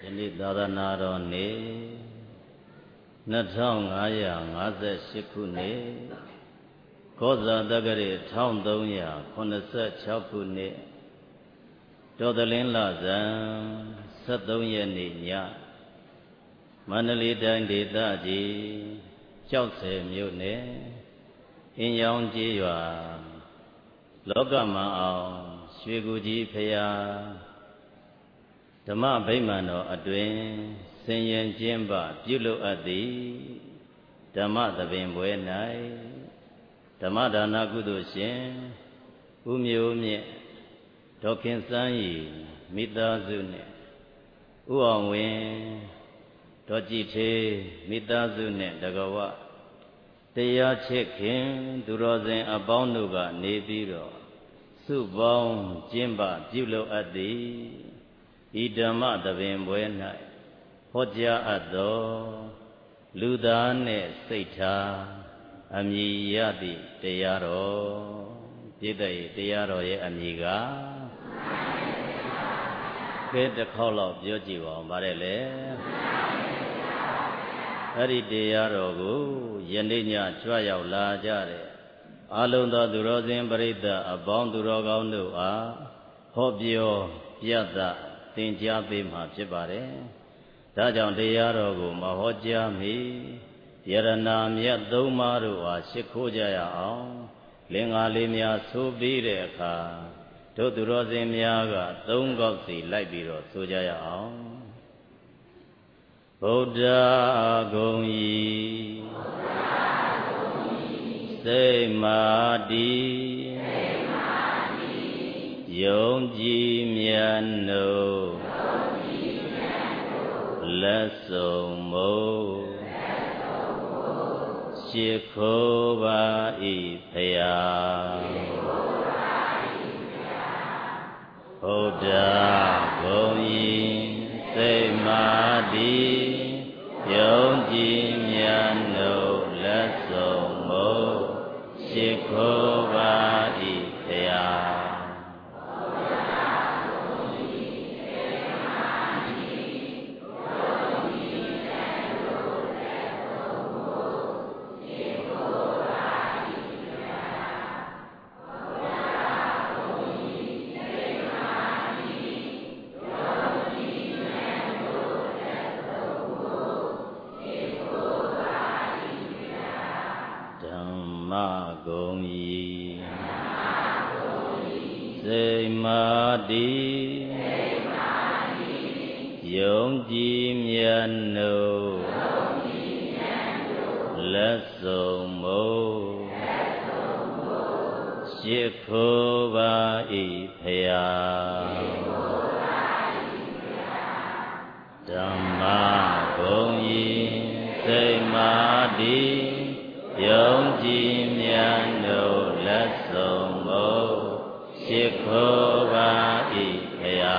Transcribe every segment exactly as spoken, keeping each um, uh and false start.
နိသာသနာတော်နေ့နှစ်ထောင်ငါးရာငါးဆယ်ရှစ်ခုနှစ်ကောဇာတက္ကရာတစ်ထောင်သုံးရာခုနှစ်ဆယ်ခြောက်ခုနှစ်တော်သလင်းလဇန်ဆက်သုံးရက်နေ့ညမန္တလေးတိုင်းဒေသကြီးကျောက်ဆည်မြို့နယ်အင်းရောင်ကျေးရွာလောကမအောင်ရွှေကူကြီးဖရာဓမ္မဗိမာန်တော်အတွင်ဆင်ရင်ကျင်းပပြုလုပ်အပ်သည်ဓမ္မသဘင်ပွဲ၌ဓမ္မဒါနကုသိုလ်ရှင်ဦးမျိုးမြင့်ဒေါခင်စန်းဤမိသားစုနှင့်ဦးအောင်ဝင်းဒေါကြည်သေးမိသားစုနှင့်တကဝတရားချစ်ခင်သူတော်စင်အပေါင်းတို့ကနေပြီးတော့စုပေါင်းကျင်းပပြုလုပ်အပ်သည်ဤဓမ္မသဘင်ပွဲ၌ဟောကြားအပ်သောလူသားနှင့်စိတ်ထားအမည်ရသည့်တရားတော်ပြည့်တဲ့တရားတော်ရဲ့အမည်ကကဲတစ်ခေါက်လောက်ပြောကြည့်ပါဦးပါတယ်လေအဲ့ဒီတရားတော်ကိုယနေ့ညကြွရောက်လာကြတဲ့အာလုံသောသူတော်စင်ပရိသတ်အပေါင်းသူတော်ကောင်းတို့အားဟောပြောပြသသင်ကြားပေးမှာဖြစ်ပါတယ်ဒါကြောင့်တရားတော်ကိုမဟောကြားမီယရနာမြတ်သုံးပါးတို့အားရှ िख ိုးကြရအောင်လင်္ကာလေးများဆိုပြီးတဲ့အခါတို့သူတော်စင်များကသုံးခေါက်စီလိုက်ပြီးတော့ဆိုကြရအောင်ဗုဒ္ဓဂုံဤစိတ်မာတိယုံကြည်မြတ်နို့လက်ဆုံးမို့ရှ िख ိုးပါဤဖရာဗုဒ္ဓဂုံဤစိတ်မာတိယုံကြည်မြတ်နို့လက်ဆုံးမို့ရှ िख ိုးပါဤဖရာစိတ်မာတိယုံကြည်မြတ်နို့လက်ဆုံးမို့ရှ िख ိုးပါဤဖရာဓမ္မဂုံဤစိတ်မာတိယုံကြည်မြတ်နို့လက်ဆုံးမို့ရှ िख ိုးပါဤဖရာ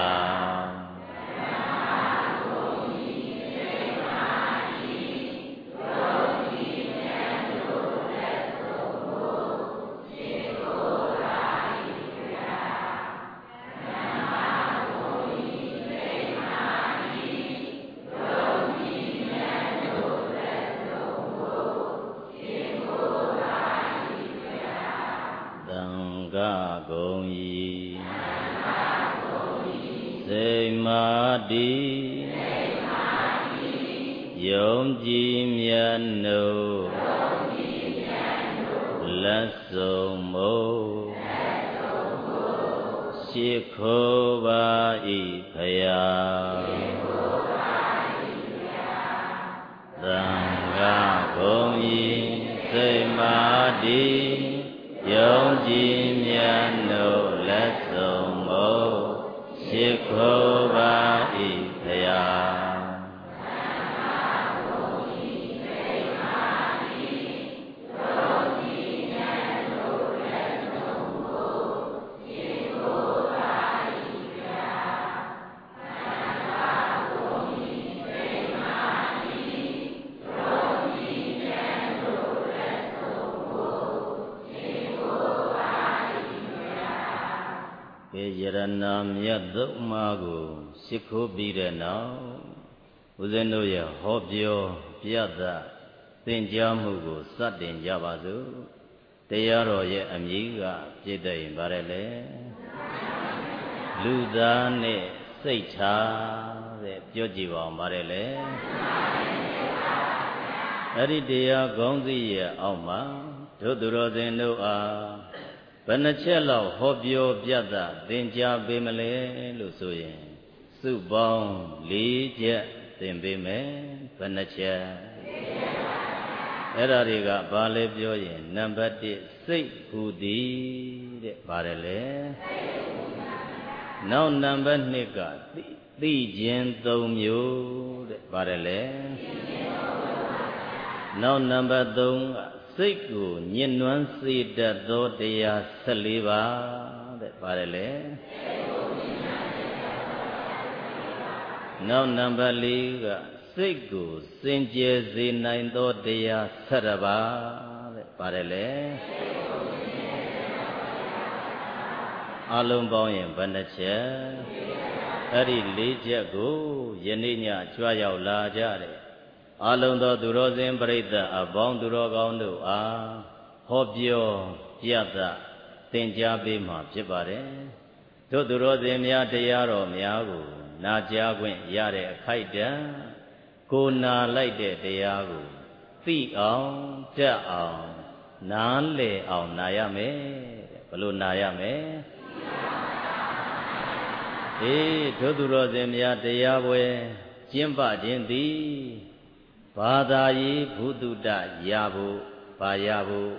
ဂုံဤစိတ်မာတိယုံကြည်မြတ်နို့လက်ဆုံးမို့ရှ िख ိုးပါဤဖရာသံဃာဂုံဤစိတ်မာတိယုံကြည်မြတ်နို့လက်ဆုံးမို့ရှ िख ိုးပါဤဖရာယရနာမြတ်သုံးပါးကိုရှ िख ိုးပြီးတဲ့နောက်ဦးဇင်းတို့ရဲ့ဟောပြောပြသသင်ကြားမှုကိုစတင်ကြပါစို့တရားတော်ရဲ့အမည်ကပြည့်တဲ့ရင်ပါတယ်လေလူသားနဲ့စိတ်ထားတဲ့ပြောကြည့်ပါအောင်ပါတယ်လေအဲ့ဒီတရားကောင်းစီရဲ့အောက်မှာတို့သူတော်စင်တို့အားဘယ်နှချက်လောက်ဟောပြောပြသသင်ကြားပေးမလဲလို့ဆိုရင်စုပေါင်း၄ချက်သင်ပေးမယ်ဘယ်နှချက်အဲ့ဒါတွေကဘာလဲပြောရင်နံပါတ်တစ်စိတ်ဟူသည်တဲ့ပါတယ်လေနောက်နံပါတ်နှစ်ကသိခြင်းသုံးမျိုးတဲ့ပါတယ်လေနောက်နံပါတ်သုံးကစိတ်ကိုညှဉ်းနှွမ်းစေတတ်သောတရား၁၄ပါးတဲ့ပါတယ်လေနောက်နံပါတ်၄ကစိတ်ကိုစင်ကြယ်စေနိုင်သောတရား၁၇ပါးတဲ့ပါတယ်လေအလုံးပေါင်းရင်ဘယ်နှချက်အဲ့ဒီ၄ချက်ကိုယနေ့ညကြွရောက်လာကြတယ်အလုံးသောသူတော်စင်ပရိသတ်အပေါင်းသူတော်ကောင်းတို့အားဟောပြောပြသသင်ကြားပေးမှာဖြစ်ပါတယ်တို့သူတော်စင်များတရားတော်များကိုနာကြားခွင့်ရတဲ့အခိုက်တန့်ကိုနာလိုက်တဲ့တရားကိုသိအောင်တတ်အောင်နားလည်အောင်နာရမယ်ဘယ်လိုနာရမလဲအေးတို့သူတော်စင်များတရားပွဲကျင့်ပခြင်းသည်ဘာသာရေးဘုဒ္ဓတရဖို့ဘာရဖို့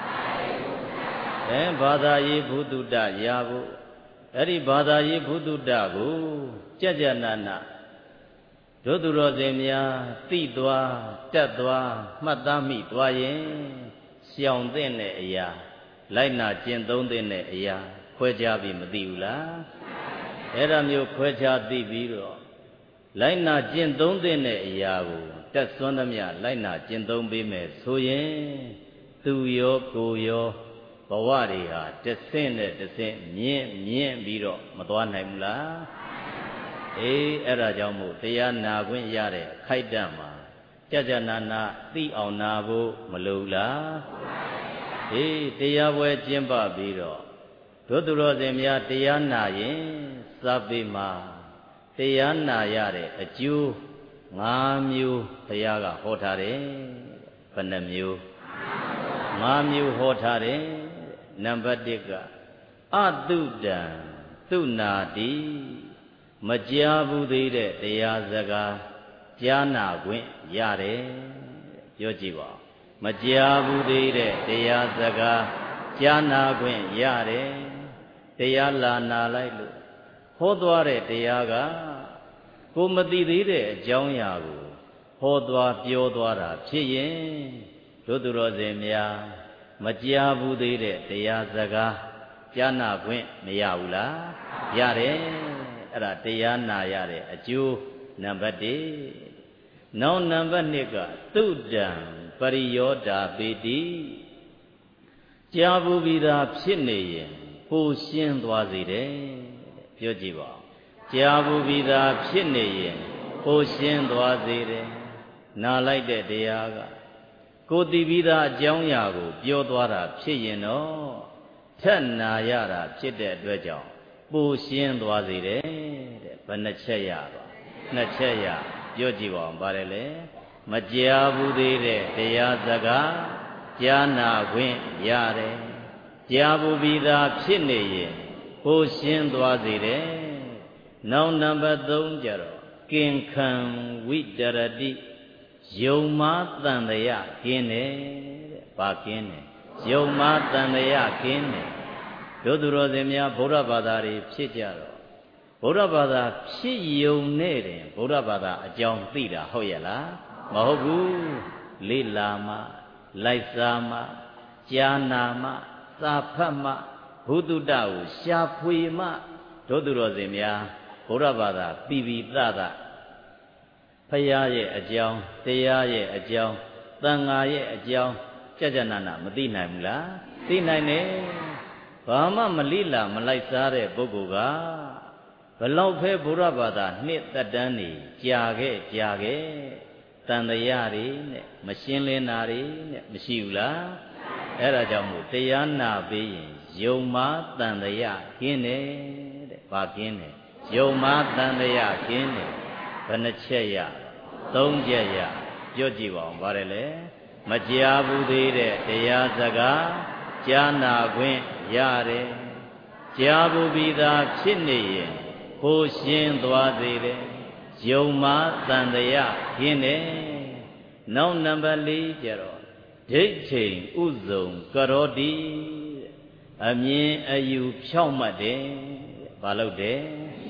အဲဘာသာရေးဘုဒ္ဓတရဖို့အဲ့ဒီဘာသာရေးဘုဒ္ဓတကိုကြကြနာနာတို့သူတော်စင်များသိသွားတတ်သွားမှတ်သားမိသွားရင်ရှောင်တဲ့အရာလိုက်နာကျင့်သုံးတဲ့အရာခွဲခြားပြီးမသိဘူးလားအဲ့ဒါမျိုးခွဲခြားသိပြီးတော့လိုက်နာကျင့်သုံးတဲ့အရာကိုတက်စွန်းသမျှလိုက်နာကျင့်သုံးပေးမယ်ဆိုရင်သူရောကိုရောဘဝတွေဟာတဆင့်နဲ့တဆင့်မြင့်မြင့်ပြီးတော့မသွားနိုင်ဘူးလားအေးအဲ့ဒါကြောင့်မို့တရားနာခွင့်ရတဲ့အခိုက်အတန့်မှာကြကြနာနာသိအောင်နာဖို့မလိုလားအေးတရားပွဲကျင့်ပပြီးတော့တို့သူတော်စင်များတရားနာရင်စာပေမှာတရားနာရတဲ့အကျိုး၅မျိုးဘုရားကဟောထားတယ်ဘယ်နှမျိုး၅မျိုးဟောထားတယ်နံပါတ်တစ်ကအတုတံသူနာတိမကြားဘူးသေးတဲ့တရားစကားကြားနာခွင့်ရတယ်ပြောကြည့်ပါမကြားဘူးသေးတဲ့တရားစကားကြားနာခွင့်ရတယ်တရားလာနာလိုက်လို့ဟောသွားတဲ့တရားကကိုမသိသေးတဲ့အကြောင်းအရာကိုဟောသွားပြောသွားတာဖြစ်ရင်တို့သူတော်စင်များမကြားဘူးသေးတဲ့တရားစကားကြားနာခွင့်မရဘူးလားရတယ်အဲ့ဒါတရားနာရတဲ့အကျိုးနံပါတ်တစ်နောက်နံပါတ်နှစ်ကသုတံပရိယောဓာပေတိကြားဘူးပြီးသားဖြစ်နေရင်ပိုရှင်းသွားစေတယ်ပြောကြည့်ပါကြားဘူးပြီးသားဖြစ်နေရင်ပိုရှင်းသွားစေတယ်နာလိုက်တဲ့တရားကကိုသိပြီးသားအကြောင်းအရာကိုပြောသွားတာဖြစ်ရင်တော့ထက်နာရတာဖြစ်တဲ့အတွက်ကြောင့်ပိုရှင်းသွားစေတယ်တဲ့ဘယ်နှချက်ရပါနှစ်ချက်ရပြောကြည့်ပါဦးပါတယ်လေမကြားဘူးသေးတဲ့တရားစကားကြားနာခွင့်ရတယ်ကြားဘူးပြီးသားဖြစ်နေရင်ပိုရှင်းသွားစေတယ်နောက်နံပါတ်သုံးကြတော့ကင်ခံဝိတရတိယုံမာတန်တရကင်းတယ်တဲ့ဘာကင်းတယ်ယုံမာတန်တရကင်းတယ်တို့သူတော်စင်များဗုဒ္ဓဘာသာတွေဖြစ်ကြတော့ဗုဒ္ဓဘာသာဖြစ်ယုံနဲ့တင်ဗုဒ္ဓဘာသာအကြောင်းသိတာဟုတ်ရဲ့လားမဟုတ်ဘူးလေ့လာမှလိုက်စားမှကြားနာမှစာဖတ်မှဘုဒ္ဓတကိုရှားဖွေမှတို့သူတော်စင်များဗုဒ္ဓဘာသာပြီးပြီးသားသားဖရာရဲ့အကြောင်းတရားရဲ့အကြောင်းသံဃာရဲ့အကြောင်းကြကြနာနာမသိနိုင်ဘူးလားသိနိုင်တယ်ဘာမှမလိလာမလိုက်စားတဲ့ပုဂ္ဂိုလ်ကဘလောက်ဖဲဘုရားဘာသာနှစ်သက်တမ်းနေကြာခဲ့ကြာခဲ့တန်တရားတွေနဲ့မရှင်းလင်းတာတွေနဲ့မရှိဘူးလားအဲ့ဒါကြောင့်မို့တရားနာပေးရင်ယုံမာတန်တရားခင်းတယ်တဲ့ဘာခင်းတယ်ယုံမာတန်တရားခင်းတယ်ဘယ်နှချက်ရသုံးချက်ရပြောကြည့်ပါဦးဗါတယ်လေမကြားဘူးသေးတဲ့တရားစကားကြားနာခွင့်ရတယ်ကြားဘူးပြီးသားဖြစ်နေရင်ကိုရှင်းသွားသေးတယ်ယုံမာတန်တရားခင်းတယ်နောက်နံပါတ်လေးကျတော့ဒိဋ္ဌိဥဇုံကရောတိအမြင်အယူဖြောင့်မတ်တယ်ဘာလို့တယ်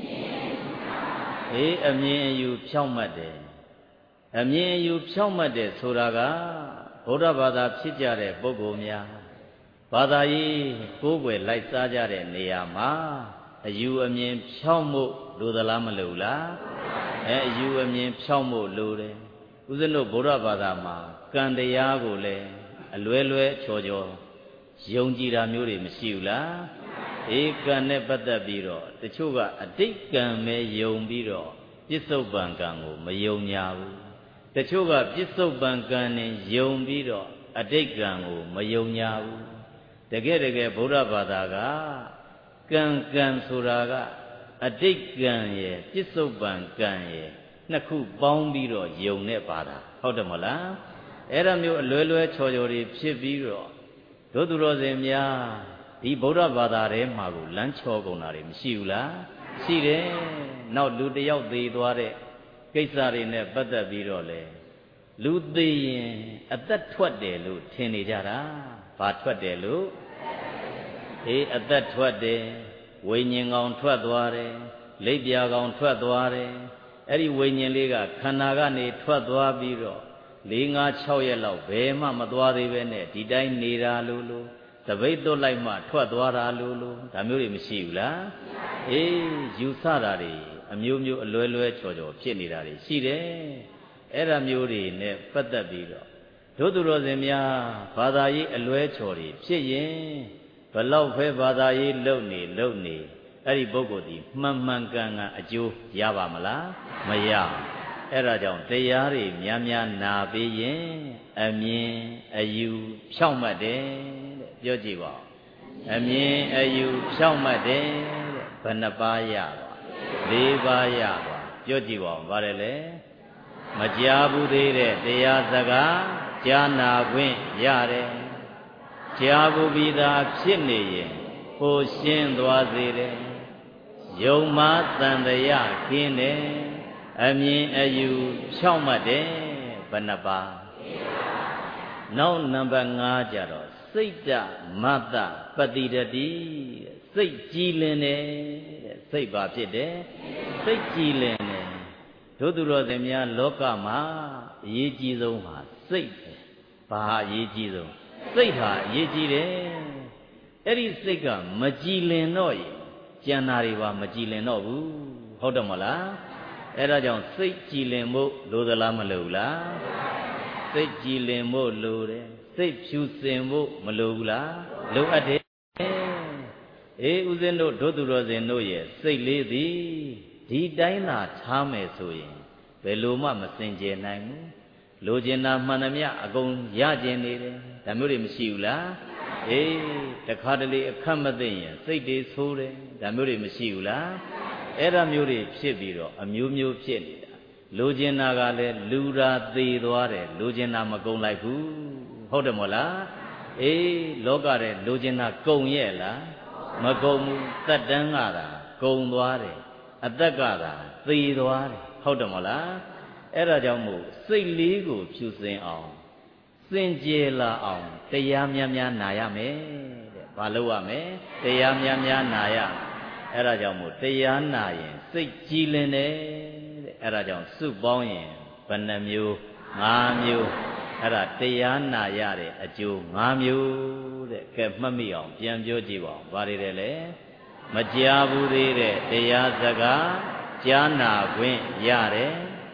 အေးအမြင်အယူဖြောင့်မတ်တယ်အမြင်အယူဖြောင့်မတ်တယ်ဆိုတာကဗုဒ္ဓဘာသာဖြစ်ကြတဲ့ပုဂ္ဂိုလ်များဘာသာရေးကိုးကွယ်လိုက်စားကြတဲ့နေရာမှာအယူအမြင်ဖြောင့်မှုလိုသလားမလိုလားအဲအယူအမြင်ဖြောင့်မှုလိုတယ်ဦးဇင်းတို့ဗုဒ္ဓဘာသာမှာကံတရားကိုလည်းအလွဲလွဲချော်ချော်ယုံကြည်တာမျိုးတွေမရှိဘူးလားအေးကံနဲ့ပတ်သက်ပြီးတော့တချို့ကအတိတ်ကံပဲယုံပြီးတော့ပြစ္ဆုတ်ပံကံကိုမယုံညာဘူးတချို့ကပြစ္ဆုတ်ပံကံနဲ့ယုံပြီးတော့အတိတ်ကံကိုမယုံညာဘူးတကယ်တကယ်ဗုဒ္ဓဘာသာကကံကံဆိုတာကအတိတ်ကံရဲ့ပြစ္ဆုတ်ပံကံရဲ့နှစ်ခုပေါင်းပြီးတော့ယုံနဲ့ပါတာဟုတ်တယ်မလားအဲ့ဒါမျိုးအလွဲလွဲချော်ချော်တွေဖြစ်ပြီးတော့တို့သူတော်စင်များဒီဗုဒ္ဓဘာသာထဲမှာကိုလမ်းချော်ကုန်တာတွေမရှိဘူးလားရှိတယ်နောက်လူတယောက်သေသွားတဲ့ကိစ္စတွေနဲ့ပတ်သက်ပြီးတော့လေလူသေရင်အသက်ထွက်တယ်လို့ထင်နေကြတာဘာထွက်တယ်လို့အေးအသက်ထွက်တယ်ဝိညာဉ်ကောင်ထွက်သွားတယ်လိပ်ပြာကောင်ထွက်သွားတယ်အဲ့ဒီဝိညာဉ်လေးကခန္ဓာကနေထွက်သွားပြီးတော့၄၅၆ရက်လောက်ဘယ်မှမသွားသေးပဲနဲ့ဒီတိုင်းနေတာလို့လို့တပိတ်သွတ်လိုက်မှထွက်သွားတာလို့လို့ဒါမျိုးတွေမရှိဘူးလားအေးယူဆတာတွေအမျိုးမျိုးအလွဲလွဲချော်ချော်ဖြစ်နေတာတွေရှိတယ်အဲ့ဒါမျိုးတွေနဲ့ပတ်သက်ပြီးတော့တို့သူတော်စင်များဘာသာရေးအလွဲချော်တွေဖြစ်ရင်ဘလောက်ပဲဘာသာရေးလုံနေလုံနေအဲ့ဒီပုဂ္ဂိုလ်ဒီမှန်မှန်ကန်ကန်အကျိုးရပါမလားမရအဲ့ဒါကြောင့်တရားတွေများများနာပေးရင်အမြင်အယူဖြောင့်မတ်တယ်တဲ့ပြောကြည့်ပါအမြင်အယူဖြောင့်မတ်တယ်တဲ့ဘယ်နှပါးရပါလေးပါးရပါပြောကြည့်ပါဦးဗါတယ်လေမကြားဘူးသေးတဲ့တရားစကားကြားနာခွင့်ရတယ်ကြားဘူးပြီးသားဖြစ်နေရင်ကိုရှင်းသွားစေတယ်ယုံမှတန်တရားခင်းတယ်အမြင်အယူဖြောင့်မတ်တယ်ဘယ်နှပါးနောက်နံပါတ်၅ကျတော့စိတ်တမတ္တပတိတတိစိတ်ကြည်လင်တယ်တဲ့စိတ်ပါဖြစ်တယ်စိတ်ကြည်လင်တယ်တို့သူတော်စင်များလောကမှာအရေးကြီးဆုံးဟာစိတ်ပဲဘာအရေးကြီးဆုံးစိတ်ဟာအရေးကြီးတယ်အဲ့ဒီစိတ်ကမကြည်လင်တော့ရင်ကျန်တာတွေပါမကြည်လင်တော့ဘူးဟုတ်တယ်မလားအဲ့ဒါကြောင့်စိတ်ကြည်လင်ဖို့လိုသလားမလိုဘူးလားစိတ်ကြည်လင်ဖို့လိုတယ်စိတ်ဖြူစင်ဖို့မလိုဘူးလားလိုအပ်တယ်အေးဦးဇင်းတို့တို့သူတော်စင်တို့ရဲ့စိတ်လေးသည်ဒီတိုင်းသာထားမယ်ဆိုရင်ဘယ်လိုမှမစင်ကြယ်နိုင်ဘူးလိုချင်တာမှန်သမျှအကုန်ရကျင်နေတယ်ဒါမျိုးတွေမရှိဘူးလားအေးတခါတလေအခက်မသိရင်စိတ်တွေဆိုးတယ်ဒါမျိုးတွေမရှိဘူးလားအဲ့ဒါမျိုးတွေဖြစ်ပြီးတော့အမျိုးမျိုးဖြစ်နေတာလိုချင်တာကလည်းလူရာသေးသွားတယ်လိုချင်တာမကုန်လိုက်ဘူးဟုတ်တယ်မို့လားအေးလောကထဲလိုချင်တာကုန်ရဲ့လားမကုန်ဘူးသက်တမ်းကသာကုန်သွားတယ်အသက်ကသာသေသွားတယ်ဟုတ်တယ်မို့လားအဲ့ဒါကြောင့်မို့စိတ်လေးကိုဖြူစင်အောင်စင်ကြယ်လာအောင်တရားများများနာရမယ်တဲ့ဘာလို့ရမလဲတရားများများနာရအဲ့ဒါကြောင့်မို့တရားနာရင်စိတ်ကြည်လင်တယ်တဲ့အဲ့ဒါကြောင့်စုပေါင်းရင်ဘယ်နှမျိုး၅မျိုးအဲ့ဒါတရားနာရတဲ့အကျိုး၅မျိုးတဲ့ကဲမှတ်မိအောင်ပြန်ပြောကြည့်ပါဦးဘာတွေလဲလဲမကြားဘူးသေးတဲ့တရားစကားကြားနာခွင့်ရတယ်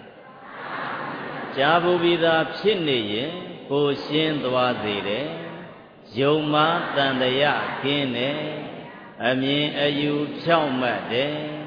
ကြားဘူးပြီးသားဖြစ်နေရင်ကိုရှင်းသွားစေတယ်ယုံမှတန်တရားခင်းတယ်အမြင်အယူဖြောင့်မတ်တယ်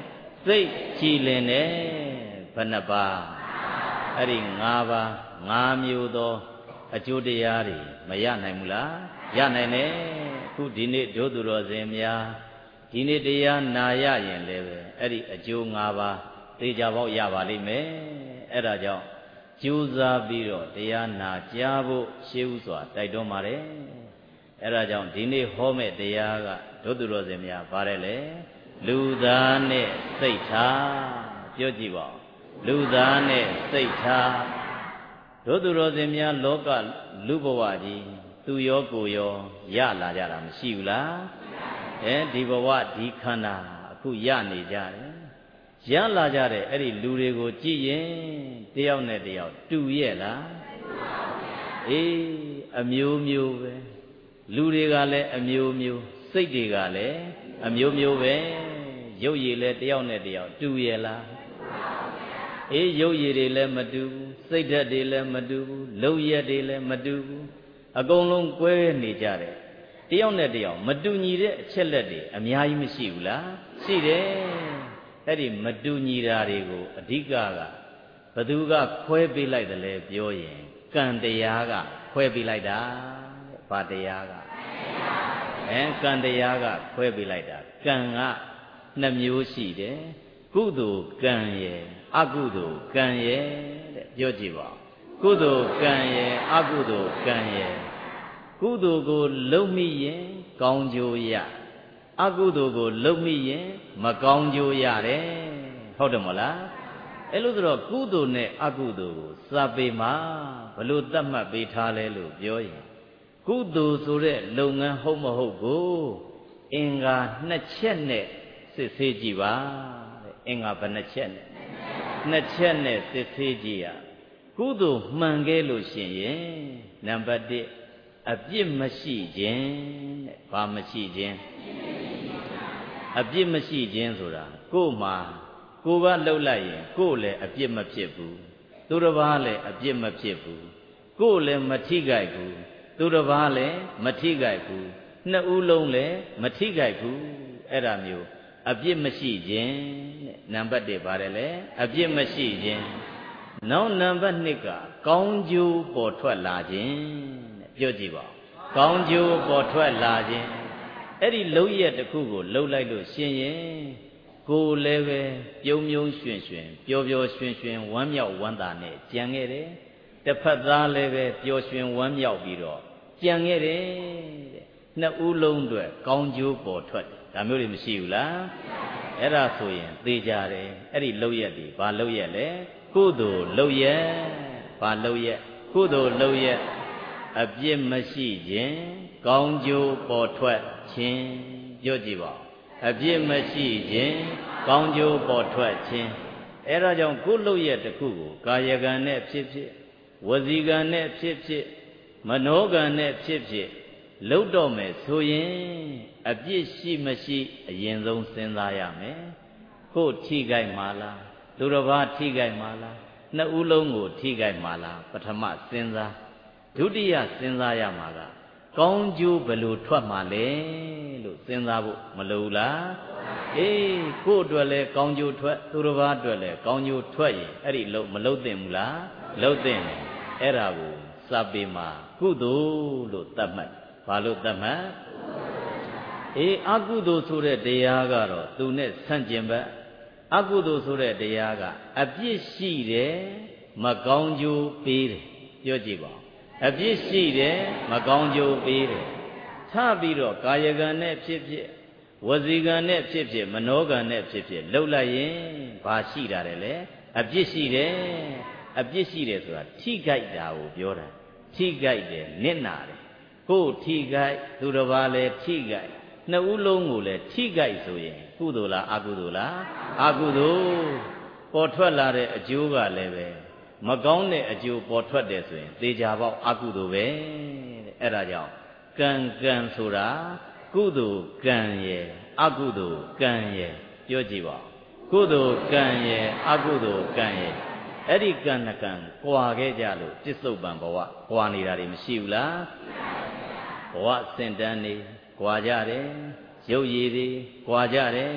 စိတ်ကြည်လင်တယ်ဘယ်နှပါအဲ့ဒီ၅ပါး၅မျိုးသောအကျိုးတရားတွေမရနိုင်ဘူးလားရနိုင်တယ်အခုဒီနေ့ဒုသူတော်စင်များဒီနေ့တရားနာရရင်လည်းပဲအဲ့ဒီအကျိုး၅ပါးသိကြပေါက်ရပါလိမ့်မယ်အဲ့ဒါကြောင့်ကြိုးစားပြီးတော့တရားနာကြားဖို့ရှေးဥစွာတိုက်တွန်းပါတယ်အဲ့ဒါကြောင့်ဒီနေ့ဟောမဲ့တရားကဒုသူတော်စင်များပါတယ်လေလူသားနဲ့စိတ်ထားပြောကြည့်ပါလူသားနဲ့စိတ်ထားဒုသူတော်စင်များလောကလူဘဝကြီးသူရောကိုယ်ရောရလာကြတာမရှိဘူးလားအဲဒီဘဝဒီခန္ဓာအခုရနေကြတယ်ရလာကြတဲ့အဲ့ဒီလူတွေကိုကြည့်ရင်တယောက်နဲ့တယောက်တူရဲ့လားအေးအမျိုးမျိုးပဲလူတွေကလည်းအမျိုးမျိုးစိတ်တွေကလည်းအမျိုးမျိုးပဲရုပ်ရည်လည်းတယောက်နဲ့တယောက်တူရဲ့လားအေးရုပ်ရည်တွေလည်းမတူဘူးစိတ်ဓာတ်တွေလည်းမတူဘူးလုပ်ရက်တွေလည်းမတူဘူးအကုန်လုံးကွဲနေကြတယ်တယောက်နဲ့တယောက်မတူညီတဲ့အချက်လက်တွေအများကြီးမရှိဘူးလားရှိတယ်အဲ့ဒီမတူညီတာတွေကိုအဓိကကဘသူကခွဲပေးလိုက်တယ်လဲပြောရင်ကံတရားကခွဲပေးလိုက်တာဘာတရားကအဲကံတရားကခွဲပေးလိုက်တာကံကနှစ်မျိုးရှိတယ်ကုသိုလ်ကံရယ်အကုသိုလ်ကံရယ်တဲ့ပြောကြည့်ပါကုသိုလ်ကံရယ်အကုသိုလ်ကံရယ်ကုသိုလ်ကိုလုပ်မိရင်ကောင်းကျိုးရအကုသိုလ်ကိုလုပ်မိရင်မကောင်းကျိုးရတယ်ဟုတ်တယ်မဟုတ်လားအဲ့လိုဆိုတော့ကုသိုလ်နဲ့အကုသိုလ်ကိုစာပေမှာဘလို့သတ်မှတ်ပေးထားလဲလို့ပြောရင်ကုသိုလ်ဆိုတဲ့လုပ်ငန်းဟုတ်မဟုတ်ကိုအင်္ဂါနှစ်ချက်နဲ့စစ်ဆေးကြည့်ပါတဲ့အင်္ဂါဘယ်နှချက်နဲ့နှစ်ချက်နဲ့စစ်ဆေးကြည့်ရကုသိုလ်မှန်ခဲ့လို့ရှိရင်နံပါတ်တစ်အပြစ်မရှိခြင်းတဲ့ဘာမရှိခြင်းအပြစ်မရှိခြင်းဆိုတာကိုယ်မှာကိုယ်ကလှုပ်လိုက်ရင်ကိုယ်လည်းအပြစ်မဖြစ်ဘူးသူတစ်ပါးလည်းအပြစ်မဖြစ်ဘူးကိုယ်လည်းမထိခိုက်ဘူးသူတစ်ပါးလည်းမထိခိုက်ဘူးနှစ်ဦးလုံးလည်းမထိခိုက်ဘူးအဲ့ဒါမျိုးအပြစ်မရှိခြင်းတဲ့နံပါတ်တစ်ပါတယ်လေအပြစ်မရှိခြင်းနောက်နံပါတ်နှစ်ကကောင်းကျိုးပေါ်ထွက်လာခြင်းတဲ့ပြောကြည့်ပါကောင်းကျိုးပေါ်ထွက်လာခြင်းအဲ့ဒီလုံးရက်တစ်ခုကိုလှုပ်လိုက်လို့ရှင်ရင်ကိုယ်လည်းပဲပြုံးပြုံးရွှင်ရွှင်ပျော်ပျော်ရွှင်ရွှင်ဝမ်းမြောက်ဝမ်းသာနဲ့ကြံခဲ့တယ်တစ်ဖက်သားလည်းပဲပျော်ရွှင်ဝမ်းမြောက်ပြီးတော့ကြံခဲ့တယ်တဲ့နှစ်ဦးလုံးအတွက်ကောင်းကျိုးပေါ်ထွက်တယ်ဒါမျိုးတွေမရှိဘူးလားအဲ့ဒါဆိုရင်သေကြတယ်အဲ့ဒီလှုပ်ရက်တွေဘာလှုပ်ရက်လဲကုသိုလ်လှုပ်ရက်ဘာလှုပ်ရက်ကုသိုလ်လှုပ်ရက်အပြစ်မရှိခြင်းကောင်းကျိုးပေါ်ထွက်ခြင်းပြောကြည့်ပါအပြစ်မရှိခြင်းကောင်းကျိုးပေါ်ထွက်ခြင်းအဲဒါကြောင့်ကိုယ်လှုပ်ရက်တစ်ခုကိုကာယကံနဲ့ဖြစ်ဖြစ်ဝစီကံနဲ့ဖြစ်ဖြစ်မနောကံနဲ့ဖြစ်ဖြစ်လှုပ်တော့မယ်ဆိုရင်အပြစ်ရှိမရှိအရင်ဆုံးစဉ်းစားရမယ်ကိုယ်ထိခိုက်မှာလားလူတစ်ပါးထိခိုက်မှာလားနှစ်ဦးလုံးကိုထိခိုက်မှာလားပထမစဉ်းစားဒုတိယစဉ်းစားရမှာကကောင်းကျိုးဘယ်လိုထွက်မှာလဲလို့စဉ်းစားဖို့မလိုဘူးလားအေးကိုယ့်အတွက်လည်းကောင်းကျိုးထွက်သူတစ်ပါးအတွက်လည်းကောင်းကျိုးထွက်ရင်အဲ့ဒီလုံးမလုံးသင့်ဘူးလားလုံးသင့်တယ်အဲ့ဒါကိုစာပေမှာကုသိုလ်လို့သတ်မှတ်ဘာလို့သတ်မှတ်အေးအကုသိုလ်ဆိုတဲ့တရားကတော့သူနဲ့ဆန့်ကျင်ဘက်အကုသိုလ်ဆိုတဲ့တရားကအပြစ်ရှိတယ်မကောင်းကျိုးပေးတယ်ပြောကြည့်ပါအပြစ်ရှိတယ်မကောင်းကျိုးပေးတယ်ထပြီးတော့ကာယကံနဲ့ဖြစ်ဖြစ်ဝစီကံနဲ့ဖြစ်ဖြစ်မနောကံနဲ့ဖြစ်ဖြစ်လှုပ်လိုက်ရင်ဘာရှိတာလဲလေအပြစ်ရှိတယ်အပြစ်ရှိတယ်ဆိုတာထိခိုက်တာကိုပြောတာထိခိုက်တယ်နစ်နာတယ်ကိုယ်ထိခိုက်သူတစ်ပါးလည်းထိခိုက်နှစ်ဦးလုံးကိုလည်းထိခိုက်ဆိုရင်ကုသိုလ်လားအကုသိုလ်လားအကုသိုလ်ပေါ်ထွက်လာတဲ့အကျိုးကလည်းပဲမကောင်းတဲ့အကျိုးပေါ်ထွက်တယ်ဆိုရင်သေချာပေါက်အကုသိုလ်ပဲတဲ့အဲ့ဒါကြောင့်ကံကံဆိုတာကုသိုလ်ကံရဲ့အကုသိုလ်ကံရဲ့ပြောကြည့်ပါကုသိုလ်ကံရဲ့အကုသိုလ်ကံရဲ့အဲ့ဒီကံနဲ့ကံကွာခဲ့ကြလို့ပြစ္ဆုတ်ပံဘဝကွာနေတာတွေမရှိဘူးလားဘဝစင်တန်းနေကွာကြတယ်ရုပ်ရည်တွေကွာကြတယ်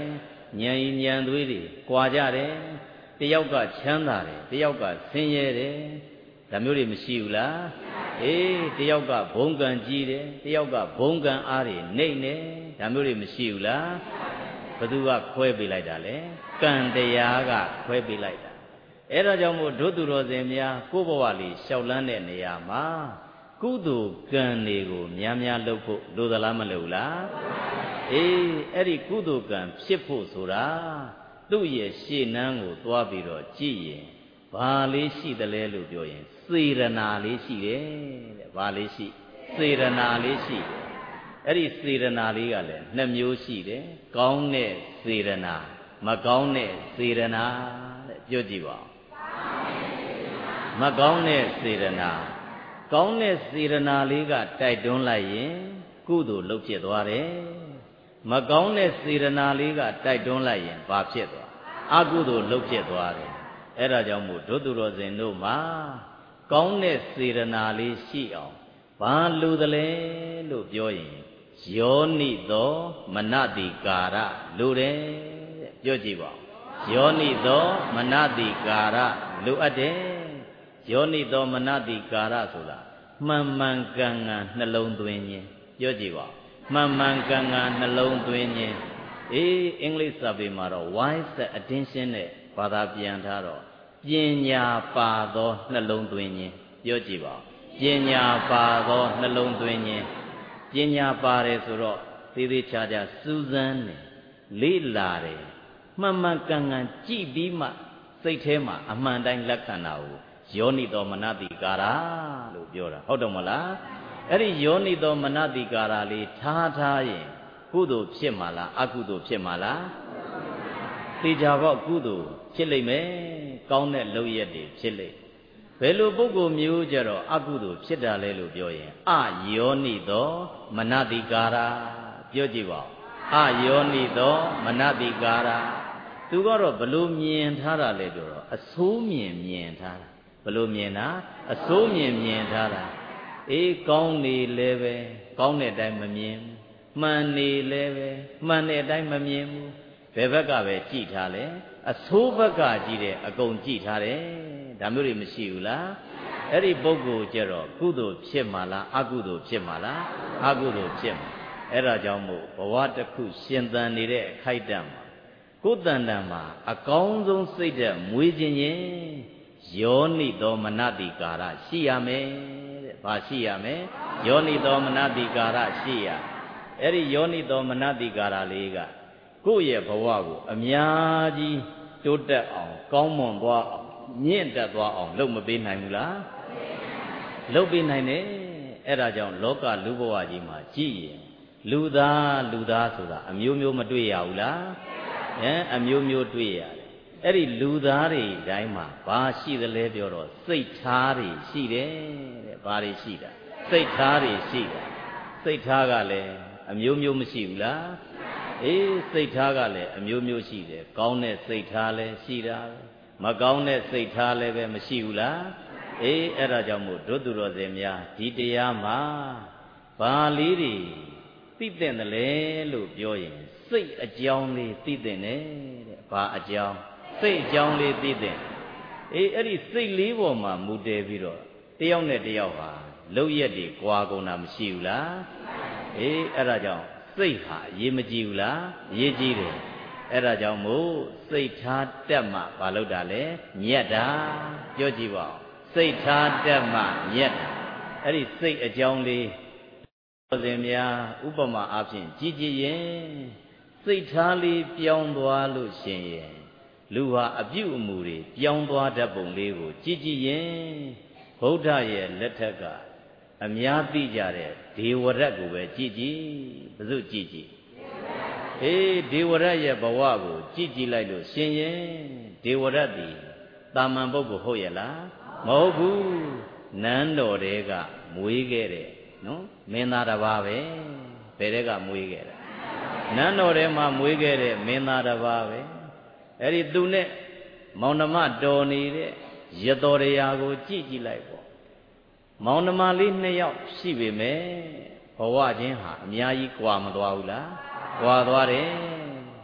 ဉာဏ်ဤဉာဏ်သွေးတွေကွာကြတယ်တယောက်ကချမ်းသာတယ်တယောက်ကဆင်းရဲတယ်ဒါမျိုးတွေမရှိဘူးလားအေးတယောက်ကဘုံကံကြီးတယ်တယောက်ကဘုံကံအားတွေနှိမ့်နေဒါမျိုးတွေမရှိဘူးလားဘသူကခွဲပေးလိုက်တာလဲကံတရားကခွဲပေးလိုက်တာအဲ့ဒါကြောင့်မို့ဒုသူတော်စင်များကိုယ်ဘဝလေးလျှောက်လန်းတဲ့နေရာမှာကုသိုလ်ကံတွေကိုများများလုပ်ဖို့လိုသလားမလိုလားအေးအဲ့ဒီကုသိုလ်ကံဖြစ်ဖို့ဆိုတာသူ့ရဲ့ရှေ့နှမ်းကိုသွားပြီးတော့ကြည့်ရင်ဘာလေးရှိသလဲလို့ပြောရင်စေရနာလေးရှိတယ်တဲ့ဘာလေးရှိစေရနာလေးရှိတယ်အဲ့ဒီစေရနာလေးကလည်းနှစ်မျိုးရှိတယ်ကောင်းတဲ့စေရနာမကောင်းတဲ့စေရနာတဲ့ပြောကြည့်ပါမကောင်းတဲ့စေရနာကောင်းတဲ့စေရနာလေးကတိုက်တွန်းလိုက်ရင်ကုသိုလ်လုပ်ဖြစ်သွားတယ်မကောင်းတဲ့စေရနာလေးကတိုက်တွန်းလိုက်ရင်ဘာဖြစ်သွားအကုသိုလ်လုပ်ဖြစ်သွားတယ်အဲ့ဒါကြောင့်မို့ဒုသူတော်စင်တို့မှာကောင်းတဲ့စေရနာလေးရှိအောင်ဘာလိုသလဲလို့ပြောရင်ယောနိသောမနတိကာရလိုတယ်တဲ့ပြောကြည့်ပါယောနိသောမနတိကာရလိုအပ်တယ်ယောနိသောမနတိကာရဆိုတာမှန်မှန်ကန်ကန်နှလုံးသွင်းခြင်းပြောကြည့်ပါမှန်မှန်ကန်ကန်နှလုံးသွင်းခြင်းအေးအင်္ဂလိပ်စာပေမှာတော့ wise attention နဲ့ဘာသာပြန်ထားတော့ပညာပါသောနှလုံးသွင်းခြင်းပြောကြည့်ပါပညာပါသောနှလုံးသွင်းခြင်းပညာပါတယ်ဆိုတော့သေးသေးချာချာစူးစမ်းတယ်လေ့လာတယ်မှန်မှန်ကန်ကန်ကြည့်ပြီးမှစိတ်ထဲမှာအမှန်တိုင်းလက်ခံတာကိုယောနိသောမနတိကာရလို့ပြောတာဟုတ်တော့မလားအဲ့ဒီယောနိသောမနတိကာရလေးထားထားရင်ကုသိုလ်ဖြစ်မှာလားအကုသိုလ်ဖြစ်မှာလားသေချာပေါက်ကုသိုလ်ဖြစ်လိမ့်မယ်ကောင်းတဲ့လုပ်ရက်တွေဖြစ်လိမ့်ဘယ်လိုပုဂ္ဂိုလ်မျိုးကြတော့အကုသိုလ်ဖြစ်တာလဲလို့ပြောရင်အယောနိသောမနတိကာရပြောကြည့်ပါဦးအယောနိသောမနတိကာရသူကတော့ဘလို့မြင်ထားတာလဲပြောတော့အဆိုးမြင်မြင်ထားတာဘလို့မြင်တာအဆိုးမြင်မြင်ထားတာအေးကောင်းနေလဲပဲကောင်းတဲ့အတိုင်းမမြင်မှန်နေလဲပဲမှန်တဲ့အတိုင်းမမြင်ဘူးဘယ်ဘက်ကပဲကြည်ထားလဲအဆိုးဘက်ကကြည့်တဲ့အကုန်ကြည်ထားတယ်ဒါမျိုးတွေမရှိဘူးလားအဲ့ဒီပုဂ္ဂိုလ်ကျတော့ကုသိုလ်ဖြစ်မှာလားအကုသိုလ်ဖြစ်မှာလားအကုသိုလ်ဖြစ်မှာအဲ့ဒါကြောင့်မို့ဘဝတစ်ခုရှင်သန်နေတဲ့အခိုက်အတန့်မှာကိုယ်တန်တန်မှာအကောင်းဆုံးစိတ်ဓာတ်မွေးခြင်းရင်ယောနိသောမနတိကာရရှိရမယ်တဲ့ဘာရှိရမယ်ယောနိသောမနတိကာရရှိရအဲ့ဒီယောနိသောမနတိကာရလေးကကိုယ့်ရဲ့ဘဝကိုအများကြီးတိုးတက်အောင်ကောင်းမွန်သွားအောင်မြင့်တက်သွားအောင်လုပ်မပေးနိုင်ဘူးလားလုပ်ပေးနိုင်တယ်အဲ့ဒါကြောင့်လောကလူဘဝကြီးမှာကြည့်ရင်လူသားလူသားဆိုတာအမျိုးမျိုးမတွေ့ရဘူးလားဟမ်အမျိုးမျိုးတွေ့ရတယ်အဲ့ဒီလူသားတွေတိုင်းမှာဘာရှိသလဲပြောတော့စိတ်ထားတွေရှိတယ်တဲ့ဘာတွေရှိတာစိတ်ထားတွေရှိတာစိတ်ထားကလည်းအမျိုးမျိုးမရှိဘူးလားအေးစိတ်ထားကလည်းအမျိုးမျိုးရှိတယ်ကောင်းတဲ့စိတ်ထားလည်းရှိတာမကောင်းတဲ့စိတ်ထားလည်းပဲမရှိဘူးလားအေးအဲ့ဒါကြောင့်မို့ဒုသူတော်စင်များဒီတရားမှာဘာလေးတွေသိတဲ့တယ်လဲလို့ပြောရင်စိတ်အကြောင်းလေးသိတဲ့နဲ့တဲ့ဘာအကြောင်းစိတ်အကြောင်းလေးသိတဲ့အေးအဲ့ဒီစိတ်လေးပေါ်မှာမူတည်ပြီးတော့တယောက်နဲ့တယောက်ဟာလောက်ရက်တွေကြွားကုန်တာမရှိဘူးလားအေးအဲ့ဒါကြောင့်စိတ်ဟာအရေးမကြီးဘူးလားအရေးကြီးတယ်အဲ့ဒါကြောင့်မို့စိတ်ထားတက်မှဘာလို့တာလဲညက်တာပြောကြည့်ပါဦးစိတ်ထားတက်မှညက်တာအဲ့ဒီစိတ်အကြောင်းလေးတော်စင်များဥပမာအားဖြင့်ကြည်ကြည်ရင်စိတ်ထားလေးပြောင်းသွားလို့ရှင်ရင်လူဟာအပြုအမူတွေပြောင်းသွားတတ်ပုံလေးကိုကြည်ကြည်ရင်ဗုဒ္ဓရဲ့လက်ထက်ကအများသိကြတဲ့ဒေဝရတ်ကိုပဲကြည်ကြည်ဘယ်သူကြည်ကြည်အေးဒေဝရတ်ရဲ့ဘဝကိုကြည်ကြည်လိုက်လို့ရှင်ရင်ဒေဝရတ်ဒီတာမန်ပုဂ္ဂိုလ်ဟုတ်ရဲ့လားမဟုတ်ဘူးနန်းတော်တဲကမွေးခဲ့တဲ့နော်မင်းသားတစ်ပါးပဲဘယ်တဲကမွေးခဲ့တာနန်းတော်ထဲမှာမွေးခဲ့တဲ့မင်းသားတစ်ပါးပဲအဲ့ဒီသူနဲ့မောင်နှမတော်နေတဲ့ရတော်တရားကိုကြည်ကြည်လိုက်ပေါ့မောင်နှမလေးနှစ်ယောက်ရှိပေမဲ့ဘဝချင်းဟာအများကြီးကွာမသွားဘူးလားကွာသွားတယ်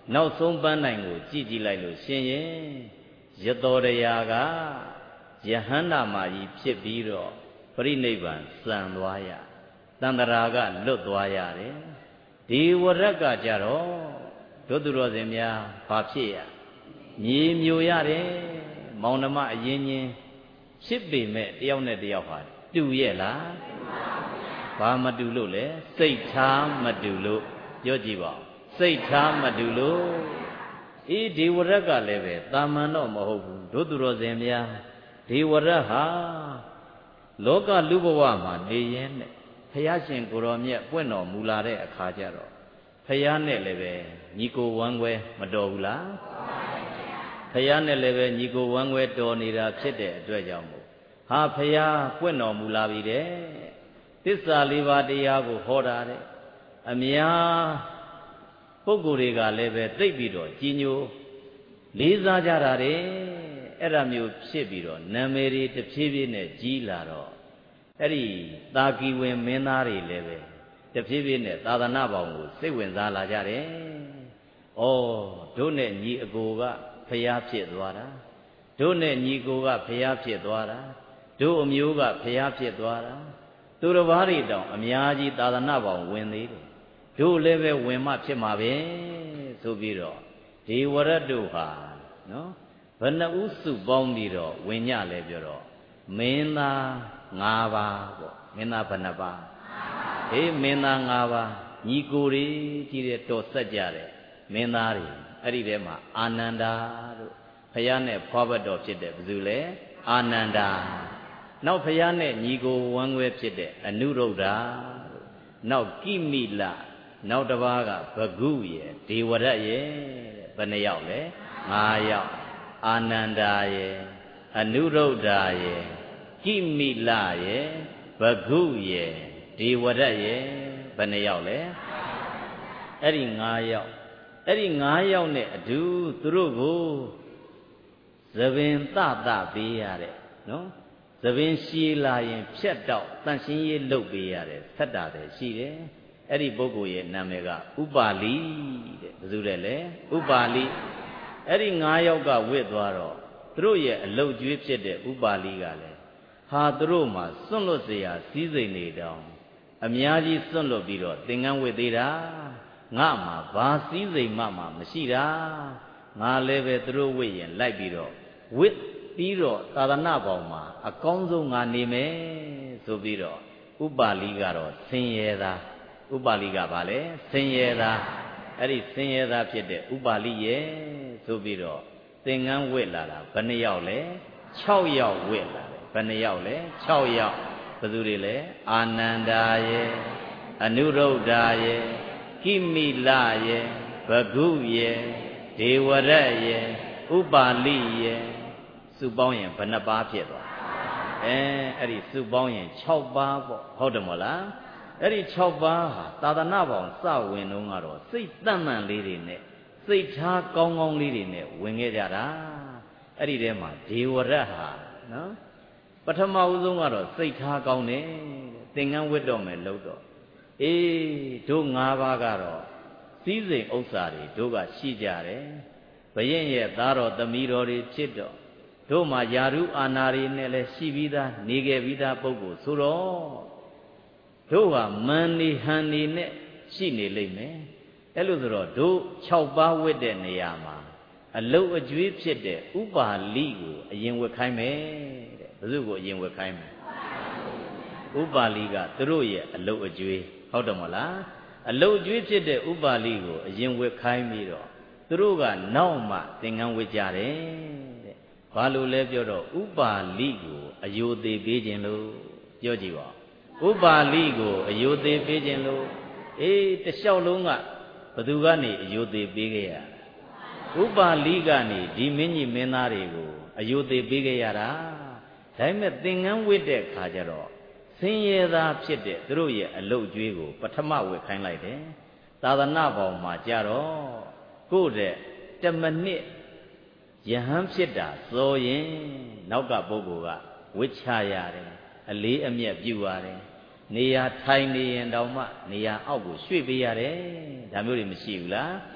နောက်ဆုံးပန်းနိုင်ကိုကြည့်ကြည့်လိုက်လို့ရှင်ရင်ယတောတရားကယဟန္တာမကြီးဖြစ်ပြီးတော့ပြိနိဗ္ဗာန်စံသွားရတန္တရာကလွတ်သွားရတယ်ဒီဝရက်ကကြတော့ဒုသူတော်စင်များဘာဖြစ်ရမြေမျိုးရတယ်မောင်နှမအရင်ချင်းဖြစ်ပေမဲ့တယောက်နဲ့တယောက်ဟာတူရဲ့လားဘာမတူလို့လဲစိတ်ထားမတူလို့ပြောကြည့်ပါစိတ်ထားမတူလို့အေးဒီဝရက်ကလည်းပဲတာမန်တော့မဟုတ်ဘူးဒုသူတော်စင်များဒီဝရဟာလောကလူဘဝမှာနေရင်နဲ့ဘုရားရှင်ကိုရောမြတ်ပွင့်တော်မူလာတဲ့အခါကျတော့ဘုရားနဲ့လည်းပဲညီကိုဝမ်းခွဲမတော်ဘူးလားဘုရားနဲ့လည်းပဲညီကိုဝမ်းခွဲတော်နေတာဖြစ်တဲ့အတွက်ကြောင့်မို့ဟာဘုရားပွင့်တော်မူလာပြီတဲ့သစ္စာလေးပါးတရားကိုဟောတာတဲ့အများပုဂ္ဂိုလ်တွေကလည်းပဲသိပြီးတော့ကြီးညိုလေးစားကြတာတဲ့အဲ့ဒါမျိုးဖြစ်ပြီးတော့နာမည်တွေတဖြည်းဖြည်းနဲ့ကြီးလာတော့အဲ့ဒီသာကီဝင်မင်းသားတွေလည်းပဲတဖြည်းဖြည်းနဲ့သာသနာပေါင်းကိုစိတ်ဝင်စားလာကြတယ်။ဩတို့နဲ့ညီအကိုကဖျားဖြစ်သွားတာတို့နဲ့ညီကိုကဖျားဖြစ်သွားတာတို့အမျိုးကဖျားဖြစ်သွားတာသူတစ်ပါးတွေတောင်အများကြီးသာသနာပေါင်းဝင်သေးတယ်တို့လည်းပဲဝင်မှဖြစ်မှာပဲဆိုပြီးတော့ဒီဝရတ်တို့ဟာနော်ဘယ်နှဦးစုပေါင်းပြီးတော့ဝင်ညလဲပြောတော့မင်းသား၅ပါးပေါ့မင်းသားဘယ်နှပါးအေးမင်းသား၅ပါးညီကိုတွေကြီးတဲ့တော်ဆက်ကြတဲ့မင်းသားတွေအဲ့ဒီထဲမှာအာနန္ဒာတို့ဖယားနဲ့ဖွားဘတ်တော်ဖြစ်တဲ့ဘယ်သူလဲအာနန္ဒာနောက်ဖယားနဲ့ညီကိုဝမ်းခွဲဖြစ်တဲ့အနုရုဒ္ဓတို့နောက်ကိမိလနောက်တစ်ပါးကဘဂုရဲ့ဒေဝရတ်ရဲ့ဘယ်နှယောက်လဲ၅ယောက်အာနန္ဒာရဲ့အနုရုဒ္ဓရဲ့ကိမိလရဲ့ဘဂုရဲ့ဒေဝရတ်ရဲ့ဘယ်နှယောက်လဲအဲ့ဒီ၅ယောက်အဲ့ဒီ၅ယောက်နဲ့အတူသူတို့ကိုသဘင်သသပေးရတဲ့နော်သဘင်ရှည်လာရင်ဖြတ်တော့တန်ရှင်းရေးလုပ်ပေးရတဲ့ဆက်တာတယ်ရှိတယ်အဲ့ဒီပုဂ္ဂိုလ်ရဲ့နာမည်ကဥပါလိတဲ့ဘယ်သူလဲလဲဥပါလိအဲ့ဒီ၅ယောက်ကဝစ်သွားတော့သူတို့ရဲ့အလုတ်ကျွေးဖြစ်တဲ့ဥပါလိကလည်းဟာသူတို့မှာစွန့်လွတ်เสียစည်းစိမ်နေတောင်အများကြီးစွန့်လွတ်ပြီးတော့သင်္ကန်းဝစ်သေးတာငါမှာဘာစည်းစိမ်မှမှမရှိတာငါလည်းပဲသူတို့ဝစ်ရင်လိုက်ပြီးတော့ဝစ်ပြီးတော့သာသနာပေါင်းမှာအကောင်းဆုံးငါနေမယ်ဆိုပြီးတော့ဥပါလိကတော့ဆင်းရဲတာဥပါလိကဘာလဲဆင်းရဲတာအဲ့ဒီဆင်းရဲတာဖြစ်တဲ့ဥပါလိရဲ့ဆိုပြီးတော့သင်္ကန်းဝစ်လာတာဘယ်နှယောက်လဲ၆ယောက်ဝစ်လာတယ်ဘယ်နှယောက်လဲ၆ယောက်ဘယ်သူတွေလဲအာနန္ဒာရဲ့အနုရုဒ္ဓရဲ့ကိမိလရဲ့ဘဂုရဲ့ဒေဝရတ်ရဲ့ဥပါလိရဲ့စုပေါင်းရင်ဘယ်နှပါးဖြစ်သွားအဲအဲ့ဒီစုပေါင်းရင်၆ပါးပေါ့ဟုတ်တယ်မဟုတ်လားအဲ့ဒီ၆ပါးဟာသာသနာပေါင်းစဝင်တော့ကတော့စိတ်တန့်မှန်လေးတွေနဲ့စိတ်ထားကောင်းကောင်းလေးတွေနဲ့ဝင်ခဲ့ကြတာအဲ့ဒီထဲမှာဒေဝရတ်ဟာနော်ပထမဦးဆုံးကတော့စိတ်ထားကောင်းတယ်သင်္ကန်းဝတ်တော့မယ်လို့တော့အေးတို့၅ပါးကတော့စည်းစိမ်ဥစ္စာတွေတို့ကရှိကြတယ်ဘယင်းရဲ့သားတော်သမီးတော်တွေဖြစ်တော့တို့မှာယာရုအာနာတွေနဲ့လည်းရှိပြီးသားနေခဲ့ပြီးသားပုဂ္ဂိုလ်ဆိုတော့တို့ဟာမန်နေဟန်နေနဲ့ရှိနေလိမ့်မယ်အဲ့လိုဆိုတော့တို့၆ပါးဝတ်တဲ့နေရာမှာအလုတ်အကျွေးဖြစ်တဲ့ဥပါလိကိုအရင်ဝတ်ခိုင်းမယ်တဲ့ဘယ်သူကိုအရင်ဝတ်ခိုင်းမယ်ဥပါလိကသူတို့ရဲ့အလုတ်အကျွေးဟုတ်တယ်မဟုတ်လားအလုတ်အကျွေးဖြစ်တဲ့ဥပါလိကိုအရင်ဝတ်ခိုင်းပြီးတော့သူတို့ကနောက်မှသင်္ကန်းဝတ်ကြတယ်တဲ့ဘာလို့လဲပြောတော့ဥပါလိကိုအယိုသေးပေးခြင်းလို့ပြောကြည့်ပါဥပါလိကိုအယိုသေးပေးခြင်းလို့အေးတလျှောက်လုံးကဘသူကနေအယိုသေးပေးခဲ့ရဥပါလိကနေဒီမင်းကြီးမင်းသားတွေကိုအယိုသေးပေးခဲ့ရတာဒါပေမဲ့သင်္ကန်းဝတ်တဲ့ခါကျတော့ဆင်းရဲသားဖြစ်တဲ့သူတို့ရဲ့အလုတ်ကျွေးကိုပထမဝတ်ခိုင်းလိုက်တယ်သာသနာပေါင်းမှာကြတော့ကိုယ့်တဲ့တမနစ်ယဟန်ဖြစ်တာဆိုရင်နောက်ကပုဂ္ဂိုလ်ကဝစ်ချရတယ်အလေးအမြတ်ပြုရတယ်နေရာထိုင်နေရင်တောင်မှနေရာအောက်ကိုရွှေ့ပေးရတယ်ဒါမျိုးတွေမရှိဘူးလား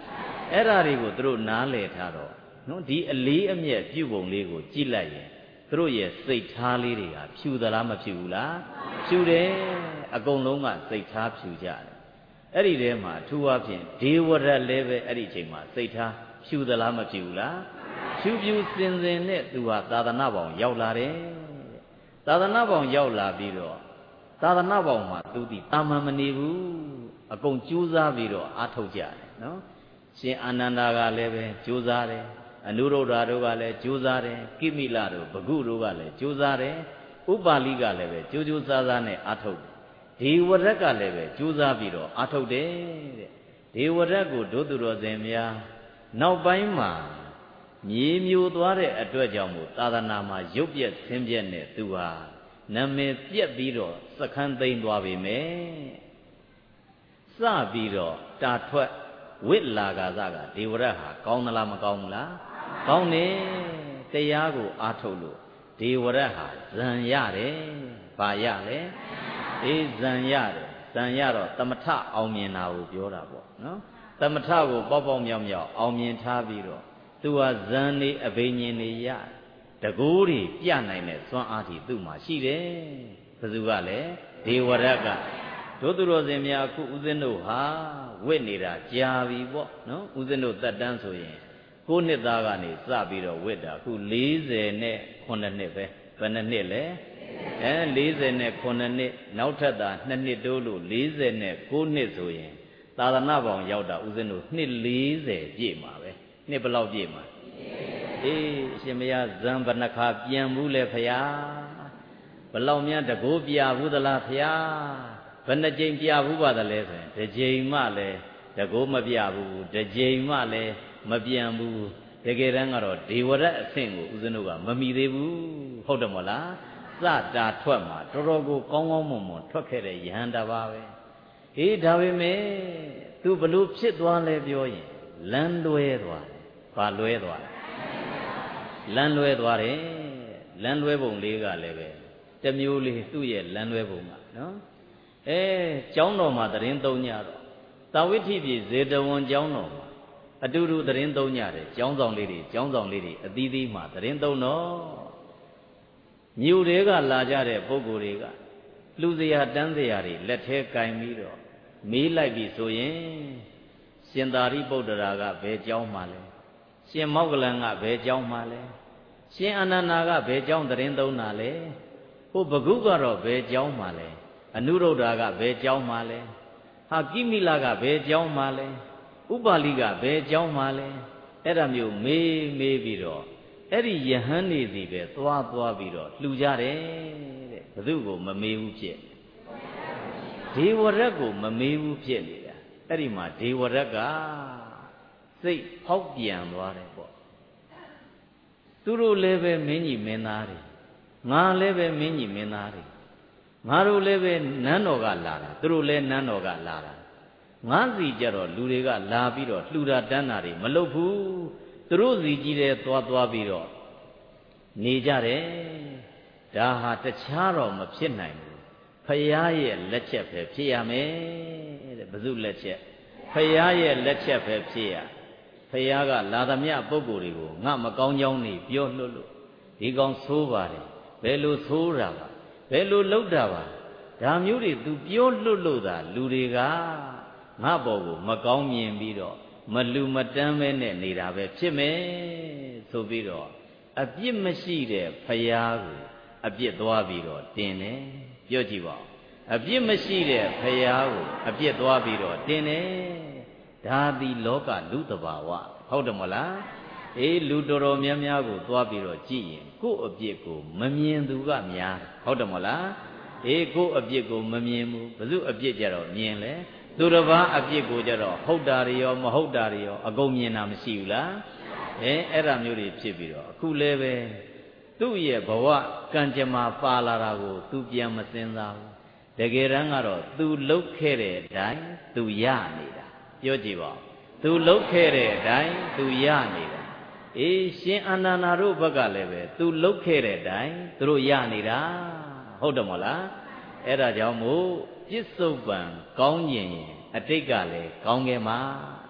အဲ့ဒါတွေကိုသူတို့နားလည်ထားတော့နော်ဒီအလေးအမြတ်ပြုပုံလေးကိုကြည့်လိုက်ရင်သူတို့ရဲ့စိတ်ထားလေးတွေကဖြူသလားမဖြူဘူးလားဖြူတယ်အကုန်လုံးကစိတ်ထားဖြူကြတယ်အဲ့ဒီထဲမှာအထူးအဖြင့်ဒေဝရတ်လည်းပဲအဲ့ဒီအချိန်မှာစိတ်ထားဖြူသလားမဖြူဘူးလားဖြူဖြူစင်စင်နဲ့သူဟာသာသနာပေါင်းရောက်လာတယ်သာသနာပေါင်းရောက်လာပြီးတော့သာသနာပေါင်းမှာသူဒီတာမန်မနေဘူးအကုန်ကြိုးစားပြီးတော့အားထုတ်ကြတယ်နော်ရှင်အာနန္ဒာကလည်းပဲကြိုးစားတယ်အနုရုဒ္ဓတို့ကလည်းကြိုးစားတယ်ကိမိလတို့ဘဂုတို့ကလည်းကြိုးစားတယ်ဥပါလိကလည်းပဲကြိုးကြိုးစားစားနဲ့အားထုတ်တယ်ဒေဝရတ်ကလည်းပဲကြိုးစားပြီးတော့အားထုတ်တယ်တဲ့ဒေဝရတ်ကိုဒုသူတော်စင်များနောက်ပိုင်းမှာမြေမျိုးသွားတဲ့အတွက်ကြောင့်မို့သာသနာမှာရုပ်ပြက်ဆင်းပြက်နဲ့သူဟာနာမည်ပြက်ပြီးတော့စခန်းသိမ်းသွားပြီမယ်စပြီးတော့တာထွက်ဝိလာဂါသကဒေဝရတ်ဟာကောင်းသလားမကောင်းဘူးလားကောင်းတယ်တရားကိုအားထုတ်လို့ဒေဝရတ်ဟာဇံရတယ်ဘာရလဲအေးဇံရတယ်ဇံရတော့သမထအောင်မြင်တာကိုပြောတာပေါ့နော်သမထကိုပေါက်ပေါက်မြောက်မြောက်အောင်မြင်ထားပြီးတော့သူဟာဇံနေအဘိညာဉ်နေရတကူတွေပြနိုင်တဲ့စွမ်းအားကြီးသူ့မှာရှိတယ်ဘယ်သူကလဲဒေဝရတ်ကတို့သူတော်စင်များအခုဦးဇင်းတို့ဟာဝိနေတာကြာပြီပေါ့နော်ဦးဇင်းတို့တက်တန်းဆိုရင်ကိုးနှစ်သားကနေစပြီးတော့ဝိတာအခုလေးဆယ်နဲ့ခုနှစ်နှစ်ပဲဘယ်နှစ်နှစ်လဲအဲလေးဆယ်နဲ့ခုနှစ်နှစ်နောက်ထပ်သာနှစ်နှစ်တိုးလို့လေးဆယ်နဲ့ကိုးနှစ်ဆိုရင်သာသနာပေါင်းရောက်တာဦးဇင်းတို့နှစ်လေးဆယ်ပြည့်မှာပဲနှစ်ဘယ်လောက်ပြည့်မှာအေးအရှင်မယားဇံဘဏ္ဍခါပြန်ဘူးလေဖရာဘလောက်များတကိုးပြဘူးသလားဖရာဘယ်နှကြိမ်ပြဘူးပါသလဲဆိုရင်တစ်ကြိမ်မှလည်းတကိုးမပြဘူးတစ်ကြိမ်မှလည်းမပြန်ဘူးတကယ်တမ်းကတော့ဒေဝရတ်အဆင့်ကိုဦးဇင်းတို့ကမမီသေးဘူးဟုတ်တယ်မဟုတ်လားစတာထွက်မှာတော်တော်ကိုကောင်းကောင်းမွန်မွန်ထွက်ခဲ့တဲ့ယဟန္တာပါပဲအေးဒါပေမဲ့သူဘလို့ဖြစ်သွားလဲပြောရင်လမ်းလွဲသွားတယ်ဘာလွဲသွားလဲလမ်းလွဲသွားတယ်လမ်းလွဲပုံလေးကလည်းပဲတမျိုးလေးသူ့ရဲ့လမ်းလွဲပုံကနော်အဲကျောင်းတော်မှာတရင်သုံးညတော့တာဝိထိပြည်ဇေတဝန်ကျောင်းတော်မှာအတူတူတရင်သုံးညတယ်ကျောင်းဆောင်လေးတွေကျောင်းဆောင်လေးတွေအသီးသီးမှာတရင်သုံးတော့မြို့တွေကလာကြတဲ့ပုဂ္ဂိုလ်တွေကလူစရာတန်းစရာတွေလက်ထဲကင်ပြီးတော့မေးလိုက်ပြီဆိုရင်ရှင်သာရိပုတ္တရာကဘယ်ကျောင်းမှာလဲရှင်မောဂလန်ကဘယ်ကျောင်းမှာလဲရှင်အာနန္ဒာကဘယ်ကျောင်းတရင်သုံးတာလဲဟိုဘဂုကတော့ဘယ်ကျောင်းမှာလဲအနုရုဒ္ဓကဘယ်ကျောင်းမှာလဲဟာကိမိလကဘယ်ကျောင်းမှာလဲဥပါလိကဘယ်ကျောင်းမှာလဲအဲ့ဒါမျိုးမေးမေးပြီးတော့အဲ့ဒီယဟန်နေစီပဲသွားသွားပြီးတော့လှူကြတယ်တဲ့ဘသူကိုမမေးဘူးဖြစ်ဒေဝရတ်ကိုမမေးဘူးဖြစ်နေတာအဲ့ဒီမှာဒေဝရတ်ကစိတ်ဖောက်ပြန်သွားတယ်ပေါ့သူတို့လည်းပဲမင်းကြီးမင်းသားတွေငါလည်းပဲမင်းကြီးမင်းသားတွေငါတို့လည်းပဲနန်းတော်ကလာတာသူတို့လည်းနန်းတော်ကလာတာငါစီကြတော့လူတွေကလာပြီးတော့လှူတာတန်းတာတွေမလုပ်ဘူးသူတို့စီကြီးတဲ့သွားသွားပြီးတော့နေကြတယ်ဒါဟာတခြားတော့မဖြစ်နိုင်ဘူးဖယားရဲ့လက်ချက်ပဲဖြစ်ရမယ်တဲ့ဘု து လက်ချက်ဖယားရဲ့လက်ချက်ပဲဖြစ်ရဖယားကလာသမျှပုဂ္ဂိုလ်တွေကိုငါမကောင်းကြောင်းနေပြောလွတ်လို့ဒီကောင်ဆိုးပါတယ်ဘယ်လိုဆိုးတာပါဘယ်လိုလုပ်တာပါဒါမျိုးတွေ तू ပြောလွတ်လို့သာလူတွေကငါဘောကိုမကောင်းမြင်ပြီးတော့မလူမတန်းပဲနဲ့နေတာပဲဖြစ်မယ်ဆိုပြီးတော့အပြစ်မရှိတဲ့ဖယားကိုအပြစ်သွားပြီးတော့တင်တယ်ပြောကြည့်ပါဦးအပြစ်မရှိတဲ့ဖယားကိုအပြစ်သွားပြီးတော့တင်တယ်ဒါသည်လောကလူတဘာဝဟုတ်တယ်မလားအေးလူတော်တော်များများကိုသွားပြီးတော့ကြည့်ရင်ကိုယ့်အပြစ်ကိုမမြင်သူကများဟုတ်တယ်မလားအေးကိုယ့်အပြစ်ကိုမမြင်ဘူးဘယ်သူအပြစ်ကြတော့မြင်လဲသူတစ်ပါးအပြစ်ကိုကြတော့ဟုတ်တာတွေရောမဟုတ်တာတွေရောအကုန်မြင်တာမရှိဘူးလားအဲအဲ့ဒါမျိုးတွေဖြစ်ပြီးတော့အခုလည်းပဲသူ့ရဲ့ဘဝကံကြမ္မာပါလာတာကို तू ပြန်မစင်စားဘူးတကယ်တမ်းကတော့ तू လှုပ်ခဲ့တဲ့အတိုင်း तू ရနေတာပြောကြည့်ပါဦး तू လှုပ်ခဲ့တဲ့အတိုင်း तू ရနေတာအေးရှင်အာနန္ဒာတို့ဘက်ကလည်းပဲ तू လှုပ်ခဲ့တဲ့အတိုင်းသူတို့ရနေတာဟုတ်တယ်မဟုတ်လားအဲ့ဒါကြောင့်မို့ပြစ္ဆုတ်ပံကောင်းကျင်ရင်အတိတ်ကလည်းကောင်းခဲ့မှာ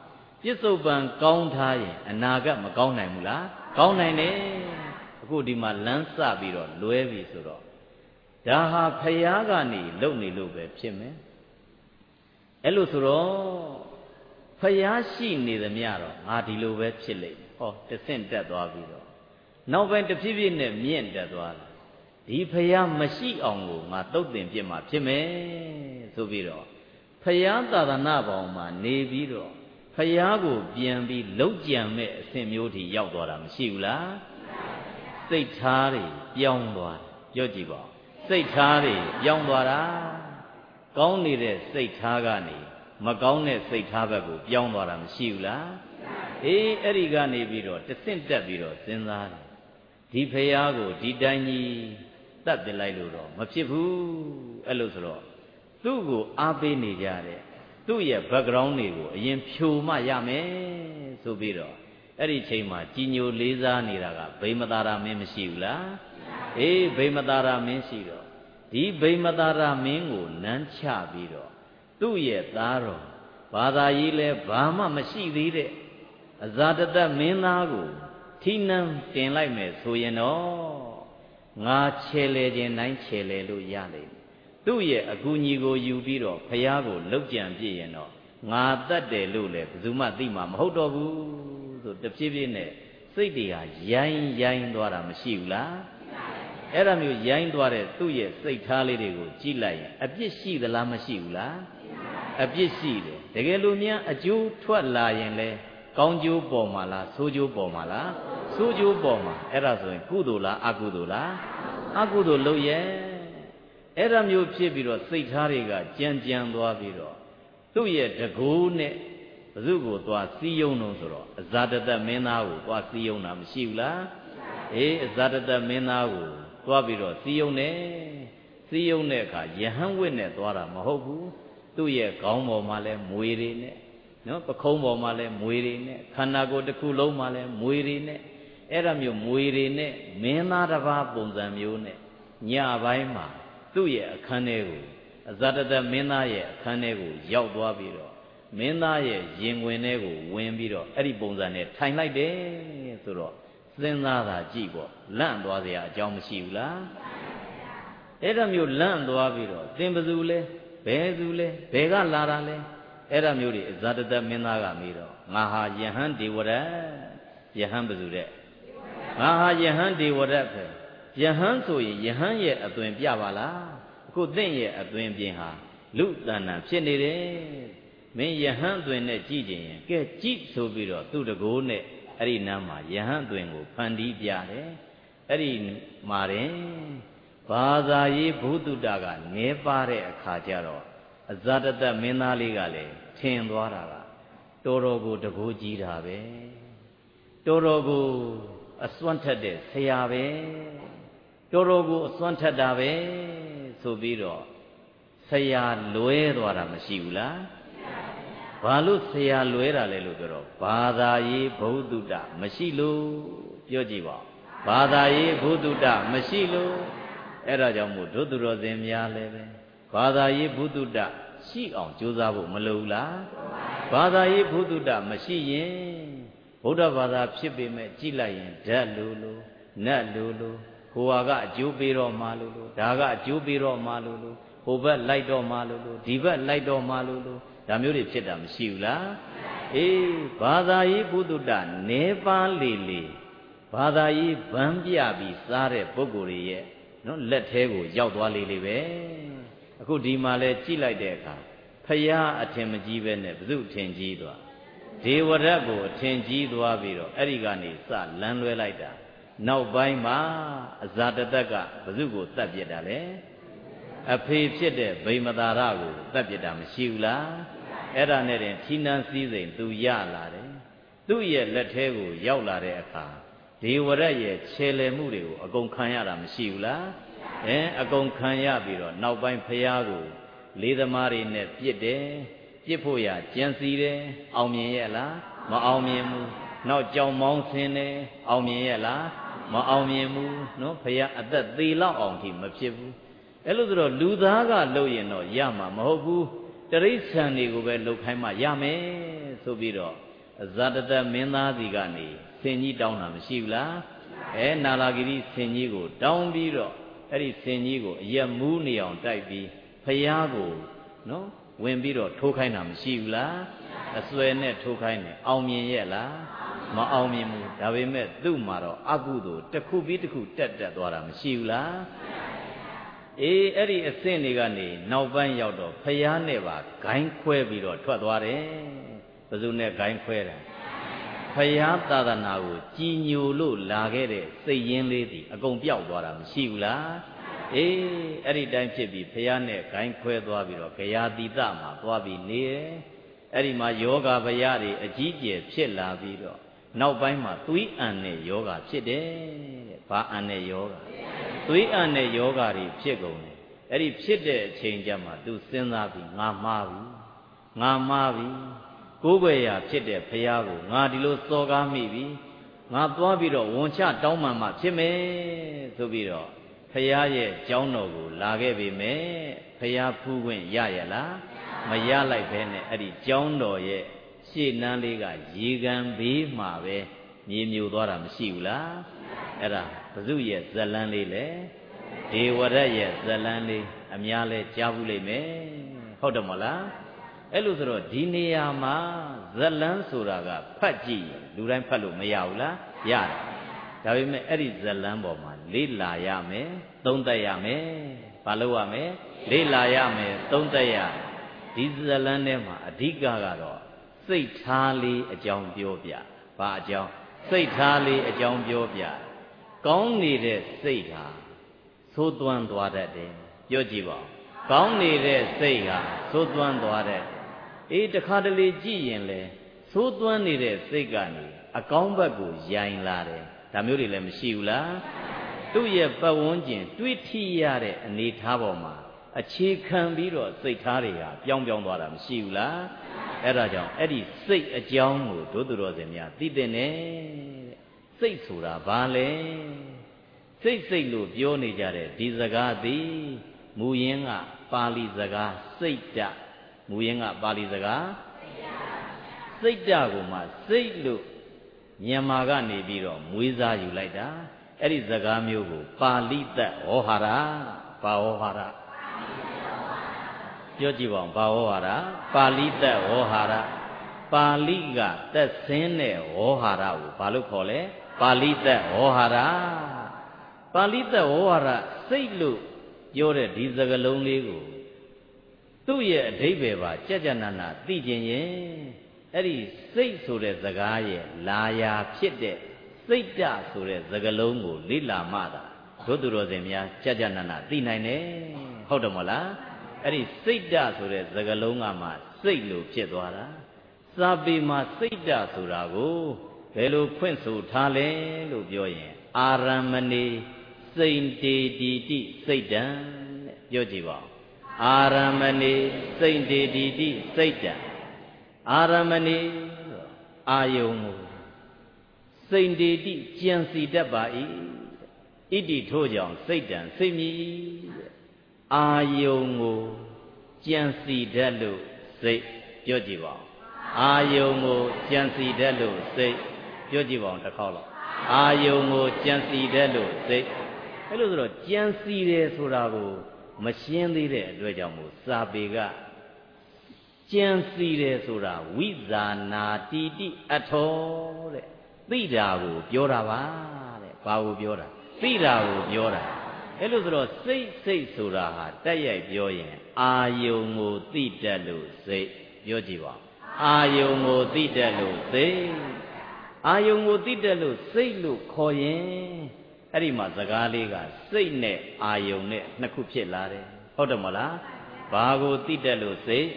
ပြစ္ဆုတ်ပံကောင်းထားရင်အနာဂတ်မကောင်းနိုင်ဘူးလားကောင်းနိုင်တယ်အခုဒီမှာလမ်းစပြီးတော့လွဲပြီဆိုတော့ဒါဟာဖယားကနေလုံနေလို့ပဲဖြစ်မယ်အဲ့လိုဆိုတော့ဖယားရှိနေသမျှတော့ငါဒီလိုပဲဖြစ်လိမ့်မယ်ဟောတဆင့်တက်သွားပြီးတော့နောက်ပိုင်းတစ်ဖြည်းဖြည်းနဲ့မြင့်တက်သွားတယ်ဒီဖယားမရှိအောင်ကိုငါတုတ်တင်ပြစ်မှာဖြစ်မယ်ဆိုပြီးတော့ဖယားသာသနာပေါင်းမှာနေပြီးတော့ဖယားကိုပြန်ပြီးလှုပ်ကြံမဲ့အဆင့်မျိုးထိရောက်သွားတာမရှိဘူးလားစိတ်ထားတွေပြောင်းသွားပြောကြည့်ပါစိတ်ထားတွေပြောင်းသွားတာကောင်းနေတဲ့စိတ်ထားကနေမကောင်းတဲ့စိတ်ထားဘက်ကိုပြောင်းသွားတာမရှိဘူးလားအေးအဲ့ဒီကနေပြီးတော့တဆင့်တက်ပြီးတော့စဉ်းစားတယ်ဒီဖယားကိုဒီတိုင်းကြီးတတ်ပြလိုက်လို့တော့မဖြစ်ဘူးအဲ့လိုဆိုတော့သူ့ကိုအားပေးနေကြတဲ့သူ့ရဲ့ background တွေကိုအရင်ဖြိုမှရမယ်ဆိုပြီးတော့အဲ့ဒီချိန်မှာကြီးညိုလေးစားနေတာကဗိမသာရမင်းမရှိဘူးလားအေးဗိမသာရမင်းရှိတော့ဒီဗိမသာရမင်းကိုနမ်းချပြီးတော့သူ့ရဲ့သားတော်ဘာသာရေးလဲဘာမှမရှိသေးတဲ့အဇာတတမင်းသားကိုထိနှံတင်လိုက်မယ်ဆိုရင်တော့ငါခြေလေခြင်းတိုင်းခြေလေလို့ရလိမ့်မယ်သူ့ရဲ့အကူအညီကိုယူပြီးတော့ဖယားကိုလှုပ်ကြံပြည့်ရင်တော့ငါတတ်တယ်လို့လည်းဘယ်သူမှသိမှာမဟုတ်တော့ဘူးဆိုတဖြည်းဖြည်းနဲ့စိတ်တွေဟာရိုင်းရိုင်းသွားတာမရှိဘူးလားအဲ့ဒါမျိုးရိုင်းသွားတဲ့သူ့ရဲ့စိတ်ထားလေးတွေကိုကြည့်လိုက်ရင်အပြစ်ရှိသလားမရှိဘူးလားအပြစ်ရှိတယ်တကယ်လို့များအကျိုးထွက်လာရင်လဲကောင်းကျိုးပေါ်မှာလားဆိုးကျိုးပေါ်မှာလားဆိုးကျိုးပေါ်မှာအဲ့ဒါဆိုရင်ကုသိုလ်လားအကုသိုလ်လားအကုသိုလ်လုပ်ရဲ့အဲ့ဒါမျိုးဖြစ်ပြီးတော့စိတ်ထားတွေကကြမ်းကြမ်းသွားပြီးတော့သူ့ရဲ့တကူနဲ့ဘု து ကိုသွားစီးယုံတော့ဆိုတော့အဇာတတမင်းသားကိုသွားစီးယုံတာမရှိဘူးလားအေးအဇာတတမင်းသားကိုသွားပြီးတော့စီးယုံတယ်စီးယုံတဲ့အခါယဟန်ဝစ်နဲ့သွားတာမဟုတ်ဘူးသူ့ရဲ့ခေါင်းပေါ်မှာလဲမွေတွေနဲ့နော်ပခုံးပေါ်မှာလဲမွေတွေနဲ့ခန္ဓာကိုယ်တစ်ခုလုံးမှာလဲမွေတွေနဲ့အဲ့ဒါမျိုးမွေတွေနဲ့မင်းသားတစ်ပါးပုံစံမျိုးနဲ့ညပိုင်းမှာသူ့ရဲ့အခန်းထဲကိုအဇာတတမင်းသားရဲ့အခန်းထဲကိုရောက်သွားပြီးတော့မင်းသားရဲ့ရင်ဝင်ထဲကိုဝင်ပြီးတော့အဲ့ဒီပုံစံနဲ့ထိုင်လိုက်တယ်ဆိုတော့စဉ်းစားတာကြည့်ပေါ့လန့်သွားစရာအကြောင်းမရှိဘူးလားအဲ့ဒါမျိုးလန့်သွားပြီးတော့သင်ဘသူလဲဘယ်သူလဲဘယ်ကလာတာလဲအဲ့ဒါမျိုးတွေအဇာတတမင်းသားကမေးတော့ငါဟာယဟန်ဒေဝရတ်ယဟန်ဘသူတဲ့ငါဟာယဟန်ဒေဝရတ်ပဲယဟန်ဆိုရင်ယဟန်ရဲ့အသွင်ပြပါလားအခုသင်ရဲ့အသွင်ပြင်ဟာလူတဏ္ဍာဖြစ်နေတယ်မင်းယဟန်အသွင်နဲ့ကြည့်ကြရင်ကဲကြည့်ဆိုပြီးတော့သူ့တကိုးနဲ့အဲ့ဒီနားမှာယဟန်အသွင်ကိုဖန်တီးပြတယ်အဲ့ဒီမှာတင်ဘာသာရေးဘုဒ္ဓတာကငဲပါတဲ့အခါကျတော့အဇာတတမင်းသားလေးကလည်းထင်သွားတာကတော်တော်ကိုတကိုးကြီးတာပဲတော်တော်ကိုအစွမ်းထက်တဲ့ဆရာပဲတော်တော်ကိုအစွမ်းထက်တာပဲဆိုပြီးတော့ဆရာလွဲသွားတာမရှိဘူးလားဘာလို့ဆရာလွဲတာလဲလို့ပြောတော့ဘာသာရေးဘုဒ္ဓတာမရှိလို့ပြောကြည့်ပါဘာသာရေးဘုဒ္ဓတာမရှိလို့အဲ့ဒါကြောင့်မို့ဒုသူတော်စင်များလည်းပဲဘာသာရေးဘုဒ္ဓတာရှိအောင်ကြိုးစားဖို့မလိုဘူးလားဘာသာရေးဘုဒ္ဓတာမရှိရင်ဗုဒ္ဓဘာသာဖြစ်ပေမဲ့ကြည်လိုက်ရင်ဓာတ်လိုလိုနတ်လိုလိုဟိုဟာကအကျိုးပေးတော့မှလိုလိုဒါကအကျိုးပေးတော့မှလိုလိုဟိုဘက်လိုက်တော့မှလိုလိုဒီဘက်လိုက်တော့မှလိုလိုဒါမျိုးတွေဖြစ်တာမရှိဘူးလားအေးဘာသာရေးဘုဒ္ဓတာနေပါလေလေဘာသာရေးဗန်းပြပြီးစားတဲ့ပုဂ္ဂိုလ်တွေရဲ့နော်လက်သေးကိုရောက်သွားလေလေပဲအခုဒီမှာလဲကြည့်လိုက်တဲ့အခါဖယားအထင်မကြီးပဲနဲ့ဘု து အထင်ကြီးသွားဒေဝရတ်ကိုအထင်ကြီးသွားပြီးတော့အဲ့ဒီကနေစလမ်းလွဲလိုက်တာနောက်ပိုင်းမှာအဇာတတကဘု து ကိုတတ်ပြစ်တာလေအဖေဖြစ်တဲ့ဗိမသာရကိုတတ်ပြစ်တာမရှိဘူးလားအဲ့ဒါနဲ့တင်ထီနန်းစည်းစိမ်သူရလာတယ်သူ့ရဲ့လက်ထဲကိုရောက်လာတဲ့အခါဒေဝရတ်ရဲ့ခြေလည်မှုတွေကိုအကုန်ခံရတာမရှိဘူးလားအဲအကုန်ခံရပြီးတော့နောက်ပိုင်းဖယားကိုလေးသမားတွေနဲ့ပြစ်တယ်ပြစ်ဖို့ရကြံစီတယ်အောင်မြင်ရဲ့လားမအောင်မြင်ဘူးနောက်ကြောင်မောင်းဆင်းတယ်အောင်မြင်ရဲ့လားမအောင်မြင်ဘူးနော်ဖယားအသက်သေလောက်အောင်ထိမဖြစ်ဘူးအဲ့လိုဆိုတော့လူသားကလုပ်ရင်တော့ရမှာမဟုတ်ဘူးတရိစ္ဆာန်တွေကိုပဲလုပ်ခိုင်းမှရမယ်ဆိုပြီးတော့ဇာတတမင်းသားစီကနေဆင်ကြီးတောင်းတာမရှိဘူးလားအဲနာလာဂိရိဆင်ကြီးကိုတောင်းပြီးတော့အဲ့ဒီဆင်ကြီးကိုအရက်မူးနေအောင်တိုက်ပြီးဖယားကိုနော်ဝင်ပြီးတော့ထိုးခိုင်းတာမရှိဘူးလားအစွဲနဲ့ထိုးခိုင်းတယ်အောင်မြင်ရဲ့လားမအောင်မြင်ဘူးဒါပေမဲ့သူ့မှာတော့အကုသိုလ်တစ်ခုပြီးတစ်ခုတက်တက်သွားတာမရှိဘူးလားအေးအဲ့ဒီအဆင့်တွေကနေနောက်ပိုင်းရောက်တော့ဖယားနဲ့ပါဂိုင်းခွဲပြီးတော့ထွက်သွားတယ်ဘယ်သူနဲ့ဂိုင်းခွဲတာဖယားသာသနာကိုကြည်ညိုလို့လာခဲ့တဲ့စိတ်ရင်းလေးတွေအကုန်ပျောက်သွားတာမရှိဘူးလားအေးအဲ့ဒီတိုင်းဖြစ်ပြီးဖယားနဲ့ဂိုင်းခွဲသွားပြီးတော့ဂယာတိတမှာသွားပြီးနေတယ်အဲ့ဒီမှာယောဂဗျာတွေအကြီးကျယ်ဖြစ်လာပြီးတော့နောက်ပိုင်းမှာသွေးအံနဲ့ယောဂဖြစ်တယ်တဲ့ဘာအံနဲ့ယောဂသွေးအံနဲ့ယောဂတွေဖြစ်ကုန်တယ်အဲ့ဒီဖြစ်တဲ့အချိန်ကျမှသူစဉ်းစားပြီးငါမှားပြီငါမှားပြီကိုယ်ွယ်ရာဖြစ်တဲ့ဖယားကိုငါဒီလိုစော်ကားမိပြီငါသွားပြီးတော့ဝန်ချတောင်းမှမှဖြစ်မယ်ဆိုပြီးတော့ဖယားရဲ့ကြောင်းတော်ကိုလာခဲ့ပေမဲ့ဖယားဖူးခွင့်ရရလားမရလိုက်ဘဲနဲ့အဲ့ဒီကြောင်းတော်ရဲ့ရှေ့နန်းလေးကရေကန်ဘေးမှာပဲမြေမြိုသွားတာမရှိဘူးလားအဲ့ဒါဘု து ရဲ့ဇလန်းလေးလေဒေဝရရဲ့ဇလန်းလေးအများလဲကြားဘူးလိမ့်မယ်ဟုတ်တယ်မလားအဲ့လိုဆိုတော့ဒီနေရာမှာဇလန်းဆိုတာကဖတ်ကြည့်လူတိုင်းဖတ်လို့မရဘူးလားရတယ်ဒါပေမဲ့အဲ့ဒီဇလန်းပေါ်မှာလေ့လာရမယ်သုံးသပ်ရမယ်ဘာလို့ရမယ်လေ့လာရမယ်သုံးသပ်ရဒီဇလန်းထဲမှာအဓိကကတော့စိတ်ထားလေးအကြောင်းပြောပြဘာအကြောင်းစိတ်ထားလေးအကြောင်းပြောပြကောင်းနေတဲ့စိတ်ဟာသိုးသွမ်းသွားတတ်တယ်ပြောကြည့်ပါဦးကောင်းနေတဲ့စိတ်ဟာသိုးသွမ်းသွားတတ်အေးတခါတလေကြည့်ရင်လေသိုးသွမ်းနေတဲ့စိတ်ကနေအကောင်းဘက်ကိုယိုင်လာတယ်ဒါမျိုးတွေလည်းမရှိဘူးလားသူ့ရဲ့ပတ်ဝန်းကျင်တွေးထိရတဲ့အနေထားပေါ်မှာအခြေခံပြီးတော့စိတ်ထားတွေဟာပြောင်းပြောင်းသွားတာမရှိဘူးလားအဲ့ဒါကြောင့်အဲ့ဒီစိတ်အကြောင်းကိုဒုသူတော်စင်များသိတဲ့နဲ့စိတ်ဆိုတာဘာလဲစိတ်စိတ်လို့ပြောနေကြတဲ့ဒီစကားသည်မူရင်းကပါဠိစကားစိတ်တမူရင်းကပါဠိစကားစိတ်တကိုမှစိတ်လို့မြန်မာကနေပြီးတော့မွေးစားယူလိုက်တာအဲ့ဒီစကားမျိုးကိုပါဠိသက်ဩဟာရဘာဩဟာရပြောကြည့်ပါဦးဘာဩဟာရပါဠိသက်ဩဟာရပါဠိကသက်ဆင်းတဲ့ဩဟာရကိုဘာလို့ခေါ်လဲပါဠိသက်ဩဟာရပါဠိသက်ဩဟာရစိတ်လို့ပြောတဲ့ဒီစကားလုံးလေးကိုသူ့ရဲ့အဓိပ္ပာယ်ပါကြကြနာနာသိကျင်ရင်အဲ့ဒီစိတ်ဆိုတဲ့စကားရဲ့လာယာဖြစ်တဲ့စိတ်တဆိုတဲ့စကားလုံးကိုလေ့လာမှသာတို့သူတော်စင်များကြကြနာနာသိနိုင်တယ်ဟုတ်တယ်မလားအဲ့ဒီစိတ်တဆိုတဲ့စကားလုံးကမှစိတ်လို့ဖြစ်သွားတာစာပေမှာစိတ်တဆိုတာကိုဘယ်လိုဖွင့်ဆိုထားလဲလို့ပြောရင်အာရမဏေစိန်တေတိတိစိတ်တံပြောကြည့်ပါဦးအာရမဏေစိန်တေတိတိစိတ်တံအာရမဏေအာယုံကိုစိန်တေတိကြံစီတတ်ပါ၏ဣတိထို့ကြောင့်စိတ်တံစိတ်မြည်အာယုံကိုကြံစီတတ်လို့စိတ်ပြောကြည့်ပါဦးအာယုံကိုကြံစီတတ်လို့စိတ်ပြောကြည့်ပါဦးတစ်ခေါက်လောက်အာယုံကိုကြံစီတတ်လို့စိတ်အဲ့လိုဆိုတော့ကြံစီတယ်ဆိုတာကိုမရှင်းသေးတဲ့အတွက်ကြောင့်မို့စာပေကကြံစီတယ်ဆိုတာဝိဇာနာတိတိအထောတဲ့သိတာကိုပြောတာပါတဲ့ဘာကိုပြောတာသိတာကိုပြောတာအဲ့လိုဆိုတော့စိတ်စိတ်ဆိုတာဟာတက်ရိုက်ပြောရင်အာယုံကိုသိတတ်လို့စိတ်ပြောကြည့်ပါအာယုံကိုသိတတ်လို့စိတ်အာယုံကိုသိတတ်လို့စိတ်လို့ခေါ်ရင်အဲ့ဒီမှာစကားလေးကစိတ်နဲ့အာယုံနဲ့နှစ်ခုဖြစ်လာတယ်ဟုတ်တယ်မလားဘာကိုသိတတ်လို့စိတ်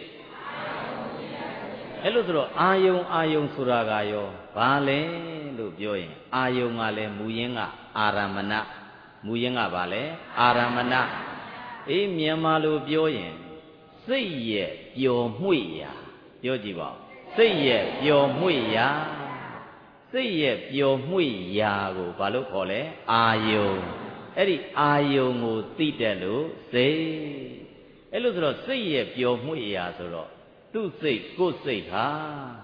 အဲ့လိုဆိုတော့အာယုံအာယုံဆိုတာကရောဘာလဲလို့ပြောရင်အာယုံကလည်းမူရင်းကအာရမဏမူရင်းကဘာလဲအာရမဏအေးမြန်မာလိုပြောရင်စိတ်ရဲ့ပျော်မွေ့ရာပြောကြည့်ပါဦးစိတ်ရဲ့ပျော်မွေ့ရာစိတ်ရဲ့ပျော်မွေ့ရာကိုဘာလို့ခေါ်လဲအာယုံအဲ့ဒီအာယုံကိုသိတတ်လို့စိတ်အဲ့လိုဆိုတော့စိတ်ရဲ့ပျော်မွေ့ရာဆိုတော့သူ့စိတ်ကိုယ်စိတ်ဟာ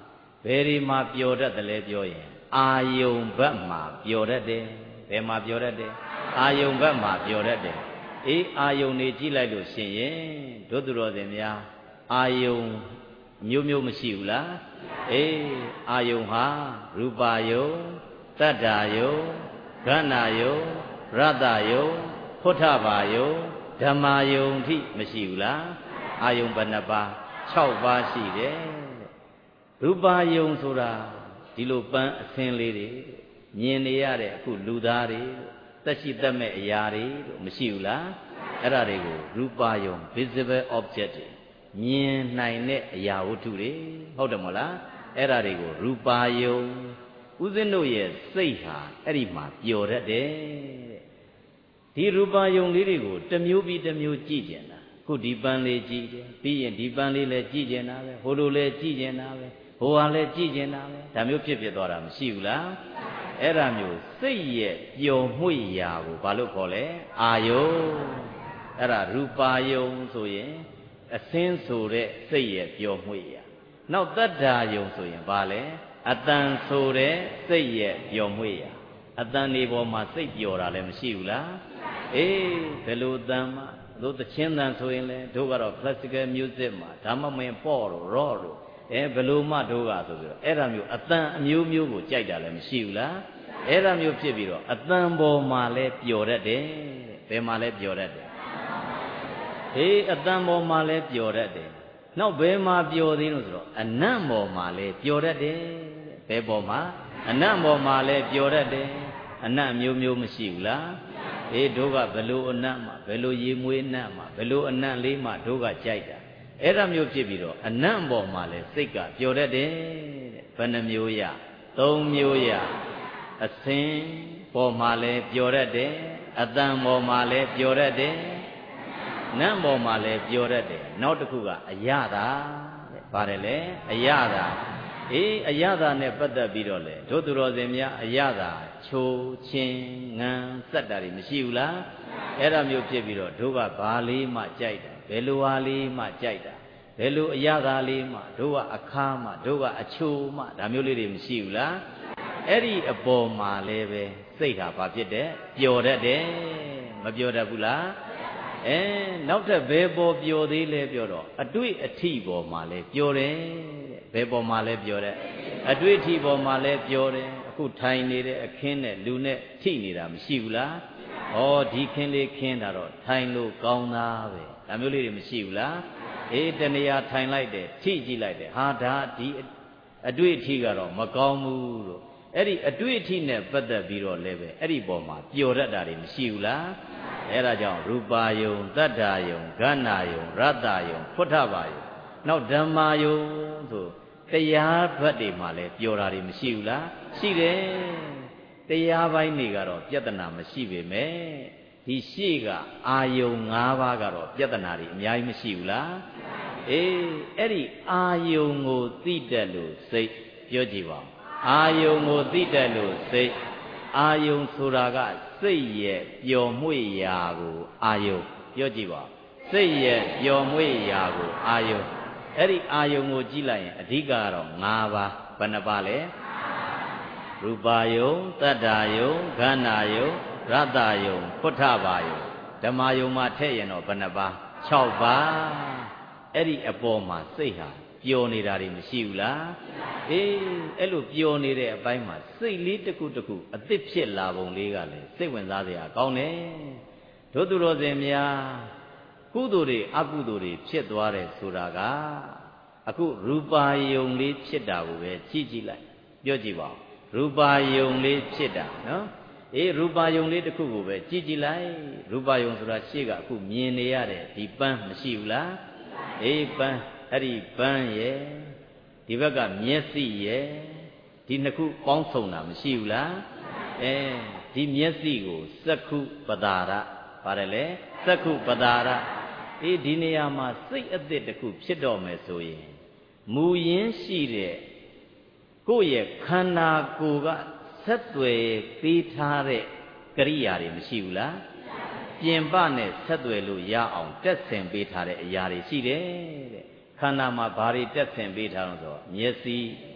ဘယ်ဒီမှာပျော်တတ်တယ်လဲပြောရင်အာယုံဘက်မှာပျော်တတ်တယ်ဘယ်မှာပျော်တတ်တယ်အာယုံဘက်မှာပျော်တတ်တယ်အေးအာယုံနေကြည့်လိုက်လို့ရှင်ရင်တို့သူတော်စင်များအာယုံမျိုးမျိုးမရှိဘူးလားအေးအာယုံဟာရူပါယုံတတ္တာယုံခန္ဓာယုံရတ္တယုံဖုဋ္ဌဘာယုံဓမ္မာယုံအထိမရှိဘူးလားအာယုံဘယ်နှပါး၆ပါးရှိတယ်ရူပါယုံဆိုတာဒီလိုပန်းအစင်းလေးတွေမြင်နေရတဲ့အခုလူသားတွေသက်ရှိသက်မဲ့အရာတွေမရှိဘူးလားအဲ့ဒါတွေကိုရူပါယုံ visible object တွေမြင်နိုင်တဲ့အရာဝတ္ထုတွေဟုတ်တယ်မဟုတ်လားအဲ့ဒါတွေကိုရူပါယုံဦးဇင်းတို့ရဲ့စိတ်ဟာအဲ့ဒီမှာပျော်တတ်တယ်ဒီရူပါယုံလေးတွေကိုတစ်မျိုးပြီးတစ်မျိုးကြည့်ကြတာခုဒီပန်းလေးကြည့်တယ်ပြီးရင်ဒီပန်းလေးလည်းကြည့်ကြတာပဲဟိုလိုလည်းကြည့်ကြတာပဲဟိုဟာလည်းကြည့်ကြတာပဲဒါမျိုးဖြစ်ဖြစ်သွားတာမရှိဘူးလားအဲ့ဒါမျိုးစိတ်ရဲ့ပျော်မွေ့ရာကိုဘာလို့ခေါ်လဲအာယုံအဲ့ဒါရူပါယုံဆိုရင်အစင်းဆိုတဲ့စိတ်ရဲ့ပျော်မွေ့ရာနောက်တတ္တာယုံဆိုရင်ဘာလဲအတန်ဆိုတဲ့စိတ်ရဲ့ပျော်မွေ့ရာအတန်ဒီပေါ်မှာစိတ်ပျော်တာလည်းမရှိဘူးလားအေးဘယ်လိုတန်မှတို့သချင်းတန်ဆိုရင်လေတို့ကတော့ classical music မှာဓမ္မမင်းပေါ့တို့ရော့တို့အဲဘယ်လိုမှတို့ကဆိုပြီးတော့အဲ့ဒါမျိုးအတန်အမျိုးမျိုးကိုကြိုက်တာလည်းမရှိဘူးလားအဲ့ဒါမျိုးဖြစ်ပြီးတော့အတန်ပေါ်မှာလဲပျော်တတ်တယ်ဘယ်မှာလဲပျော်တတ်တယ်ဟေးအတန်ပေါ်မှာလဲပျော်တတ်တယ်နောက်ဘယ်မှာပျော်သေးလို့ဆိုတော့အနံ့ပေါ်မှာလဲပျော်တတ်တယ်ဘယ်ပေါ်မှာအနံ့ပေါ်မှာလဲပျော်တတ်တယ်အနံ့မျိုးမျိုးမရှိဘူးလားအေးတို့ကဘယ်လိုအနံ့မှာဘယ်လိုရေမွေးနံ့မှာဘယ်လိုအနံ့လေးမှာတို့ကကြိုက်တာအဲ့ဒါမျိုးဖြစ်ပြီးတော့အနံ့ပေါ်မှာလဲစိတ်ကပျော်တတ်တယ်တဲ့ဘယ်နှမျိုးရသုံးမျိုးရအစင်းပေါ်မှာလဲပျော်တတ်တယ်အတန်ပေါ်မှာလဲပျော်တတ်တယ်နံ့ပေါ်မှာလဲပျော်တတ်တယ်နောက်တစ်ခုကအရသာတဲ့ပါတယ်လေအရသာအေးအရသာနဲ့ပတ်သက်ပြီးတော့လေတို့သူတော်စင်များအရသာချိုးချင်းငံစက်တာတွေမရှိဘူးလားအဲ့ဒါမျိုးဖြစ်ပြီးတော့တို့ကဘာလေးမှကြိုက်တာဘယ်လိုဟာလေးမှကြိုက်တာဘယ်လိုအရသာလေးမှတို့ကအခါမှတို့ကအချိုးမှဒါမျိုးလေးတွေမရှိဘူးလားအဲ့ဒီအပေါ်မှာလည်းပဲစိတ်ဟာဘာဖြစ်တယ်ပျော်တတ်တယ်မပျော်တတ်ဘူးလားအဲနောက်ထပ်ဘယ်ပေါ်ပျော်သေးလဲပြောတော့အတွေ့အထိပေါ်မှာလဲပျော်တယ်တဲ့ဘယ်ပေါ်မှာလဲပျော်တယ်အတွေ့အထိပေါ်မှာလဲပျော်တယ်အခုထိုင်နေတဲ့အခင်းနဲ့လူနဲ့ထိနေတာမရှိဘူးလားဩဒီခင်းလေးခင်းတာတော့ထိုင်လို့ကောင်းသားပဲဒါမျိုးလေးတွေမရှိဘူးလားအေးတဏှာထိုင်လိုက်တယ်ထိကြည့်လိုက်တယ်ဟာဒါဒီအတွေ့အထိကတော့မကောင်းဘူးလို့အဲ့ဒီအတွေ့အထိနဲ့ပတ်သက်ပြီးတော့လည်းပဲအဲ့ဒီပေါ်မှာပျော်တတ်တာတွေမရှိဘူးလားအဲ့ဒါကြောင့်ရူပါယုံတတ္တာယုံခန္ဓာယုံရတ္တယုံဖုဋ္ဌဘာယုံနောက်ဓမ္မာယုံဆိုတရားဘက်တွေမှာလည်းပျော်တာတွေမရှိဘူးလားရှိတယ်တရားပိုင်းတွေကတော့ပြဿနာမရှိပေမဲ့ဒီရှေ့ကအာယုံ၅ပါးကတော့ပြဿနာတွေအများကြီးမရှိဘူးလားအေးအဲ့ဒီအာယုံကိုသိတတ်လို့စိတ်ပြောကြည့်ပါဦးအာယုံကိုသိတတ်လို့စိတ်အာယုံဆိုတာကစိတ်ရဲ့ပျော်မွေ့ရာကိုအာယုံပြောကြည့်ပါစိတ်ရဲ့ပျော်မွေ့ရာကိုအာယုံအဲ့ဒီအာယုံကိုကြည့်လိုက်ရင်အဓိကကတော့၅ပါးဘယ်နှပါလဲရူပါယုံတတ္တာယုံခန္ဓာယုံရတ္တယုံဖုဋ္ဌဘာယုံဓမ္မာယုံမှာထည့်ရင်တော့ဘယ်နှပါ၆ပါးအဲ့ဒီအပေါ်မှာစိတ်ဟာပျော်နေတာတွေမရှိဘူးလားအေးအဲ့လိုပျော်နေတဲ့အပိုင်းမှာစိတ်လေးတစ်ခုတစ်ခုအသစ်ဖြစ်လာပုံလေးကလည်းစိတ်ဝင်စားစရာကောင်းတယ်တို့သူတော်စင်များကုသိုလ်တွေအကုသိုလ်တွေဖြစ်သွားတယ်ဆိုတာကအခုရူပါယုံလေးဖြစ်တာကိုပဲကြည့်ကြည့်လိုက်ပြောကြည့်ပါဦးရူပါယုံလေးဖြစ်တာနော်အေးရူပါယုံလေးတစ်ခုကိုပဲကြည့်ကြည့်လိုက်ရူပါယုံဆိုတာရှေ့ကအခုမြင်နေရတဲ့ဒီပန်းမရှိဘူးလားအေးပန်းအဲ့ဒီပန်းရဲ့ဒီဘက်ကမျက်စိရဲ့ဒီနှစ်ခုပေါင်းစုံတာမရှိဘူးလားအဲဒီမျက်စိကိုစက္ခုပဒါရပါတယ်လေစက္ခုပဒါရအေးဒီနေရာမှာစိတ်အသစ်တစ်ခုဖြစ်တော့မယ်ဆိုရင်မူရင်းရှိတဲ့ကိုယ့်ရဲ့ခန္ဓာကိုယ်ကဆက်သွယ်ပေးထားတဲ့ကရိယာတွေမရှိဘူးလားပြင်ပနဲ့ဆက်သွယ်လို့ရအောင်တက်ဆင်ပေးထားတဲ့အရာတွေရှိတယ်တဲ့ခန္ဓာမှာဘာတွေတက်ဆင်ပေးထားလို့ဆိုမျက်စိ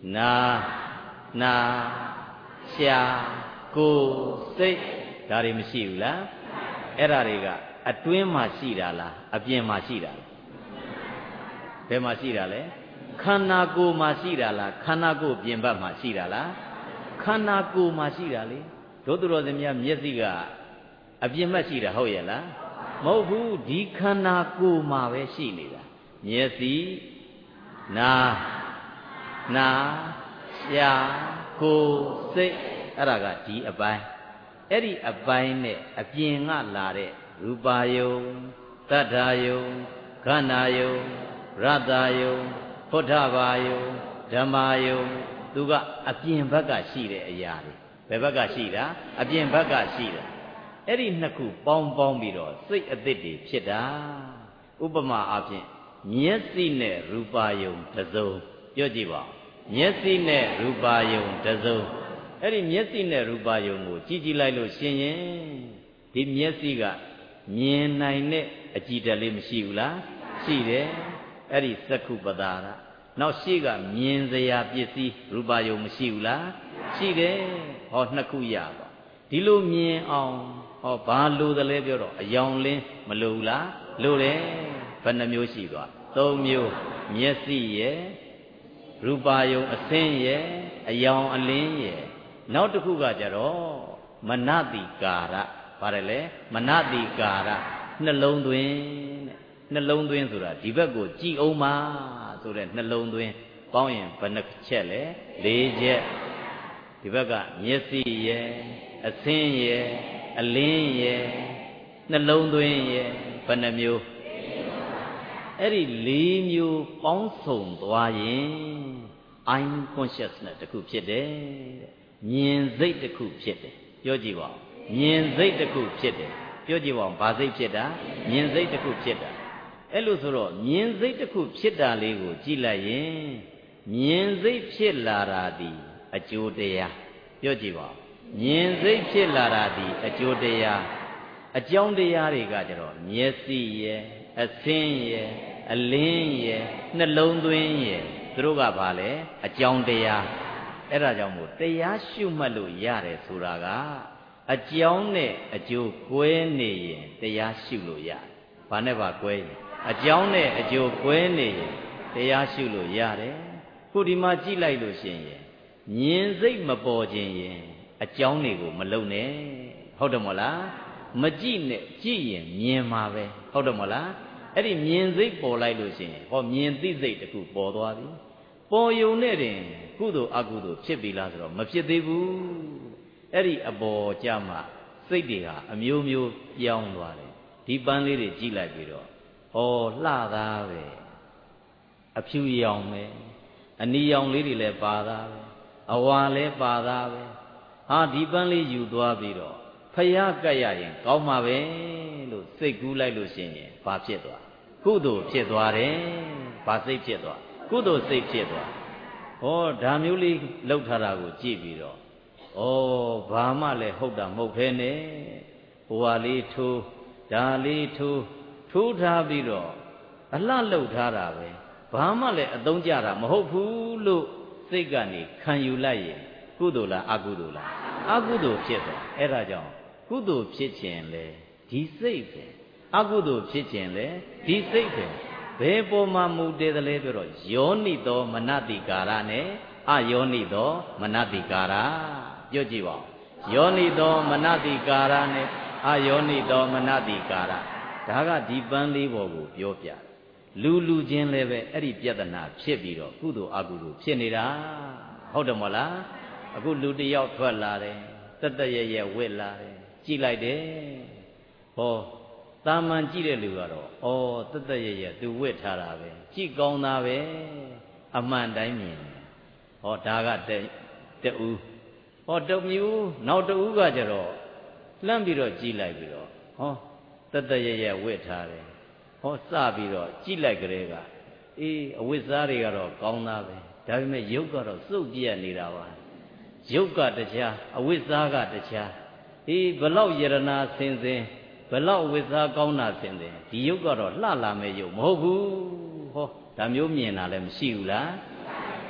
နာနာရှာကိုစိတ်ဒါတွေမရှိဘူးလားအဲ့ဒါတွေကအတွင်းမှာရှိတာလားအပြင်မှာရှိတာလားဘယ်မှာရှိတာလဲခန္ဓာကိုယ်မှာရှိတာလားခန္ဓာကိုယ်ပြင်ဘက်မှာရှိတာလားခန္ဓာကိုယ်မှာရှိတာလေတို့သူတော်စင်များမျက်စိကအပြင်ဘက်ရှိတာဟုတ်ရဲ့လားမဟုတ်ဘူးဒီခန္ဓာကိုယ်မှာပဲရှိနေတာမျက်စိနာနာရှာကိုယ်စိတ်အဲ့ဒါကဒီအပိုင်းအဲ့ဒီအပိုင်းနဲ့အပြင်ကလာတဲ့ရူပါယုံတတ္ထာယုံခန္ဓာယုံရတ္တယုံဖုဒ္ဓဘာယုံဓမ္မာယုံသူကအပြင်ဘက်ကရှိတဲ့အရာတွေဘယ်ဘက်ကရှိတာအပြင်ဘက်ကရှိတာအဲ့ဒီနှစ်ခုပေါင်းပေါင်းပြီးတော့စိတ်အသစ်တွေဖြစ်တာဥပမာအားဖြင့်မျက်စိနဲ့ရူပါယုံတစ်စုံပြောကြည့်ပါမျက်စိနဲ့ရူပါယုံတစ်စုံအဲ့ဒီမျက်စိနဲ့ရူပါယုံကိုကြည့်ကြည့်လိုက်လို့ရှင်ရင်ဒီမျက်စိကမြင်နိုင်တဲ့အကြည့်တက်လေးမရှိဘူးလားရှိတယ်အဲ့ဒီသက္ခုပဒါရနောက်ရှိကမြင်စရာပစ္စည်းရူပါယုံမရှိဘူးလားရှိတယ်ဟောနှစ်ခုရပါဒီလိုမြင်အောင်ဟောဘာလို့တလဲပြောတော့အယောင်လင်းမလိုဘူးလားလိုတယ်ဘယ်နှမျိုးရှိသွားသုံးမျိုးမျက်စိရဲ့ရူပါယုံအစင်းရဲ့အယောင်အလင်းရဲ့နောက်တစ်ခုကကြတော့မနတိကာရပါတယ်လေမနတိကာရနှလုံးသွင်းတဲ့နှလုံးသွင်းဆိုတာဒီဘက်ကိုကြည်အောင်ပါဆိုတဲ့နှလုံးသွင်းပေါင်းရင်ဘယ်နှချက်လဲလေးချက်ဒီဘက်ကမျက်စိရဲ့အစင်းရဲ့အလင်းရဲ့နှလုံးသွင်းရဲ့ဘယ်နှမျိုးအဲ့ဒီလေးမျိုးပေါင်းစုံသွားရင် eye consciousness တစ်ခုဖြစ်တယ်တဲ့မြင်စိတ်တစ်ခုဖြစ်တယ်ပြောကြည့်ပါဦးမြင်စိတ်တစ်ခုဖြစ်တယ်ပြောကြည့်ပါဦးဘာစိတ်ဖြစ်တာမြင်စိတ်တစ်ခုဖြစ်တာအဲ့လိုဆိုတော့မြင်စိတ်တစ်ခုဖြစ်တာလေးကိုကြည့်လိုက်ရင်မြင်စိတ်ဖြစ်လာတာဒီအကျိုးတရားပြောကြည့်ပါဦးမြင်စိတ်ဖြစ်လာတာဒီအကျိုးတရားအကြောင်းတရားတွေကကြတော့မျက်စိရဲ့အဆင်းရဲ့အလင်းရဲ့နှလုံးသွင်းရဲ့သူတို့ကဘာလဲအကြောင်းတရားအဲ့ဒါကြောင့်မို့တရားရှုမှတ်လို့ရတယ်ဆိုတာကအကြောင်းနဲ့အကျိုးကွဲနေရင်တရားရှုလို့ရတယ်ဘာနဲ့ပါကွဲရင်အကြောင်းနဲ့အကျိုးကွဲနေရင်တရားရှုလို့ရတယ်ခုဒီမှာကြည့်လိုက်လို့ရှိရင်မြင်စိတ်မပေါ်ခြင်းရင်အကြောင်းတွေကိုမလုံနဲ့ဟုတ်တယ်မဟုတ်လားမကြည့်နဲ့ကြည့်ရင်မြင်မှာပဲဟုတ်တယ်မဟုတ်လားအဲ့ဒီမြင်စိတ်ပေါ်လိုက်လို့ရှိရင်ဟောမြင်သိစိတ်တခုပေါ်သွားပြီပေါ်ယုံနဲ့တင်ကုသိုလ်အကုသိုလ်ဖြစ်ပြီလားဆိုတော့မဖြစ်သေးဘူးအဲ့ဒီအပေါ်ကြမှာစိတ်တွေဟာအမျိုးမျိုးပြောင်းသွားတယ်ဒီပန်းလေးတွေကြည့်လိုက်ပြီးတော့ဩလှသားပဲအဖြူရောင်ပဲအနီရောင်လေးတွေလည်းပါသားပဲအဝါလည်းပါသားပဲဟာဒီပန်းလေးယူသွားပြီးတော့ဖျားကပ်ရရင်ကောင်းမှာပဲလို့စိတ်ကူးလိုက်လို့ရှိရင်ဘာဖြစ်သွားကုသိုလ်ဖြစ်သွားတယ်ဘာစိတ်ဖြစ်သွားကုသိုလ်စိတ်ဖြစ်သွားဟောဒါမျိုးလေးလောက်ထားတာကိုကြည့်ပြီးတော့ဩဘာမှလည်းဟုတ်တာမဟုတ်ဖ ೇನೆ ဟိုဟာလေးထိုးဒါလေးထိုးထိုးထားပြီးတော့အလှလှုပ်ထားတာပဲဘာမှလည်းအသုံးကျတာမဟုတ်ဘူးလို့စိတ်ကနေခံယူလိုက်ရင်ကုသိုလ်လားအကုသိုလ်လားအကုသိုလ်ဖြစ်သွားအဲ့ဒါကြောင့်ကုသိုလ်ဖြစ်ခြင်းလေဒီစိတ်ပဲအကုသိုလ်ဖြစ်ခြင်းလေဒီစိတ်ပဲဘယ်ပေါ်မှာမူတည်တယ်လဲပြောတော့ယောနိသောမနတိကာရနဲ့အယောနိသောမနတိကာရပြောကြည့်ပါဦးယောနိသောမနတိကာရနဲ့အယောနိသောမနတိကာရဒါကဒီပန်းလေးပေါ်ကိုပြောပြလူလူချင်းလည်းပဲအဲ့ဒီပြဿနာဖြစ်ပြီးတော့ကုသိုလ်အကုသိုလ်ဖြစ်နေတာဟုတ်တယ်မဟုတ်လားအခုလူတစ်ယောက်ထွက်လာတယ်တက်တက်ရရဝစ်လာတယ်ကြည့်လိုက်တယ်ဟောတာမန်ကြည့်တဲ့လူကတော့ဩတက်တက်ရရသူဝစ်ထားတာပဲကြည့်ကောင်းတာပဲအမှန်တိုင်းမြင်ဟောဒါကတဲ့တူဟောတမျိုးနောက်တူကကြတော့လှမ်းပြီးတော့ကြည့်လိုက်ပြီးတော့ဟောတက်တက်ရရဝစ်ထားတယ်ဟောစပြီးတော့ကြည့်လိုက်ကြတဲ့ကအေးအဝိဇ္ဇာတွေကတော့ကောင်းတာပဲဒါပေမဲ့ရုပ်ကတော့စုပ်ပြက်နေတာပါရုပ်ကတရားအဝိဇ္ဇာကတရားအေးဘလောက်ယရနာစင်စင်ဘလောက်ဝိဇ္ဇာကောင်းတာစင်စင်ဒီရုပ်ကတော့လှလာမဲ့ရုပ်မဟုတ်ဘူးဟောဒါမျိုးမြင်တာလည်းမရှိဘူးလား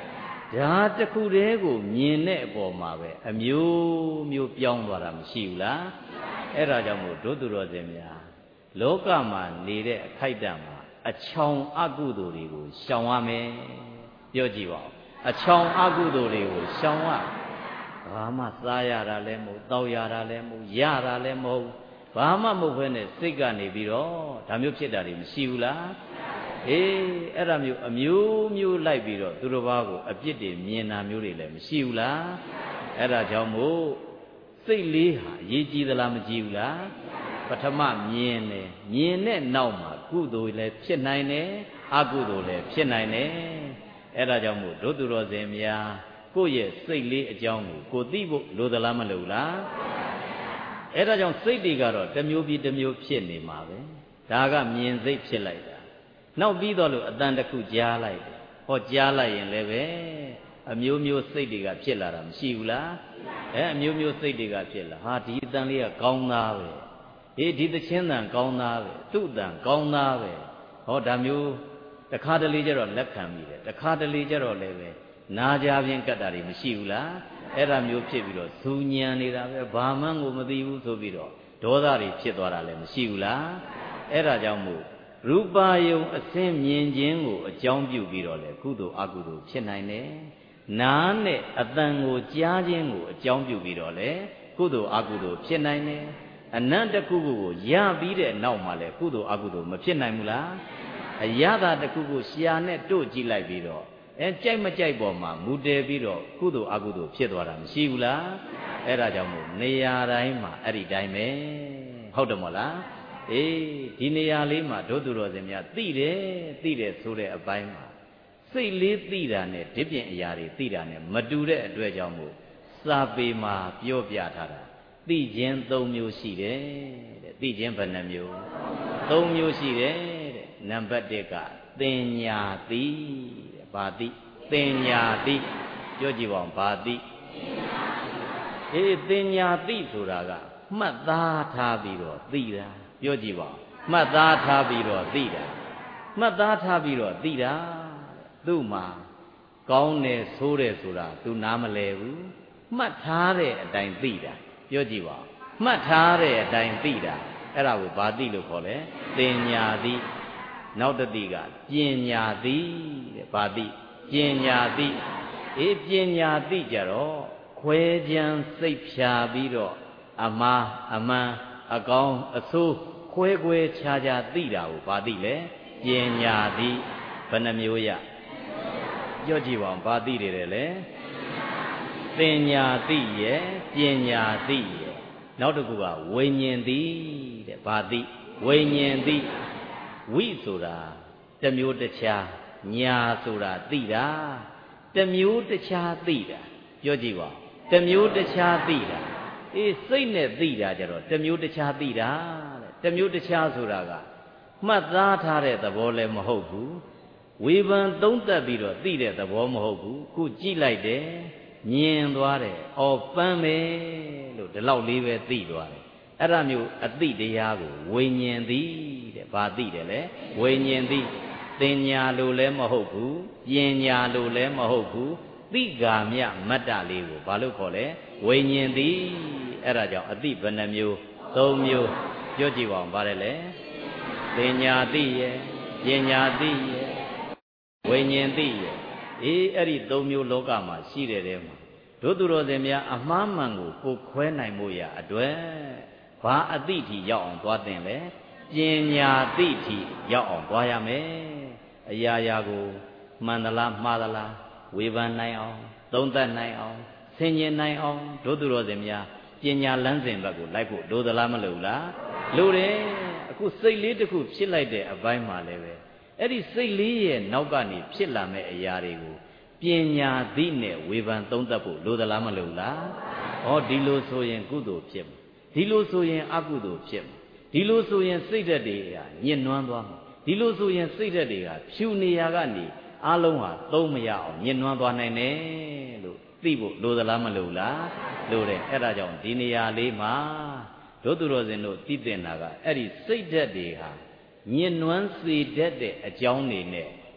ဒါတခုတည်းကိုမြင်တဲ့အပေါ်မှာပဲအမျိုးမျိုးပြောင်းသွားတာမရှိဘူးလားအဲ့ဒါကြောင့်မို့ဒုသူတော်စင်များလောကမှာနေတဲ့အခိုက်အတန့်မှာအချောင်အကုသိုလ်တွေကိုရှောင်ရမယ်ပြောကြည့်ပါဦးအချောင်အကုသိုလ်တွေကိုရှောင်ရဘာမှစားရတာလည်းမဟုတ်တောက်ရတာလည်းမဟုတ်ရတာလည်းမဟုတ်ဘာမှမဟုတ်ဘဲနဲ့စိတ်ကနေပြီးတော့ဒါမျိုးဖြစ်တာတွေမရှိဘူးလားအေးအဲ့ဒါမျိုးအမျိုးမျိုးလိုက်ပြီးတော့သူတစ်ပါးကိုအပြစ်တွေမြင်တာမျိုးတွေလည်းမရှိဘူးလားအဲ့ဒါကြောင့်မို့စိတ်လေးဟာအရေးကြီးသလားမကြီးဘူးလားပထမမြင်တယ်မြင်တဲ့နောက်မှာကုသိုလ်လည်းဖြစ်နိုင်တယ်အကုသိုလ်လည်းဖြစ်နိုင်တယ်အဲ့ဒါကြောင့်မို့ဒုသူတော်စင်များကိုယ့်ရဲ့စိတ်လေးအကြောင်းကိုကိုသိဖို့လိုသလားမလိုလားအဲ့ဒါကြောင့်စိတ်တွေကတော့တစ်မျိုးပြီးတစ်မျိုးဖြစ်နေမှာပဲဒါကမြင်စိတ်ဖြစ်လိုက်တာနောက်ပြီးတော့လို့အတန်တစ်ခုကြားလိုက်တယ်ဟောကြားလိုက်ရင်လည်းပဲအမျိုးမျိုးစိတ်တွေကဖြစ်လာတာမရှိဘူးလားအဲအမျိုးမျိုးစိတ်တွေကဖြစ်လာဟာဒီအတန်လေးကကောင်းသားပဲအေးဒီသချင်းတန်ကောင်းသားပဲသူ့တန်ကောင်းသားပဲဟောဒါမျိုးတခါတလေကျတော့လက်ခံမိတယ်တခါတလေကျတော့လည်းပဲနာကြပြင်းကတ်တာတွေမရှိဘူးလားအဲ့ဒါမျိုးဖြစ်ပြီးတော့ဇူညံနေတာပဲဘာမှကိုမသိဘူးဆိုပြီးတော့ဒေါသတွေဖြစ်သွားတာလည်းမရှိဘူးလားအဲ့ဒါကြောင့်မို့ရူပါယုံအစင်းမြင်ခြင်းကိုအကြောင်းပြုပြီးတော့လေကုသိုလ်အကုသိုလ်ဖြစ်နိုင်တယ်နားနဲ့အတန်ကိုကြားခြင်းကိုအကြောင်းပြုပြီးတော့လေကုသိုလ်အကုသိုလ်ဖြစ်နိုင်တယ်အနန္တခုခုကိုရပြီးတဲ့နောက်မှာလေကုသိုလ်အကုသိုလ်မဖြစ်နိုင်ဘူးလားအရသာတစ်ခုကိုရှာနဲ့တို့ကြည့်လိုက်ပြီးတော့အဲကြိုက်မကြိုက်ပေါ်မှာမူတည်ပြီးတော့ကုသိုလ်အကုသိုလ်ဖြစ်သွားတာမရှိဘူးလားအဲ့ဒါကြောင့်မို့နေရာတိုင်းမှာအဲ့ဒီတိုင်းပဲဟုတ်တယ်မို့လားအေးဒီနေရာလေးမှာဒုသူတော်စင်များသိတယ်သိတယ်ဆိုတဲ့အပိုင်းမှာစိတ်လေးသိတာနဲ့ဒီပြင်အရာတွေသိတာနဲ့မတူတဲ့အတွက်ကြောင့်မို့စာပေမှာပြောပြထားတာသိခြင်း၃မျိုးရှိတယ်တဲ့သိခြင်းဘယ်နှမျိုး၃မျိုးရှိတယ်တဲ့နံပါတ်၁ကသင်ညာသိတဲ့ဘာသိသင်ညာသိပြောကြည့်ပါဦးဘာသိအေးသင်ညာသိဆိုတာကမှတ်သားထားပြီးတော့သိတာပြောကြည့်ပါဦးမှတ်သားထားပြီးတော့သိတာမှတ်သားထားပြီးတော့သိတာသူ့မှာကောင်းတယ်ဆိုးတယ်ဆိုတာ तू နားမလဲဘူးမှတ်ထားတဲ့အတိုင်းသိတာပြောကြည့်ပါဦးမှတ်ထားတဲ့အတိုင်းသိတာအဲ့ဒါကိုဘာသိလို့ခေါ်လဲသင်ညာသိနောက်တစ်တိကပညာသိတဲ့ဘာသိပညာသိအေးပညာသိကြတော့ခွဲခြမ်းစိတ်ဖြာပြီးတော့အမှားအမှန်အကောင်းအဆိုးခွဲခွဲခြားခြားသိတာကိုဘာသိလဲပညာသိဘယ်နှမျိုးရပြောကြည့်ပါဦးဘာသိတယ်လဲပညာသိရဲ့ပညာသိရဲ့နောက်တစ်ခုကဝိညာဉ်သိတဲ့ဘာသိဝိညာဉ်သိဝိဆိုတာတစ်မျိုးတစ်ခြားညာဆိုတာသိတာတစ်မျိုးတစ်ခြားသိတာပြောကြည့်ပါတစ်မျိုးတစ်ခြားသိတာအေးစိတ်နဲ့သိတာကြတော့တစ်မျိုးတစ်ခြားသိတာတဲ့တစ်မျိုးတစ်ခြားဆိုတာကမှတ်သားထားတဲ့သဘောလည်းမဟုတ်ဘူးဝေဖန်သုံးသပ်ပြီးတော့သိတဲ့သဘောမဟုတ်ဘူးခုကြည့်လိုက်တယ်မြင်သွားတယ်အော်ပန်းမယ်လို့ဒီလောက်လေးပဲသိသွားတယ်အဲ့ဒါမျိုးအသိတရားကိုဝိညာဉ်သိတဲ့ဘာသိတယ်လဲဝိညာဉ်သိသင်ညာလို့လည်းမဟုတ်ဘူးပညာလို့လည်းမဟုတ်ဘူးသိဂာမြမတ္တလေးကိုဘာလို့ခေါ်လဲဝိညာဉ်သိအဲ့ဒါကြောင့်အသိဘယ်နှမျိုး၃မျိုးပြောကြည့်ပါဦးဗါတယ်လေသင်ညာသိရဲ့ပညာသိရဲ့ဝိညာဉ်သိရဲ့အေးအဲ့ဒီ၃မျိုးလောကမှာရှိတဲ့တဲမှာတို့သူတော်စင်များအမှားမှန်ကိုကိုခွဲနိုင်မှုရအတွက်ဘာအသိထီရောက်အောင်သွားတင်လဲပညာသိထီရောက်အောင်သွားရမယ်အရာရာကိုမှန်သလားမှားသလားဝေဖန်နိုင်အောင်သုံးသပ်နိုင်အောင်ဆင်ခြင်နိုင်အောင်တို့သူတော်စင်များပညာလမ်းစဉ်ဘက်ကိုလိုက်ဖို့လိုသလားမလိုလားလိုတယ်အခုစိတ်လေးတစ်ခုဖြစ်လိုက်တဲ့အပိုင်းမှာလည်းပဲအဲ့ဒီစိတ်လေးရဲ့နောက်ကနေဖြစ်လာမဲ့အရာတွေကိုပညာသိနဲ့ဝေဖန်သုံးသပ်ဖို့လိုသလားမလိုလားဩဒီလိုဆိုရင်ကုသိုလ်ဖြစ်မှာဒီလိုဆိုရင်အကုသိုလ်ဖြစ်မှာဒီလိုဆိုရင်စိတ်ဓာတ်တွေကညှဉ်းနှွမ်းသွားမှာဒီလိုဆိုရင်စိတ်ဓာတ်တွေကဖြူနေရာကနေအလုံးဟာသုံးမရအောင်ညှဉ်းနှွမ်းသွားနိုင်တယ်လို့သိဖို့လိုသလားမလိုလားလိုတယ်အဲ့ဒါကြောင့်ဒီနေရာလေးမှာတို့သူတော်စင်တို့သိတင်တာကအဲ့ဒီစိတ်ဓာတ်တွေဟာညှဉ်းနှွမ်းစေတတ်တဲ့အကြောင်းတွေနဲ့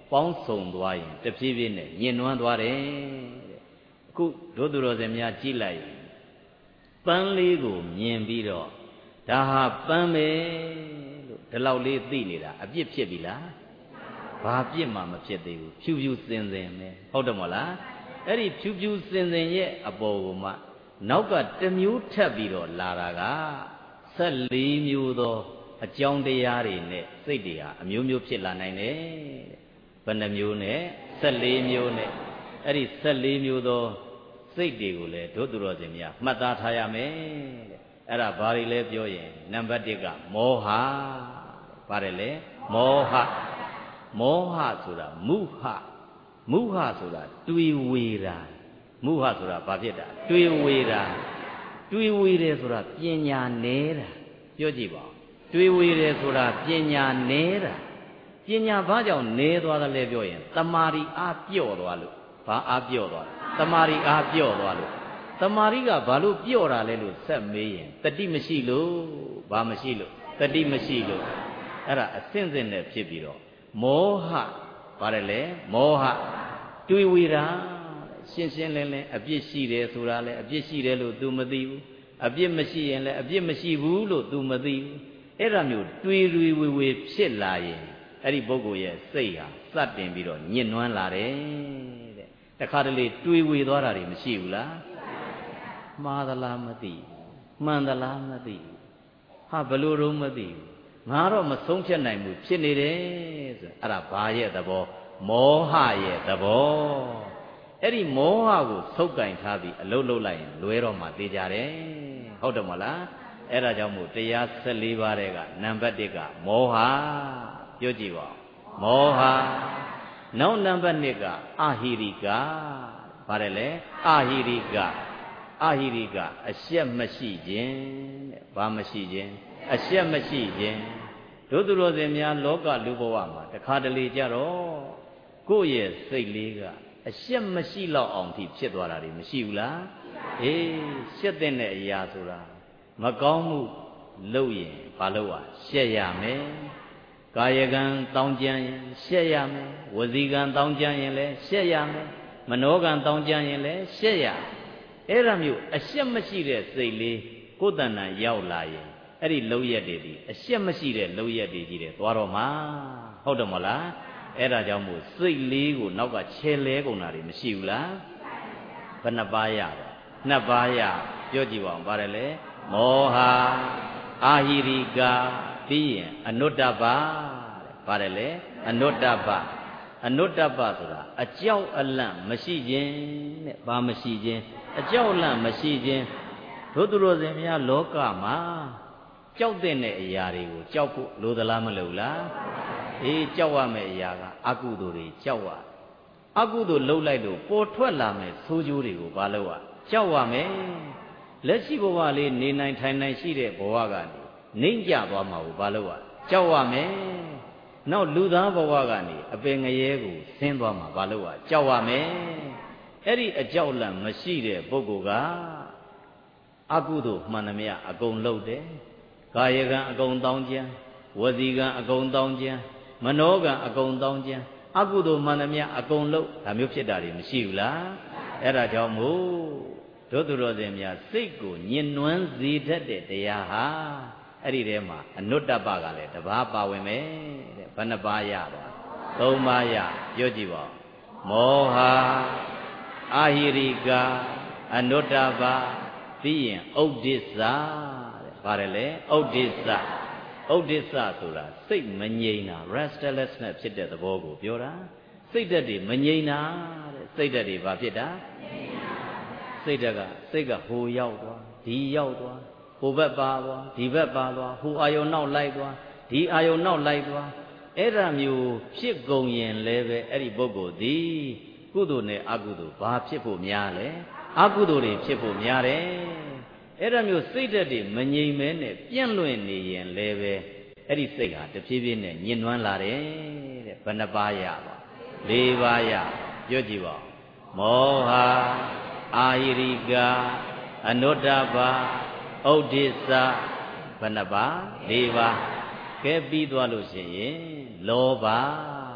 ပေါင်းစုံသွားရင်တဖြည်းဖြည်းနဲ့ညှဉ်းနှွမ်းသွားတယ်အခုတို့သူတော်စင်များကြည့်လိုက်ပန်းလေးကိုမြင်ပြီးတော့ဒါဟာပန်းပဲလို့ဒီလောက်လေးသိနေတာအပြစ်ဖြစ်ပြီလားဘာပြစ်မှမဖြစ်သေးဘူးဖြူဖြူစင်စင်ပဲဟုတ်တယ်မဟုတ်လားအဲ့ဒီဖြူဖြူစင်စင်ရဲ့အပေါ်ကမှနောက်ကတမျိုးထပ်ပြီးတော့လာတာကဆက်လေးမျိုးသောအကြောင်းတရားတွေနဲ့စိတ်တွေဟာအမျိုးမျိုးဖြစ်လာနိုင်တယ်ဘယ်နှမျိုးနဲ့ဆက်လေးမျိုးနဲ့အဲ့ဒီဆက်လေးမျိုးသောစိတ်တွေကိုလည်းတို့သူတော်စင်များမှတ်သားထားရမယ်တဲ့အဲ့ဒါဘာတွေလဲပြောရင်နံပါတ်တစ်ကမောဟပါတယ်လေမောဟမောဟဆိုတာမုဟမုဟဆိုတာတွေးဝေတာမုဟဆိုတာဘာဖြစ်တာတွေးဝေတာတွေးဝေတယ်ဆိုတာပညာနေတာပြောကြည့်ပါဦးတွေးဝေတယ်ဆိုတာပညာနေတာပညာဘာကြောင့်နေသွားတယ်လဲပြောရင်တမာရီအားပြော့သွားလို့ဘာအားပြော့သွားလဲတမာရီအားပြော့သွားလို့တမာရီကဘာလို့ပြော့တာလဲလို့ဆက်မေးရင်တတိမရှိလို့ဘာမရှိလို့တတိမရှိလို့အဲ့ဒါအစင့်စင့်နဲ့ဖြစ်ပြီးတော့မောဟပါတယ်လေမောဟတွေးဝေတာရှင်းရှင်းလင်းလင်းအပြစ်ရှိတယ်ဆိုတာလဲအပြစ်ရှိတယ်လို့ तू မသိဘူးအပြစ်မရှိရင်လည်းအပြစ်မရှိဘူးလို့ तू မသိဘူးအဲ့ဒါမျိုးတွေးတွေးဝေဝေဖြစ်လာရင်အဲ့ဒီပုဂ္ဂိုလ်ရဲ့စိတ်ဟာစတင်ပြီးတော့ညှဉ်းနှွမ်းလာတယ်တဲ့တခါတလေတွေးဝေသွားတာတွေမရှိဘူးလားမှားသလားမသိမှန်သလားမသိဟာဘလို့တော့မသိဘူးငါတော့မဆုံးဖြတ်နိုင်ဘူးဖြစ်နေတယ်ဆိုအဲ့ဒါဘာရဲ့သဘောမောဟရဲ့သဘောအဲ့ဒီမောဟကိုဆုပ်ကင်ထားပြီးအလုတ်လုတ်လိုက်ရင်လွဲတော့မှသိကြတယ်ဟုတ်တယ်မဟုတ်လားအဲ့ဒါကြောင့်မို့တရား၁၄ပါးတဲ့ကနံပါတ်တစ်ကမောဟပြောကြည့်ပါမောဟနောက်နံပါတ်နှစ်ကအဟိရိကပါတယ်လေအဟိရိကအဟိရိကအရှက်မရှိခြင်းတဲ့ဘာမရှိခြင်းအရှက်မရှိခြင်းတို့သူတော်စင်များလောကလူဘဝမှာတခါတလေကြတော့ကိုယ့်ရဲ့စိတ်လေးကအရှက်မရှိတော့အောင်ထိဖြစ်သွားတာတွေမရှိဘူးလားအေးရှက်တဲ့အရာဆိုတာမကောင်းမှုလုပ်ရင်ဘာလုပ်ရရှက်ရမယ်ကာယကံတောင်းကြံရင်ရှက်ရမယ်ဝစီကံတောင်းကြံရင်လည်းရှက်ရမယ်မနောကံတောင်းကြံရင်လည်းရှက်ရအဲ့ဒါမျိုးအရှက်မရှိတဲ့စိတ်လေးကိုယ်တဏ္ဍာရောက်လာရင်အဲ့ဒီလုံရက်တွေဒီအရှက်မရှိတဲ့လုံရက်တွေကြီးတယ်သွားတော့မှာဟုတ်တယ်မဟုတ်လားအဲ့ဒါကြောင့်မို့စိတ်လေးကိုနောက်ကခြေလဲကုန်တာတွေမရှိဘူးလားဘယ်နှပါးရတော့နှစ်ပါးရပြောကြည့်ပါဦးပါတယ်လေမောဟအာဟိရိကပြီးရင်အနုတ္တပပါတယ်လေအနုတ္တပအနုတ္တပဆိုတာအကြောက်အလန့်မရှိခြင်းတဲ့ဘာမရှိခြင်းအကြောက်အလန့်မရှိခြင်းတို့သူတော်စင်များလောကမှာကြောက်တဲ့အရာတွေကိုကြောက်ဖို့လိုသလားမလိုလားအေးကြောက်ရမယ့်အရာကအကုသိုလ်တွေကြောက်ရအကုသိုလ်လှုပ်လိုက်လို့ပေါ်ထွက်လာမယ့်ဆိုးကျိုးတွေကိုဘာလို့ရကြောက်ရမယ်လက်ရှိဘဝလေးနေနိုင်ထိုင်နိုင်ရှိတဲ့ဘဝကနေနှိမ့်ကြသွားမှာကိုဘာလို့ရကြောက်ရမယ်နောက်လူသားဘဝကနေအပင်ငရဲကိုဆင်းသွားမှာဘာလို့ရကြောက်ရမယ်အဲ့ဒီအကြောက်လန့်မရှိတဲ့ပုဂ္ဂိုလ်ကအကုသိုလ်မှန်သမျှအကုန်လုပ်တယ်ကာယကံအကုန်တောင်းကြံဝစီကံအကုန်တောင်းကြံမနောကံအကုန်တောင်းကြံအကုသိုလ်မှန်သမျှအကုန်လုပ်ဒါမျိုးဖြစ်တာတွေမရှိဘူးလားအဲ့ဒါကြောင့်မို့တို့သူတော်စင်များစိတ်ကိုညှဉ်းနှွမ်းစေတတ်တဲ့တရားဟာအဲ့ဒီထဲမှာအနုတ္တပကလည်းတစ်ပါးပါဝင်မယ်တဲ့ဘယ်နှပါးရပါသုံးပါးရပြောကြည့်ပါမောဟအာဟိရိကအနုတ္တပပြီးရင်ဥဒိစ္စတဲ့ပါတယ်လေဥဒိစ္စဥဒိစ္စဆိုတာစိတ်မငြိမ်တာ restlessness ဖြစ်တဲ့သဘောကိုပြောတာစိတ်ဓာတ်တွေမငြိမ်တာတဲ့စိတ်ဓာတ်တွေဘာဖြစ်တာစိတ်ဓာတ်ကစိတ်ကဟိုရောက်သွားဒီရောက်သွားဟိုဘက်ပါသွားဒီဘက်ပါသွားဟိုအာယုံနောက်လိုက်သွားဒီအာယုံနောက်လိုက်သွားအဲ့ဒါမျိုးဖြစ်ကုန်ရင်လည်းပဲအဲ့ဒီပုဂ္ဂိုလ်ဒီကုသိုလ်နဲ့အကုသိုလ်ဘာဖြစ်ဖို့များလဲအကုသိုလ်တွေဖြစ်ဖို့များတယ်အဲ့ဒါမျိုးစိတ်ဓာတ်တွေမငြိမ်မဲနဲ့ပြန့်လွင့်နေရင်လည်းပဲအဲ့ဒီစိတ်ဟာတဖြည်းဖြည်းနဲ့ညှဉ်းနှွမ်းလာတယ်တဲ့ဘယ်နှပါးရပါလေးပါးရပြောကြည့်ပါမောဟအာဟိရိကအနုတ္တပဥဒိစ္စဘယ်နှပါးလေးပါးကဲပြီးသွားလို့ရှိရင်လောဘတဲ့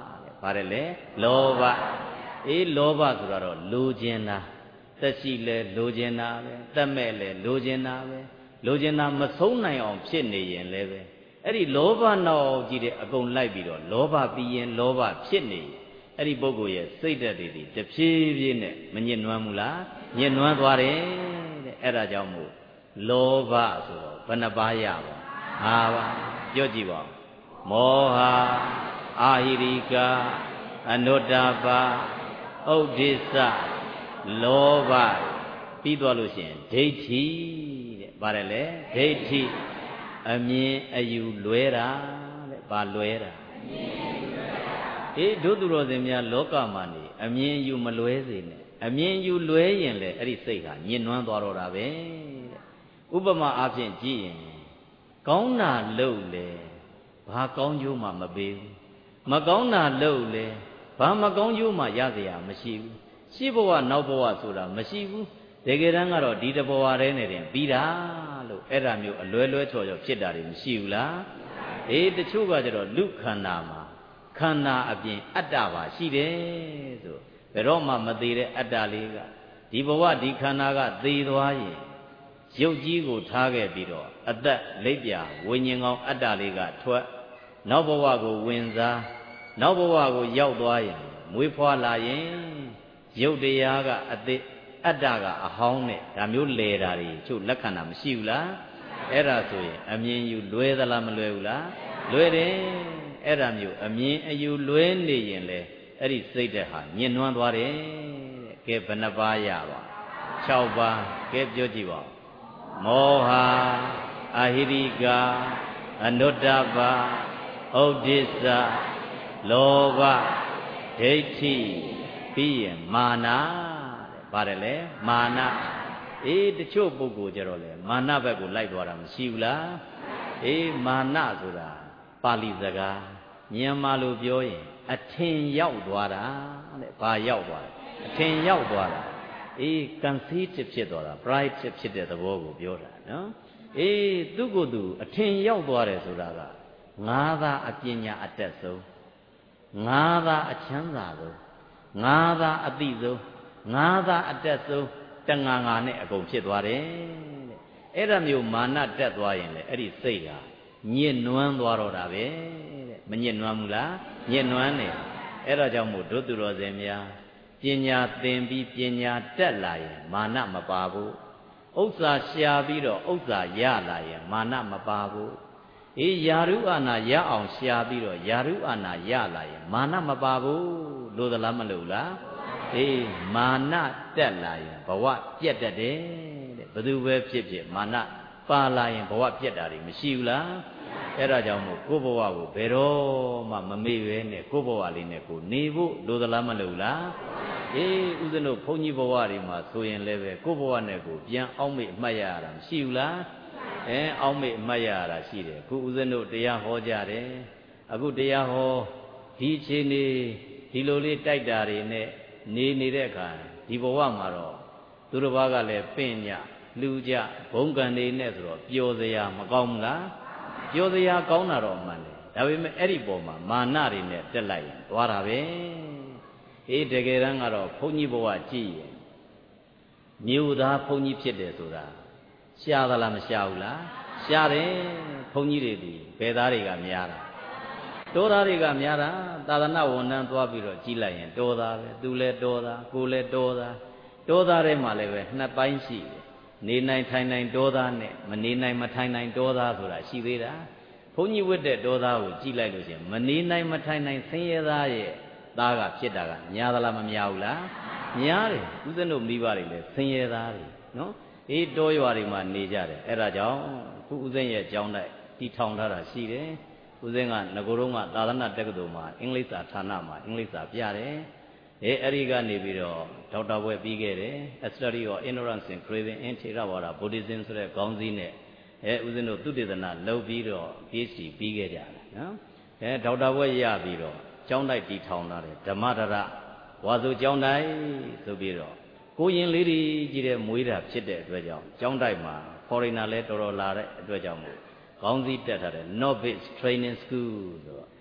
ပါတယ်လေလောဘအေးလောဘဆိုတော့လိုချင်တာတက်ရှိလဲလိုချင်တာပဲတက်မဲ့လဲလိုချင်တာပဲလိုချင်တာမဆုံးနိုင်အောင်ဖြစ်နေရင်လည်းပဲအဲ့ဒီလောဘနောက်ကြည့်တဲ့အကုန်လိုက်ပြီးတော့လောဘပြီးရင်လောဘဖြစ်နေအဲ့ဒီပုဂ္ဂိုလ်ရဲ့စိတ်ဓာတ်တွေတဖြည်းဖြည်းနဲ့မညစ်နွမ်းဘူးလားညစ်နွမ်းသွားတယ်တဲ့အဲ့ဒါကြောင့်မို့လောဘဆိုတော့ဘယ်နှပါးရပါဟာပါပြောကြည့်ပါမောဟအာဟိရိကအနုတ္တပါဥဒိစ္စလောဘပြီးသွားလို့ရှိရင်ဒိဋ္ဌိတဲ့ပါတယ်လေဒိဋ္ဌိအမြင်အယူလွဲတာတဲ့ဘာလွဲတာအေးတို့သူတော်စင်များလောကမှာနေအမြင်ယူမလွဲစေနဲ့အမြင်ယူလွဲရင်လေအဲ့ဒီစိတ်ဟာညှဉ်းနှွမ်းသွားတော့တာပဲတဲ့ဥပမာအားဖြင့်ကြည့်ရင်ကောင်းတာလုပ်လေဘာကောင်းကျိုးမှမပေးဘူးမကောင်းတာလုပ်လေဘာမကောင်းကျိုးမှရเสียမရှိဘူးရှေ့ဘဝနောက်ဘဝဆိုတာမရှိဘူးတကယ်တမ်းကတော့ဒီတဘဝတည်းနဲ့တင်ပြီးတာလို့အဲ့ဒါမျိုးအလွဲလွဲချော်ချော်ဖြစ်တာတွေမရှိဘူးလားအေးတချို့ကကျတော့လူခန္ဓာမှာခန္ဓာအပြင်အတ္တပါရှိတယ်ဆိုဘယ်တော့မှမသေးတဲ့အတ္တလေးကဒီဘဝဒီခန္ဓာကသေသွားရင်ရုပ်ကြီးကိုထားခဲ့ပြီးတော့အသက်လိပ်ပြဝိညာဉ်ကောင်အတ္တလေးကထွက်နောက်ဘဝကိုဝင်စားနောက်ဘဝကိုရောက်သွားရင်မွေးဖွားလာရင်ရုပ်တရားကအသေးအတ္တကအဟောင်းနဲ့ဒါမျိုးလဲတာတွေချုပ်လက္ခဏာမရှိဘူးလားအဲ့ဒါဆိုရင်အမြင်ယူလွဲသလားမလွဲဘူးလားလွဲတယ်အဲ့ဒါမျိုးအမြင်အယူလွဲနေရင်လေအဲ့ဒီစိတ်ဓာတ်ဟာညှဉ်းနှွမ်းသွားတယ်တဲ့ကဲဘယ်နှပါးရပါ၆ပါးကဲပြောကြည့်ပါမောဟအာဟိရိကအနုတ္တပါဥဒိစ္စလောဘဒိဋ္ဌိပြီးရင်မာနတဲ့ပါတယ်လေမာနအေးတချို့ပုဂ္ဂိုလ်ကြတော့လေမာနဘက်ကိုလိုက်သွားတာမရှိဘူးလားအေးမာနဆိုတာပါဠိစကားမြန်မာလိုပြောရင်အထင်ရောက်သွားတာတဲ့ဘာရောက်သွားလဲအထင်ရောက်သွားတာအေး conceited ဖြစ်သွားတာ pride ဖြစ်တဲ့သဘောကိုပြောတာနော်အေးသူ့ကိုယ်သူအထင်ရောက်သွားတယ်ဆိုတာကငါးသာအပညာအတက်ဆုံးငါးသာအချမ်းသာဆုံးငါးသာအသိဆုံးငါးသာအတက်ဆုံးတငါငါနဲ့အကုန်ဖြစ်သွားတယ်တဲ့အဲ့ဒါမျိုးမာနတက်သွားရင်လေအဲ့ဒီစိတ်ဟာညစ်နွမ်းသွားတော့တာပဲတဲ့မညစ်နွမ်းဘူးလားညစ်နွမ်းနေအဲ့ဒါကြောင့်မို့ဒုသူတော်စင်များပညာသင်ပြီးပညာတက်လာရင်မာနမပါဘူးဥစ္စာရှာပြီးတော့ဥစ္စာရလာရင်မာနမပါဘူးအေးယာရုအာနာရအောင်ရှာပြီးတော့ယာရုအာနာရလာရင်မာနမပါဘူးလို့သလားမလို့လားအေးမာနတက်လာရင်ဘဝပြတ်တတ်တယ်တဲ့ဘယ်သူပဲဖြစ်ဖြစ်မာနပါလာရင်ဘဝပြတ်တာတွေမရှိဘူးလားအဲ့ဒါကြောင့်မို့ကိုယ့်ဘဝကိုဘယ်တော့မှမမေ့ပဲနဲ့ကိုယ့်ဘဝလေးနဲ့ကိုနေဖို့လို့သလားမလို့လားအေးဦးဇင်းတို့ဘုန်းကြီးဘဝတွေမှာဆိုရင်လည်းပဲကိုယ့်ဘဝနဲ့ကိုပြန်အောက်မေ့အမှတ်ရတာမရှိဘူးလားအဲအောက်မေ့အမှတ်ရတာရှိတယ်ခုဦးဇင်းတို့တရားဟောကြတယ်အခုတရားဟောဒီအချိန်နေဒီလိုလေးတိုက်တာတွေနဲ့နေနေတဲ့အခါဒီဘဝမှာတော့သူတစ်ပါးကလည်းပင့်ညလူကြဘုံကံနေနဲ့ဆိုတော့ပျော်စရာမကောင်းဘူးလားပျော်စရာကောင်းတာတော့မှန်တယ်ဒါပေမဲ့အဲ့ဒီပုံမှာမာနတွေနဲ့တက်လိုက်ရင်သွားတာပဲအေးတကယ်တမ်းကတော့ဘုန်းကြီးဘဝကြည့်ရင်မြို့သားဘုန်းကြီးဖြစ်တယ်ဆိုတာရှားသလားမရှားဘူးလားရှားတယ်ဘုန်းကြီးတွေဒီဘယ်သားတွေကများတာတောသားတွေကများတာသာသနာဝန်ထမ်းသွားပြီးတော့ကြီးလိုက်ရင်တောသားပဲသူလည်းတောသားကိုယ်လည်းတောသားတောသားထဲမှာလည်းပဲနှစ်ပိုင်းရှိတယ်နေနိုင်ထိုင်နိုင်တောသားနဲ့မနေနိုင်မထိုင်နိုင်တောသားဆိုတာရှိသေးတာဘုန်းကြီးဝတ်တဲ့တောသားကိုကြည့်လိုက်လို့ရှိရင်မနေနိုင်မထိုင်နိုင်ဆင်းရဲသားရဲ့သားကဖြစ်တာကများသလားမများဘူးလားများတယ်ဦးဇင်းတို့မိဘတွေလည်းဆင်းရဲသားတွေနော်အေးတောရွာတွေမှာနေကြတယ်အဲ့ဒါကြောင့်ခုဦးဇင်းရဲ့ကျောင်းတိုက်တီထောင်ထားတာရှိတယ်ဦးဇင်းကငကိုယ်တော့ကသာသနာတက္ကသိုလ်မှာအင်္ဂလိပ်စာဌာနမှာအင်္ဂလိပ်စာပြတယ်အဲအဲ့ဒီကနေပြီးတော့ဒေါက်တာဘွဲ့ပြီးခဲ့တယ် A Study of Ignorance and Craving in Theravada Buddhism ဆိုတဲ့ခေါင်းစည်းနဲ့အဲဦးဇင်းတို့သုတေသနလုပ်ပြီးတော့ PhD ပြီးခဲ့ကြတယ်နော်အဲဒေါက်တာဘွဲ့ရပြီးတော့ကျောင်းတိုက်တီထောင်လာတယ်ဓမ္မဒရဝါဆိုကျောင်းတိုက်ဆိုပြီးတော့ကိုရင်လေးတွေကြီးတဲ့မွေးတာဖြစ်တဲ့အတွက်ကြောင့်ကျောင်းတိုက်မှာ foreigner လဲတော်တော်လာတဲ့အတွက်ကြောင့်မို့ခေါင်းစည်းတက်ထားတယ် Novice Training School ဆိုတော့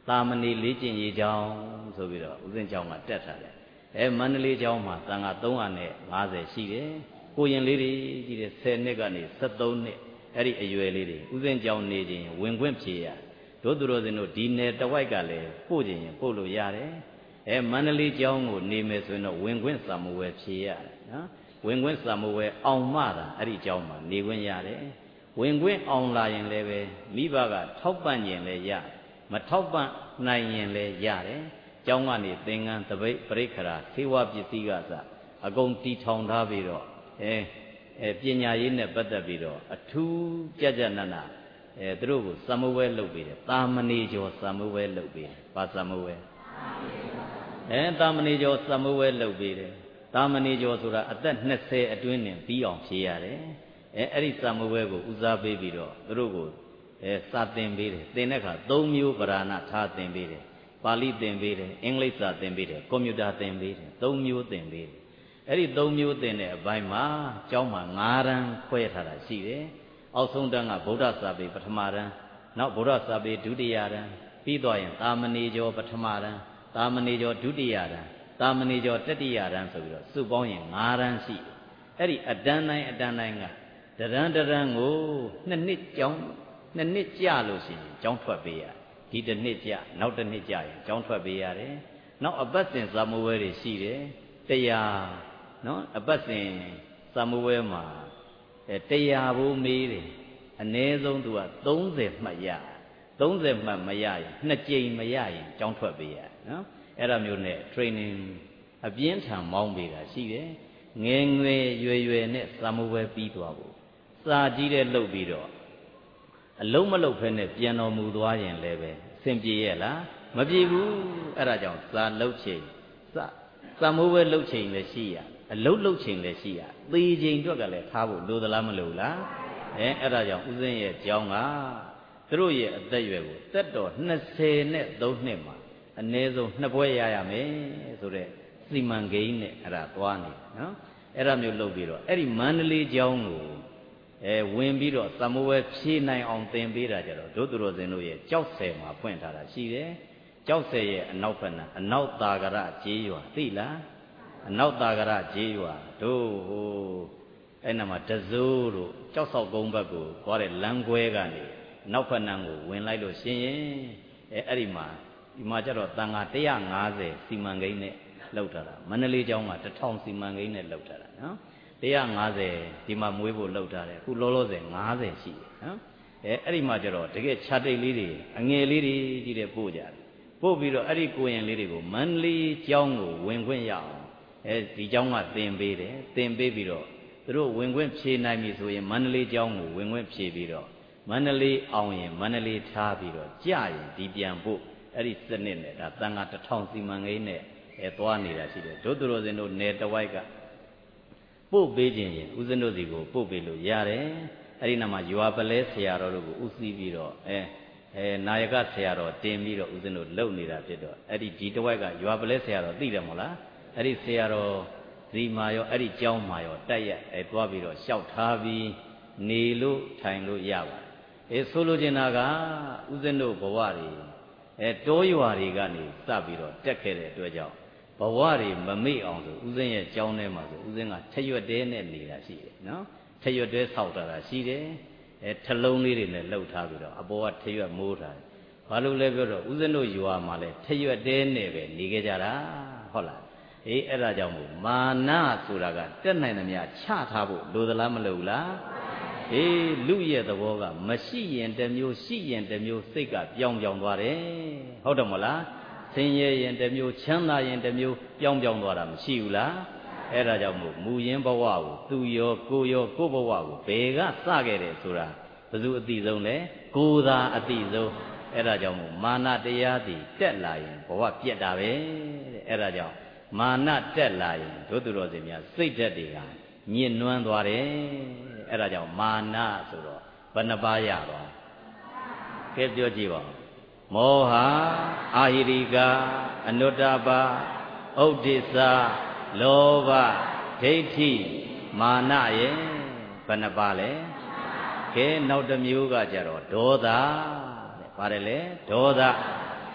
သာမဏေလေးကျင့်ရေးကြောင်းဆိုပြီးတော့ဥစဉ်ကျောင်းမှာတက်ထားတယ်အဲမန္တလေးကျောင်းမှာသံဃာသုံးရာနဲ့ငါးဆယ်ရှိတယ်ကိုရင်လေးတွေကြီးတယ်ဆယ်နှစ်ကနေ၁၃နှစ်အဲ့ဒီအရွယ်လေးတွေဥစဉ်ကျောင်းနေခြင်းဝင်ခွင့်ဖြေရတို့သူတော်စင်တို့ဒီနယ်တဝိုက်ကလည်းပို့ခြင်းပို့လို့ရတယ်အဲမန္တလေးကျောင်းကိုနေမယ်ဆိုရင်တော့ဝင်ခွင့်စာမဝယ်ဖြေရတယ်နော်ဝင်ခွင့်စာမဝယ်အောင်မှတာအဲ့ဒီကျောင်းမှာနေခွင့်ရတယ်ဝင်ခွင့်အောင်လာရင်လည်းပဲမိဘကထောက်ပံ့ခြင်းလည်းရမထောက်ပံ့နိုင်ရင်လည်းရတယ်ကျောင်းကနေသင်္ကန်းတပိတ်ပရိက္ခရာသေဝပစ္စည်းကစအကုန်တီထောင်ထားပြီးတော့အဲအဲပညာရေးနဲ့ပတ်သက်ပြီးတော့အထူးကြကြနနအဲသူတို့ကိုသမဝဲလုပ်ပေးတယ်တာမဏေကျော်သမဝဲလုပ်ပေးတယ်ဘာသမဝဲအဲတာမဏေကျော်သမဝဲလုပ်ပေးတယ်တာမဏေကျော်ဆိုတာအသက်၂၀အတွင်းနဲ့ပြီးအောင်ဖြေရတယ်အဲအဲ့ဒီသမဝဲကိုဦးစားပေးပြီးတော့သူတို့ကိုအဲစာသင်ပေးတယ်သင်တဲ့အခါ၃မျိုးပဓာနာထားသင်ပေးတယ်ပါဠိသင်ပေးတယ်အင်္ဂလိပ်စာသင်ပေးတယ်ကွန်ပျူတာသင်ပေးတယ်၃မျိုးသင်ပေးတယ်အဲ့ဒီ၃မျိုးသင်တဲ့အပိုင်းမှာကျောင်းမှာ၅တန်းခွဲထားတာရှိတယ်အောက်ဆုံးတန်းကဗုဒ္ဓစာပေပထမတန်းနောက်ဗုဒ္ဓစာပေဒုတိယတန်းပြီးသွားရင်သာမဏေကျော်ပထမတန်းသာမဏေကျော်ဒုတိယတန်းသာမဏေကျော်တတိယတန်းဆိုပြီးတော့စုပေါင်းရင်၅တန်းရှိတယ်အဲ့ဒီအတန်းတိုင်းအတန်းတိုင်းကတရန်တရန်ကိုနှစ်နှစ်ကျောင်းနှစ်နှစ်ကြာလို့ရှိရင်ကျောင်းထွက်ပေးရဒီတစ်နှစ်ကြာနောက်တစ်နှစ်ကြာရင်ကျောင်းထွက်ပေးရတယ်နောက်အပတ်စဉ်ဇာမဝဲတွေရှိတယ်တရားနော်အပတ်စဉ်ဇာမဝဲမှာအဲတရားဘိုးမေးတယ်အ ਨੇ ဆုံးသူက၃၀မှတ်ရ၃၀မှတ်မရရင်နှစ်ကြိမ်မရရင်ကျောင်းထွက်ပေးရနော်အဲ့ဒါမျိုးနဲ့ training အပြင်းထန်မောင်းပေးတာရှိတယ်ငယ်ငယ်ရွယ်ရွယ်နဲ့ဇာမဝဲပြီးသွားဖို့စာကြီးတဲ့လှုပ်ပြီးတော့အလုံးမလှုပ်ဖဲနဲ့ပြန်တော်မူသွားရင်လည်းပဲအဆင်ပြေရဲ့လားမပြေဘူးအဲ့ဒါကြောင့်စာလှုပ်ချိန်စာစာမိုးပဲလှုပ်ချိန်လည်းရှိရအလုံးလှုပ်ချိန်လည်းရှိရသေချိန်အတွက်ကလည်းထားဖို့လိုသလားမလိုလားအဲအဲ့ဒါကြောင့်ဦးဇင်းရဲ့ကျောင်းကသူတို့ရဲ့အသက်အရွယ်ကိုတက်တော်၂၀နဲ့၃နှစ်မှာအနည်းဆုံးနှစ်ပွဲရရမယ်ဆိုတဲ့စီမံကိန်းနဲ့အဲ့ဒါသွားနေနော်အဲ့ဒါမျိုးလုပ်ပြီးတော့အဲ့ဒီမန္တလေးကျောင်းကိုအဲဝင်ပြီးတော့သမဝဲဖြေနိုင်အောင်သင်ပေးတာကြတော့ဒုသူတော်စင်တို့ရဲ့ကြောက်ဆယ်မှာဖွင့်ထားတာရှိတယ်ကြောက်ဆယ်ရဲ့အနောက်ဘက်နာအနောက်သာကရကျေးရွာသိလားအနောက်သာကရကျေးရွာတို့ဟိုအဲ့နာမှာတစိုးတို့ကြောက်ဆောက်ကုန်းဘက်ကိုသွားတဲ့လမ်းခွဲကနေနောက်ဘက်နန်းကိုဝင်လိုက်လို့ရှင်ရင်အဲအဲ့ဒီမှာဒီမှာကျတော့တန်ဃာ၁၅၀စီမံကိန်းနဲ့လောက်ထားတာမန္တလေးကျောင်းမှာတစ်ထောင်စီမံကိန်းနဲ့လောက်ထားတာနော်၁၅၀ဒီမှာမွေးဖို့လောက်ထားတယ်အခုလောလောဆယ်၅၀ရှိတယ်နော်အဲအဲ့ဒီမှာကျတော့တကယ်ခြာတိတ်လေးတွေအငယ်လေးတွေကြီးတဲ့ပို့ကြတယ်ပို့ပြီးတော့အဲ့ဒီကိုရင်လေးတွေကိုမန္တလေးကျောင်းကိုဝင်ခွင့်ရအောင်အဲဒီကျောင်းကသင်ပေးတယ်သင်ပေးပြီးတော့သူတို့ဝင်ခွင့်ဖြေနိုင်ပြီဆိုရင်မန္တလေးကျောင်းကိုဝင်ခွင့်ဖြေပြီးတော့မန္တလေးအောင်ရင်မန္တလေးထားပြီးတော့ကြာရင်ဒီပြန်ဖို့အဲ့ဒီစနစ်နဲ့ဒါတန်ခါတစ်ထောင်စီမံကိန်းနဲ့အဲသွားနေတာရှိတယ်ဒုသူတော်စင်တို့နယ်တဝိုက်ကပို့ပေးခြင်းရင်ဦးဇင်းတို့စီကိုပို့ပေးလို့ရတယ်အဲ့ဒီနောက်မှာရွာပလဲဆရာတော်တို့ကိုဥစည်းပြီးတော့အဲအဲနာယကဆရာတော်တင်ပြီးတော့ဦးဇင်းတို့လုပ်နေတာဖြစ်တော့အဲ့ဒီဒီတဝိုက်ကရွာပလဲဆရာတော်သိတယ်မဟုတ်လားအဲ့ဒီဆရာတော်ဒီမှာရောအဲ့ဒီကျောင်းမှာရောတက်ရက်အဲသွားပြီးတော့လျှောက်ထားပြီးနေလို့ထိုင်လို့ရပါတယ်အဲဆိုလိုချင်တာကဦးဇင်းတို့ဘဝတွေအဲတောရွာတွေကနေစပြီးတော့တက်ခဲ့တဲ့အတွက်ကြောင့်ဘဝတွေမမေ့အောင်ဆိုဦးဇင်းရဲ့ကျောင်းထဲမှာဆိုဦးဇင်းကထရွက်တဲနဲ့နေတာရှိတယ်နော်ထရွက်တဲဆောက်တာရှိတယ်အဲထလုံးလေးတွေနဲ့လှုပ်ထားပြီးတော့အပေါ်ကထရွက်မိုးထားတယ်ဘာလို့လဲပြောတော့ဦးဇင်းတို့ရွာမှာလဲထရွက်တဲနဲ့ပဲနေခဲ့ကြတာဟုတ်လားအေးအဲ့ဒါကြောင့်မို့မာနဆိုတာကတက်နိုင်သမျှချထားဖို့လိုသလားမလိုလားအေးလူရဲ့သဘောကမရှိရင်တစ်မျိုးရှိရင်တစ်မျိုးစိတ်ကပြောင်းပြောင်းသွားတယ်ဟုတ်တယ်မလားဆင်းရဲရင်တစ်မျိုးချမ်းသာရင်တစ်မျိုးပြောင်းပြောင်းသွားတာမရှိဘူးလားအဲ့ဒါကြောင့်မို့မူရင်းဘဝကိုသူရောကိုရောကိုဘဝကိုဘယ်ကစခဲ့တယ်ဆိုတာဘယ်သူအသိဆုံးလဲကိုသာအသိဆုံးအဲ့ဒါကြောင့်မို့မာနတရားသည်တက်လာရင်ဘဝပြက်တာပဲတဲ့အဲ့ဒါကြောင့်မာနတက်လာရင်ဒုသူတော်စင်များစိတ်ဓာတ်တွေကညစ်နွမ်းသွားတယ်အဲ့ဒါကြောင့်မာနဆိုတော့ဘယ်နှပါးရသွားကဲပြောကြည့်ပါမောဟအာဟိရိကအနုတ္တပဥဒိစ္စလောဘဒိဋ္ဌိမာနရဲ့ဘယ်နှပါးလဲကဲနောက်တစ်မျိုးကကြတော့ဒေါသတဲ့ပါတယ်လေဒေါသ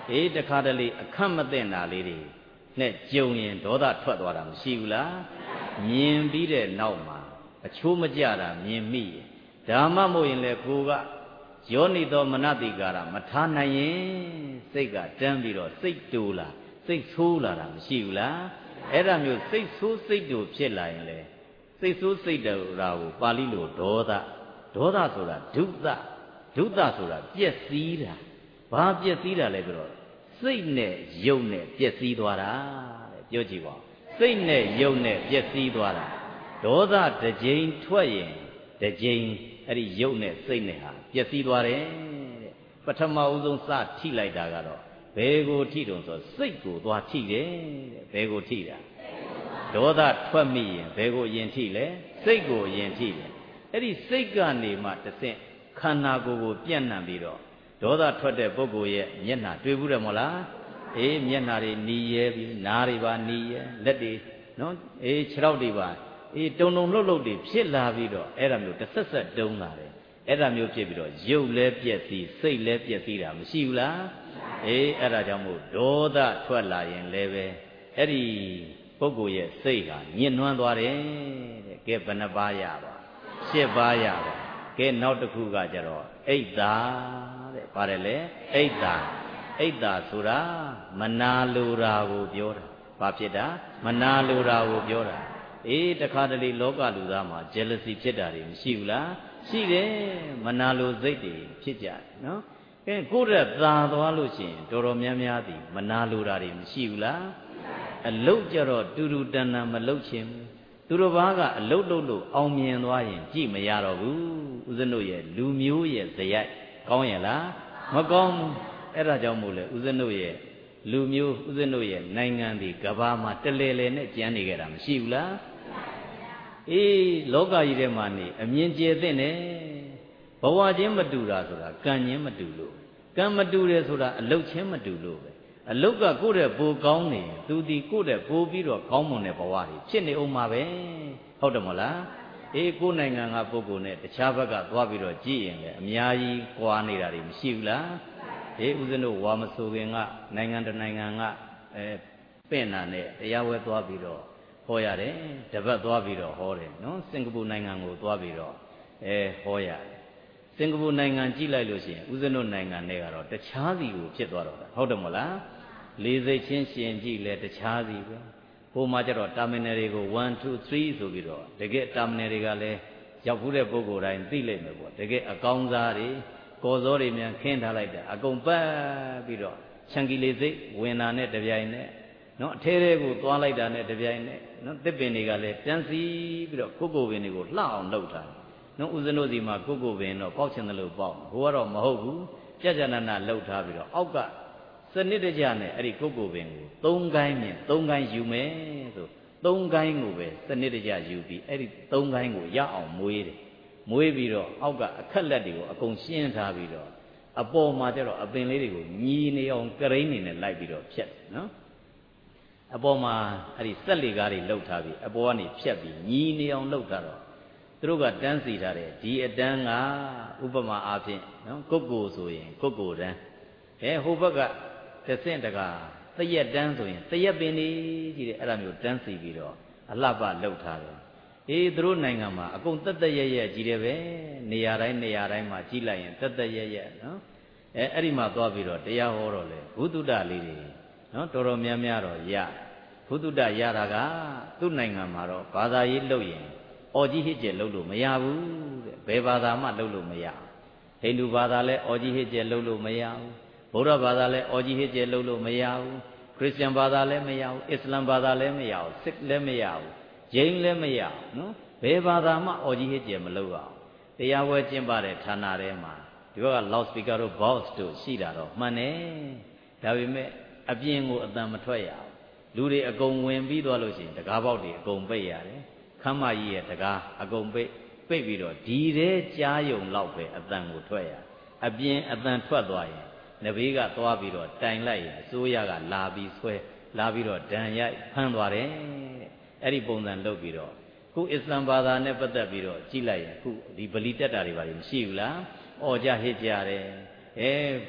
အေးတခါတလေအခက်မသိတာလေးတွေနဲ့ကြုံရင်ဒေါသထွက်သွားတာမရှိဘူးလားမြင်ပြီးတဲ့နောက်မှာအချိုးမကြတာမြင်မိဒါမှမဟုတ်ရင်လေကိုကယောနိသောမနတိကာရမထားနိုင်ရင်စိတ်ကတန်းပြီးတော့စိတ်တူလာစိတ်ဆိုးလာတာမရှိဘူးလားအဲ့ဒါမျိုးစိတ်ဆိုးစိတ်တူဖြစ်လာရင်လေစိတ်ဆိုးစိတ်တူတာကိုပါဠိလိုဒေါသဒေါသဆိုတာဒုသဒုသဆိုတာပျက်စီးတာဘာပျက်စီးတာလဲဆိုတော့စိတ်နဲ့ယုတ်နဲ့ပျက်စီးသွားတာတဲ့ပြောကြည့်ပါစိတ်နဲ့ယုတ်နဲ့ပျက်စီးသွားတာဒေါသတစ်ကြိမ်ထွက်ရင်တစ်ကြိမ်အဲ့ဒီယုတ်နဲ့စိတ်နဲ့ဟာပျက်စီးသွားတယ်တဲ့ပထမဦးဆုံးစထိလိုက်တာကတော့ဘယ်ကိုထိတုံဆိုစိတ်ကိုသွားထိတယ်တဲ့ဘယ်ကိုထိတာဒေါသထွက်မိရင်ဘယ်ကိုယင်ထိလဲစိတ်ကိုယင်ထိတယ်အဲ့ဒီစိတ်ကနေမှတစ်ဆင့်ခန္ဓာကိုယ်ကိုပြန့်နှံ့ပြီးတော့ဒေါသထွက်တဲ့ပုဂ္ဂိုလ်ရဲ့မျက်နှာတွေ့ဘူးတယ်မဟုတ်လားအေးမျက်နှာတွေနီးရဲပြီးနားတွေပါနီးရဲလက်တွေနော်အေးခြေထောက်တွေပါအေးတုံတုံလှုပ်လှုပ်တွေဖြစ်လာပြီးတော့အဲ့ဒါမျိုးတစ်ဆက်ဆက်တုံးလာတယ်အဲ့ဒါမျိုးဖြစ်ပြီးတော့ရုပ်လည်းပြည့်စည်စိတ်လည်းပြည့်စည်တာမရှိဘူးလားအေးအဲ့ဒါကြောင့်မို့ဒေါသထွက်လာရင်လည်းပဲအဲ့ဒီပုဂ္ဂိုလ်ရဲ့စိတ်ဟာညှဉ်းနှွမ်းသွားတယ်တဲ့ကဲဘယ်နှပါးရပါရှစ်ပါးရပါကဲနောက်တစ်ခုကကြတော့အိတ်သာတဲ့ပါတယ်လေအိတ်သာအိတ်သာဆိုတာမနာလိုတာကိုပြောတာဘာဖြစ်တာမနာလိုတာကိုပြောတာအေးတခါတလေလောကလူသားမှာ jealousy ဖြစ်တာတွေမရှိဘူးလားရှိတယ်မနာလိုစိတ်တွေဖြစ်ကြတယ်နော်ကဲကိုယ့်ရဲ့သာသွားလို့ရှိရင်တော်တော်များများသည်မနာလိုတာတွေမရှိဘူးလားအလုတ်ကြတော့တူတူတန်တန်မလုတ်ချင်ဘူးသူတို့ဘာကအလုတ်လုတ်လို့အောင်မြင်သွားရင်ကြည့်မရတော့ဘူးဦးဇင်းတို့ရဲ့လူမျိုးရဲ့ဇယိုက်ကောင်းရဲ့လားမကောင်းဘူးအဲ့ဒါကြောင့်မို့လဲဦးဇင်းတို့ရဲ့လူမျိုးဦးဇင်းတို့ရဲ့နိုင်ငံဒီကဘာမှာတလဲလဲနဲ့ကြမ်းနေကြတာမရှိဘူးလားအေးလောကကြီးထဲမှာနေအမြင်ကျယ်တဲ့နဲ့ဘဝချင်းမတူတာဆိုတာကံချင်းမတူလို့ကံမတူတယ်ဆိုတာအလုတ်ချင်းမတူလို့ပဲအလုတ်ကကိုယ့်တဲ့ပိုကောင်းနေသူဒီကိုယ့်တဲ့ပိုပြီးတော့ကောင်းမွန်တဲ့ဘဝတွေဖြစ်နေအောင်မှာပဲဟုတ်တယ်မဟုတ်လားအေးကိုယ်နိုင်ငံကပုဂ္ဂိုလ်နဲ့တခြားဘက်ကသွားပြီးတော့ကြည့်ရင်လည်းအများကြီးကွာနေတာတွေမရှိဘူးလားအေးဦးဇင်းတို့ဝါမဆိုခင်ကနိုင်ငံတနိုင်ငံကအဲပင့်တာနဲ့တရားဝဲသွားပြီးတော့ဟောရတယ်တပတ်သွားပြီးတော့ဟောတယ်နော်စင်ကာပူနိုင်ငံကိုသွားပြီးတော့အဲဟောရတယ်စင်ကာပူနိုင်ငံကြည့်လိုက်လို့ရှိရင်ဦးဇင်းတို့နိုင်ငံတွေကတော့တခြားစီကိုဖြစ်သွားတော့တာဟုတ်တယ်မဟုတ်လားလေးစိတ်ချင်းရှင်ကြည့်လဲတခြားစီပဲဟိုမှာကျတော့တာမင်နယ်တွေကိုone two threeဆိုပြီးတော့တကယ်တာမင်နယ်တွေကလည်းရောက်ဘူးတဲ့ပုဂ္ဂိုလ်တိုင်းသိလိမ့်မယ်ပေါ့တကယ်အကောင်းစားတွေကော်စောတွေမြန်ခင်းထားလိုက်တာအကုန်ပတ်ပြီးတော့ချန်ကီလေးစိတ်ဝင်တာနဲ့တပြိုင်နဲ့နော်အထဲထဲကိုသွားလိုက်တာနဲ့တပြိုင်နဲ့နော်တစ်ပင်တွေကလည်းတန်းစီပြီးတော့ကိုကိုပင်တွေကိုလှအောင်လုပ်ထားနော်ဦးဇင်းတို့စီမှာကိုကိုပင်တော့ပေါက်ချင်တယ်လို့ပေါက်ဟိုကတော့မဟုတ်ဘူးကြကြနနလှုပ်ထားပြီးတော့အောက်ကစနစ်တကျနဲ့အဲ့ဒီကိုကိုပင်ကိုသုံးကိုင်းမြင်သုံးကိုင်းယူမယ်ဆိုသုံးကိုင်းကိုပဲစနစ်တကျယူပြီးအဲ့ဒီသုံးကိုင်းကိုရအောင်မွေးတယ်မွေးပြီးတော့အောက်ကအခက်လက်တွေကိုအကုန်ရှင်းထားပြီးတော့အပေါ်မှာကျတော့အပင်လေးတွေကိုညီနေအောင်ကရိန်းနေနဲ့လိုက်ပြီးတော့ဖြတ်နော်အပေါ်မှာအဲ့ဒီစက်လေကားတွေလှုပ်ထားပြီးအပေါ်ကနေဖြတ်ပြီးညီနေအောင်လှုပ်ထားတော့သူတို့ကတန်းစီထားတယ်ဒီအတန်းကဥပမာအားဖြင့်နော်ကုတ်ကိုဆိုရင်ကုတ်ကိုတန်းအဲဟိုဘက်ကတဆင့်တကာတရက်တန်းဆိုရင်တရက်ပင်လေးကြီးတယ်အဲ့ဒါမျိုးတန်းစီပြီးတော့အလှပလှုပ်ထားတယ်အေးသူတို့နိုင်ငံမှာအကုန်တက်တက်ရရကြီးတယ်ပဲနေရာတိုင်းနေရာတိုင်းမှာကြီးလိုက်ရင်တက်တက်ရရနော်အဲအဲ့ဒီမှာသွားပြီးတော့တရားဟောတော့လေဘုဒ္ဓတလေးတွေနော်တော်တော်များများတော့ရဘုဒ္ဓတရတာကသူ့နိုင်ငံမှာတော့ဘာသာရေးလုပ်ရင်အော်ကြီးဟစ်ကျက်လုပ်လို့မရဘူးတဲ့ဘယ်ဘာသာမှလုပ်လို့မရဟိန္ဒူဘာသာလည်းအော်ကြီးဟစ်ကျက်လုပ်လို့မရဘူးဗုဒ္ဓဘာသာလည်းအော်ကြီးဟစ်ကျက်လုပ်လို့မရဘူးခရစ်ယာန်ဘာသာလည်းမရဘူးအစ္စလမ်ဘာသာလည်းမရဘူးစစ်လည်းမရဘူးဂျိန်းလည်းမရဘူးနော်ဘယ်ဘာသာမှအော်ကြီးဟစ်ကျယ်မလုပ်အောင်တရားဝဲကျင့်ပတဲ့ဌာနထဲမှာဒီဘက်က loud speaker တို့ box တို့ရှိတာတော့မှန်တယ်ဒါပေမဲ့အပြင်ကိုအတန်မထွက်ရအောင်လူတွေအကုန်ဝင်ပြီးသွားလို့ရှိရင်တကားပေါက်တွေအကုန်ပိတ်ရတယ်ခမ်းမကြီးရဲ့တကားအကုန်ပိတ်ပိတ်ပြီးတော့ဒီတဲ့ကြားယုံလောက်ပဲအတန်ကိုထွက်ရအပြင်အတန်ထွက်သွားရင်နဘေးကသွားပြီးတော့တိုင်လိုက်ရင်အစိုးရကလာပြီးဆွဲလာပြီးတော့ဒဏ်ရိုက်ဖမ်းသွားတယ်အဲ့ဒီပုံစံလုပ်ပြီးတော့ခုအစ္စလမ်ဘာသာနဲ့ပတ်သက်ပြီးတော့ကြည့်လိုက်ရင်ခုဒီဗလီတက်တာတွေပါမရှိဘူးလား။အော်ကြဟစ်ကြတယ်။အဲ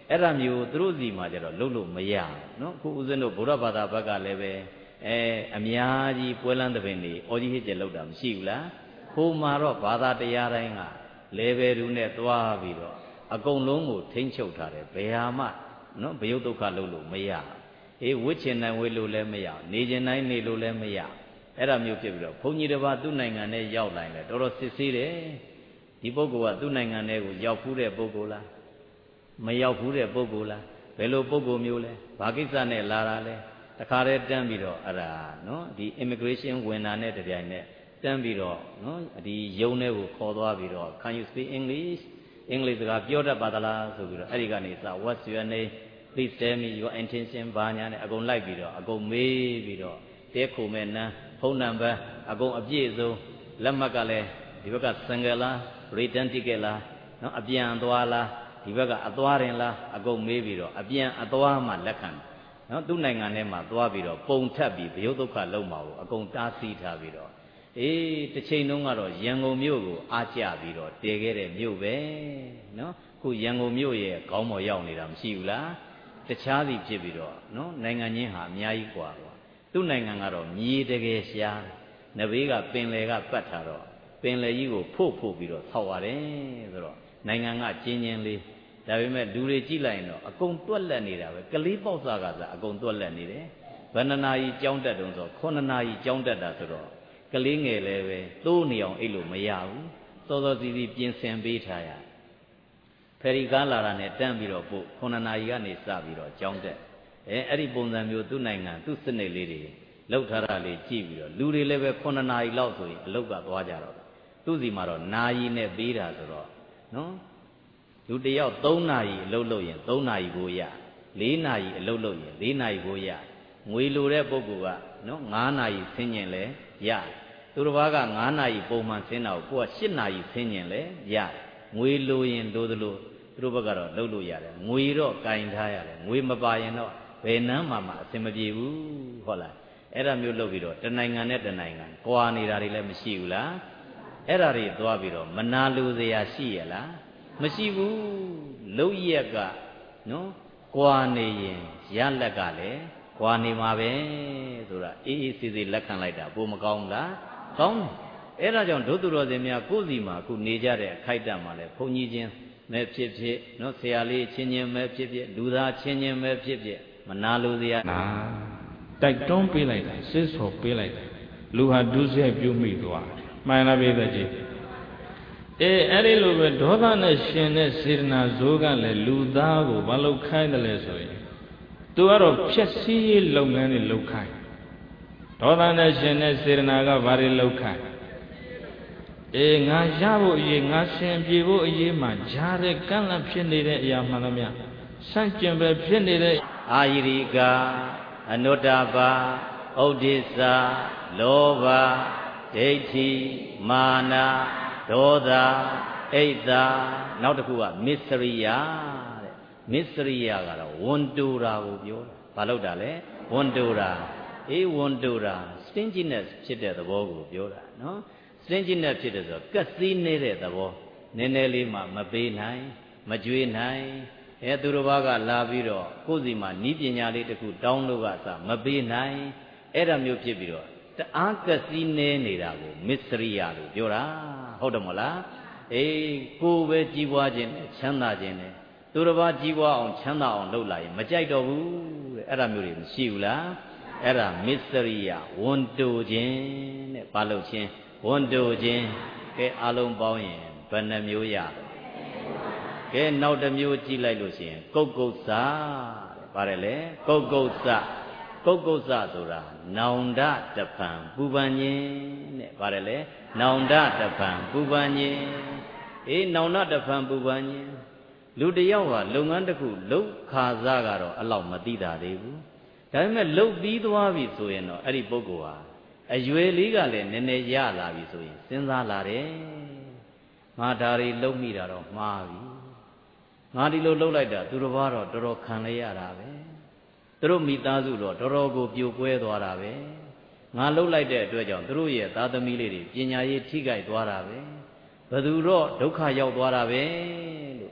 အဲ့ဒါမျိုးသူတို့စီမှာကျတော့လုပ်လို့မရနော်ခုဦးဇင်းတို့ဗုဒ္ဓဘာသာဘက်ကလည်းပဲအဲအများကြီးပွဲလန်းတဲ့ပင်တွေအော်ကြီးဟစ်ကျလောက်တာမရှိဘူးလားဟိုမှာတော့ဘာသာတရားတိုင်းကလေဘယ်သူနဲ့သွားပြီးတော့အကုန်လုံးကိုထိမ့်ချုပ်ထားတယ်ဘယ်ဟာမှနော်ဘယုတ်ဒုက္ခလုပ်လို့မရအေးဝစ်ချင်နိုင်ဝေးလို့လည်းမရနေချင်နိုင်နေလို့လည်းမရအဲ့ဒါမျိုးဖြစ်ပြီးတော့ဘုန်းကြီးတစ်ပါးသူ့နိုင်ငံနဲ့ရောက်လာရင်လည်းတော်တော်စစ်ဆေးတယ်ဒီပုဂ္ဂိုလ်ကသူ့နိုင်ငံထဲကိုရောက်ဖူးတဲ့ပုဂ္ဂိုလ်လားမရောက်ဘူးတဲ့ပုဂ္ဂိုလ်လားဘယ်လိုပုဂ္ဂိုလ်မျိုးလဲဘာကိစ္စနဲ့လာတာလဲတခါတည်းတန်းပြီးတော့အဲ့ဒါနော်ဒီ immigration ဝင်တာနဲ့တပြိုင်နက်တန်းပြီးတော့နော်ဒီယုံထဲကိုခေါ်သွားပြီးတော့ can you speak English အင်္ဂလိပ်စကားပြောတတ်ပါသလားဆိုပြီးတော့အဲ့ဒီကနေစ what's your name please tell me your intention ဘာညာနဲ့အကုန်လိုက်ပြီးတော့အကုန်မေးပြီးတော့တဲခုမဲ့နန်းဖုန်းနံပါတ်အကုန်အပြည့်စုံလက်မှတ်ကလည်းဒီဘက်က single လား return ticket လားနော်အပြန်သွားလားဒီဘက်ကအသွားရင်လားအကုန်မေးပြီးတော့အပြန်အသွားမှလက်ခံနော်သူ့နိုင်ငံထဲမှာသွားပြီးတော့ပုံထပ်ပြီးဘယုတ်ဒုက္ခလုံးမှာကိုအကုန်တားဆီးထားပြီးတော့အေးတစ်ချိန်လုံးကတော့ရန်ကုန်မြို့ကိုအားကျပြီးတော့တည်ခဲ့တဲ့မြို့ပဲနော်ခုရန်ကုန်မြို့ရဲ့ခေါင်းပေါ်ရောက်နေတာမရှိဘူးလားတခြားစီဖြစ်ပြီးတော့နော်နိုင်ငံချင်းဟာအများကြီးกว่าကွာသူ့နိုင်ငံကတော့မြေတကယ်ရှားနဘေးကပင်လယ်ကပတ်ထားတော့ပင်လယ်ကြီးကိုဖို့ဖို့ပြီးတော့ဆောက်ရတယ်ဆိုတော့နိုင်ငံကကျင်းချင်းလေးဒါပေမဲ့လူတွေကြည့်လိုက်ရင်တော့အကုန်တွက်လက်နေတာပဲကလေးပေါက်စားကစားအကုန်တွက်လက်နေတယ်ဘဏ္ဍနာကြီးကြောင်းတက်တုံးဆိုခုနှစ်နာရီကြောင်းတက်တာဆိုတော့ကလေးငယ်လည်းပဲသိုးနေအောင်အိတ်လို့မရဘူးစောစောစီးစီးပြင်ဆင်ပေးထားရဖယ်ရီကားလာတာနဲ့တန်းပြီးတော့ပို့ခုနှစ်နာရီကနေစပြီးတော့ကြောင်းတက်အဲအဲ့ဒီပုံစံမျိုးသူ့နိုင်ငံသူ့စနစ်လေးတွေလောက်ထားတာလေးကြည့်ပြီးတော့လူတွေလည်းပဲခုနှစ်နာရီလောက်ဆိုရင်အလုတ်ကသွားကြတော့သူ့စီမှာတော့နာရီနဲ့ပေးတာဆိုတော့နော်လူတယောက်သုံးနာရီအလုပ်လုပ်ရင်သုံးနာရီကိုရလေးနာရီအလုပ်လုပ်ရင်လေးနာရီကိုရငွေလိုတဲ့ပုဂ္ဂိုလ်ကနော်ငါးနာရီဆင်းကျင်လဲရသူတစ်ပါးကငါးနာရီပုံမှန်ဆင်းတာကိုကိုကရှစ်နာရီဆင်းကျင်လဲရငွေလိုရင်လိုသလိုသူတို့ဘက်ကတော့လုပ်လို့ရတယ်ငွေတော့ကင်ထားရတယ်ငွေမပါရင်တော့ဘယ်နှမ်းမှမအဆင်မပြေဘူးဟုတ်လားအဲ့ဒါမျိုးလုပ်ပြီးတော့တနိုင်ငံနဲ့တနိုင်ငံကွာနေတာတွေလည်းမရှိဘူးလားအဲ့ဒါတွေသွားပြီးတော့မနာလိုစရာရှိရလားမရှိဘူးလုံရက်ကနော်ကွာနေရင်ရလက်ကလည်းကွာနေမှာပဲဆိုတာအေးအေးဆေးဆေးလက်ခံလိုက်တာပိုမကောင်းလားကောင်းတယ်အဲ့ဒါကြောင့်ဒုသူတော်စင်များကိုယ်စီမှာအခုနေကြတဲ့အခိုက်အတန့်မှာလဲဘုန်းကြီးချင်းမဲဖြစ်ဖြစ်နော်ဆရာလေးချင်းချင်းမဲဖြစ်ဖြစ်လူသားချင်းချင်းမဲဖြစ်ဖြစ်မနာလိုစရာနာတိုက်တွန်းပေးလိုက်တာစစ်စော်ပေးလိုက်တာလူဟာဒုစရိုက်ပြုမိသွားမှန်လားပြည်သက်ကြီးအေးအဲ့ဒီလိုပဲဒေါသနဲ့ရှင်တဲ့စေတနာဇိုးကလည်းလူသားကိုမလုပ်ခိုင်းတယ်လဲဆိုရင်သူကတော့ဖြည့်စည်းရေးလုပ်ငန်းတွေလုပ်ခိုင်းဒေါသနဲ့ရှင်တဲ့စေတနာကဘာတွေလုပ်ခိုင်းအေးငါရဖို့အရေးငါရှင်ပြေဖို့အရေးမှာဂျားတဲ့ကန့်လန့်ဖြစ်နေတဲ့အရာမှန်သမျှစန့်ကျင်ပဲဖြစ်နေတဲ့အာယိရိကအနုတ္တပါဥဒိစ္စလောဘဒိဋ္ဌိမာနဒေါသအိတ်သာနောက်တစ်ခုကမစ္စရိယတဲ့မစ္စရိယကတော့ဝန်တူတာကိုပြောတာဘာလို့တာလဲဝန်တူတာအေးဝန်တူတာ stinginess ဖြစ်တဲ့သဘောကိုပြောတာနော် stinginess ဖြစ်တဲ့ဆိုကက်စီးနေတဲ့သဘောနည်းနည်းလေးမှမပေးနိုင်မကြွေးနိုင်အဲသူတစ်ပါးကလာပြီးတော့ကိုယ်စီမှာနီးပညာလေးတစ်ခုတောင်းလို့ကစမပေးနိုင်အဲ့ဒါမျိုးဖြစ်ပြီးတော့တအားကက်စီးနေနေတာကိုမစ္စရိယလို့ပြောတာဟုတ်တယ်မလားအေးကိုယ်ပဲကြီးပွားခြင်းနဲ့ချမ်းသာခြင်းနဲ့သူတစ်ပါးကြီးပွားအောင်ချမ်းသာအောင်လုပ်လာရင်မကြိုက်တော့ဘူးတဲ့အဲ့ဒါမျိုးတွေမရှိဘူးလားအဲ့ဒါမစ္စရိယဝန်တိုခြင်းတဲ့ဘာလို့ချင်းဝန်တိုခြင်းကဲအလုံးပေါင်းရင်ဘယ်နှမျိုးရကဲနောက်တစ်မျိုးကြည့်လိုက်လို့ရှိရင်ကုတ်ကုတ်စာတဲ့ပါတယ်လေကုတ်ကုတ်စာကုတ်ကုတ်စဆိုတာနောင်တတဖန်ပူပန်ခြင်းတဲ့ပါတယ်လေနောင်တတဖန်ပူပန်ခြင်းအေးနောင်တတဖန်ပူပန်ခြင်းလူတယောက်ဟာလုပ်ငန်းတစ်ခုလုပ်ခါစားကတော့အလောက်မသိတာသေးဘူးဒါပေမဲ့လုပ်ပြီးသွားပြီဆိုရင်တော့အဲ့ဒီပုဂ္ဂိုလ်ဟာအရွယ်လေးကလည်းနည်းနည်းရလာပြီဆိုရင်စဉ်းစားလာတယ်ငါဒါတွေလုပ်မိတာတော့မှားပြီငါဒီလိုလုပ်လိုက်တာသူတစ်ပါးတော့တော်တော်ခံရရတာပဲသူတို့မိသားစုတော့တော်တော်ကိုပြိုကွဲသွားတာပဲငါလှုပ်လိုက်တဲ့အတွက်ကြောင့်သူတို့ရဲ့သားသမီးလေးတွေပညာရေးထိခိုက်သွားတာပဲဘယ်သူတော့ဒုက္ခရောက်သွားတာပဲလို့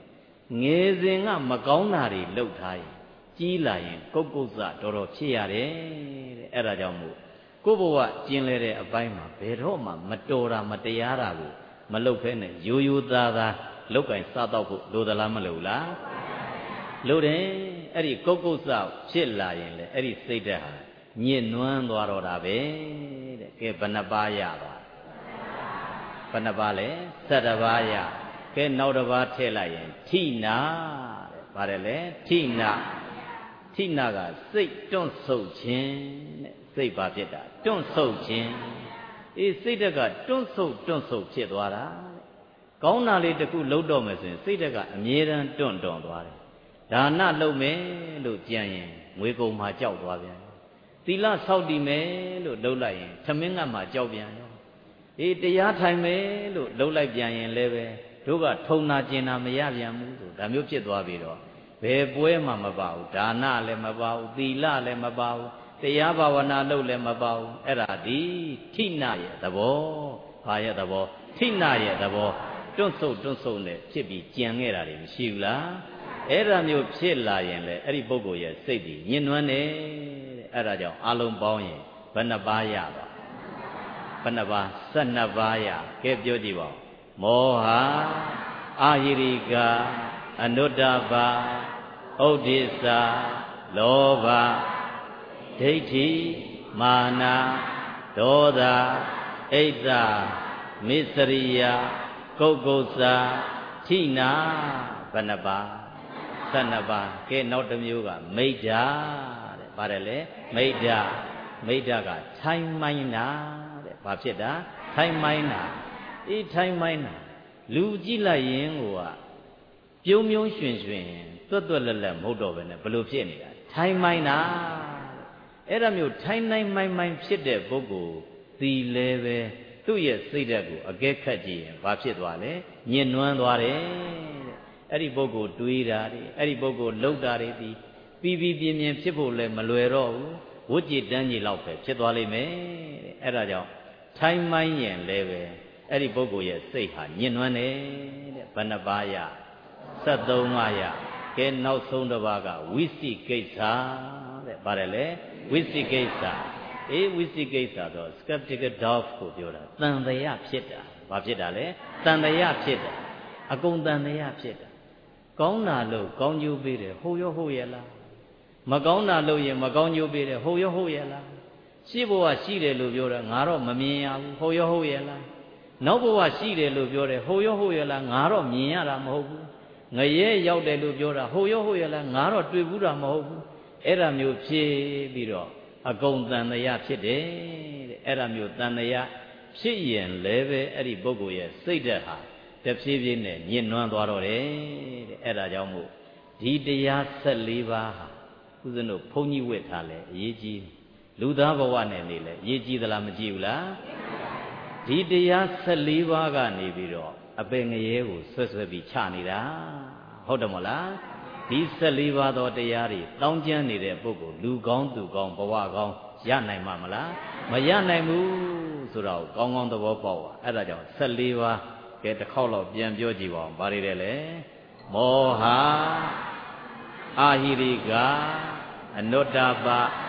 ငယ်စဉ်ကမကောင်းတာတွေလှုပ်ထားရင်ကြီးလာရင်ကုတ်ကုတ်စတော်တော်ဖြစ်ရတယ်တဲ့အဲ့ဒါကြောင့်မို့ကိုယ့်ဘဝကျင်လဲတဲ့အပိုင်းမှာဘယ်တော့မှမတော်တာမတရားတာကိုမလှုပ်ဖဲနဲ့ရိုးရိုးသားသားလောက်ကင်စားတော့ဖို့လိုသလားမလိုလားလိုတယ်အဲ့ဒီကုတ်ကုတ်စဖြစ်လာရင်လေအဲ့ဒီစိတ်ဓာတ်ဟာညစ်နွမ်းသွားတော့တာပဲတဲ့ကဲဘယ်နှပါးရပါဘယ်နှပါးလဲဆယ်တစ်ပါးရကဲနောက်တစ်ပါးထည့်လိုက်ရင်ထိနာတဲ့ပါတယ်လေထိနာထိနာကစိတ်တွန့်ဆုတ်ခြင်းတဲ့စိတ်ပါဖြစ်တာတွန့်ဆုတ်ခြင်းအေးစိတ်ဓာတ်ကတွန့်ဆုတ်တွန့်ဆုတ်ဖြစ်သွားတာတဲ့ကောင်းတာလေးတစ်ခုလုပ်တော့မယ်ဆိုရင်စိတ်ဓာတ်ကအမြဲတမ်းတွန့်တွန့်သွားတယ်ဒါနလုပ်မယ်လို့ကြံရင်ငွေကုန်မှာကြောက်သွားပြန်သီလဆောက်တည်မယ်လို့လုပ်လိုက်ရင်သမင်းငတ်မှာကြောက်ပြန်ရောအေးတရားထိုင်မယ်လို့လုပ်လိုက်ပြန်ရင်လည်းပဲတို့ကထုံနာကျင်နာမရပြန်ဘူးဆိုဒါမျိုးဖြစ်သွားပြီတော့ဘယ်ပွဲမှမပါဘူးဒါနလည်းမပါဘူးသီလလည်းမပါဘူးတရားဘာဝနာလုပ်လည်းမပါဘူးအဲ့ဒါဒီထိနာရဲ့သဘောဘာရဲ့သဘောထိနာရဲ့သဘောတွန့်ဆုတ်တွန့်ဆုတ်နဲ့ဖြစ်ပြီးကြံခဲ့တာတွေမရှိဘူးလားအဲ့ဒါမျိုးဖြစ်လာရင်လေအဲ့ဒီပုဂ္ဂိုလ်ရဲ့စိတ်ကြီးညှဉ်းနှွမ်းတယ်တဲ့အဲ့ဒါကြောင့်အလုံးပေါင်းရင်ဘယ်နှပါးရပါဘယ်နှပါးဆယ်နှစ်ပါးရကဲပြောကြည့်ပါဦးမောဟအာဟိရိကအနုတ္တပဥဒိစ္စလောဘဒိဋ္ဌိမာနဒေါသအိတ်တမစ္စရိယကုတ်ကုတ်စာထိနာဘယ်နှပါးဆယ်နှစ်ပါးကဲနောက်တစ်မျိုးကမိဒ္ဓတဲ့ပါတယ်လေမိဒ္ဓမိဒ္ဓကထိုင်မိုင်းတာတဲ့ဘာဖြစ်တာထိုင်မိုင်းတာအေးထိုင်မိုင်းတာလူကြည့်လိုက်ရင်ကိုကပြုံးပြုံးရွှင်ရွှင်သွက်သွက်လက်လက်မဟုတ်တော့ပဲနဲ့ဘလို့ဖြစ်နေတာထိုင်မိုင်းတာအဲ့ဒါမျိုးထိုင်နိုင်မိုင်းမိုင်းဖြစ်တဲ့ပုဂ္ဂိုလ်ဒီလဲပဲသူ့ရဲ့စိတ်ဓာတ်ကိုအကဲခတ်ကြည့်ရင်ဘာဖြစ်သွားလဲညှဉ်းနှွမ်းသွားတယ်တဲ့အဲ့ဒီပုဂ္ဂိုလ်တွေးတာတွေအဲ့ဒီပုဂ္ဂိုလ်လှုပ်တာတွေဒီပြီးပြီးပြင်းပြင်းဖြစ်ဖို့လည်းမလွယ်တော့ဘူးဝတ်ကြည်တန်းကြီးလောက်ပဲဖြစ်သွားလိမ့်မယ်တဲ့အဲ့ဒါကြောင့်ထိုင်မိုင်းရင်လည်းပဲအဲ့ဒီပုဂ္ဂိုလ်ရဲ့စိတ်ဟာညှဉ်းနှွမ်းတယ်တဲ့ဘယ်နှပါးရဆယ်သုံးပါးရကဲနောက်ဆုံးတစ်ပါးကဝိသိကိစ္စတဲ့ပါတယ်လေဝိသိကိစ္စအေးဝိသိကိစ္စတော့ skeptical doubt ကိုပြောတာတန်တရားဖြစ်တာဘာဖြစ်တာလဲတန်တရားဖြစ်တာအကုန်တန်တရားဖြစ်တာကောင်းတာလို့ကောင်းကျိုးပေးတယ်ဟုတ်ရောဟုတ်ရဲ့လားမကောင်းတာလို့ရင်မကောင်းကျိုးပေးတယ်ဟုတ်ရောဟုတ်ရဲ့လားရှိဘဝရှိတယ်လို့ပြောတာငါတော့မမြင်ရဘူးဟုတ်ရောဟုတ်ရဲ့လားနောက်ဘဝရှိတယ်လို့ပြောတယ်ဟုတ်ရောဟုတ်ရဲ့လားငါတော့မြင်ရတာမဟုတ်ဘူးငရဲရောက်တယ်လို့ပြောတာဟုတ်ရောဟုတ်ရဲ့လားငါတော့တွေ့ဘူးတာမဟုတ်ဘူးအဲ့ဒါမျိုးဖြစ်ပြီးတော့အကုန်တန်တရားဖြစ်တယ်တဲ့အဲ့ဒါမျိုးတန်တရားဖြစ်ရင်လည်းပဲအဲ့ဒီပုဂ္ဂိုလ်ရဲ့စိတ်ဓာတ်ဟာတဖြည်းဖြည်းနဲ့ညှဉ်းနှွမ်းသွားတော့တယ်တဲ့အဲ့ဒါကြောင့်မို့ဒီတရားဆယ်လေးပါးဟာဦးဇင်းတို့ဘုန်းကြီးဝတ်ထားလဲအရေးကြီးလူသားဘဝနဲ့နေလဲအရေးကြီးသလားမကြည့်ဘူးလားဒီတရားဆယ်လေးပါးကနေပြီးတော့အပင်ငရဲကိုဆွဲဆွဲပြီးချနေတာဟုတ်တယ်မလားဒီဆယ်လေးပါးသောတရားတွေတောင်းကျမ်းနေတဲ့ပုဂ္ဂိုလ်လူကောင်းသူကောင်းဘဝကောင်းရနိုင်မှာမလားမရနိုင်ဘူးဆိုတော့ကောင်းကောင်းသဘောပေါက်ပါအဲ့ဒါကြောင့်ဆယ်လေးပါးကဲတစ်ခေါက်လောက်ပြန်ပြောကြည့်ပါဦးဗါတွေလဲမောဟအာဟိရိကအနုတ္တပ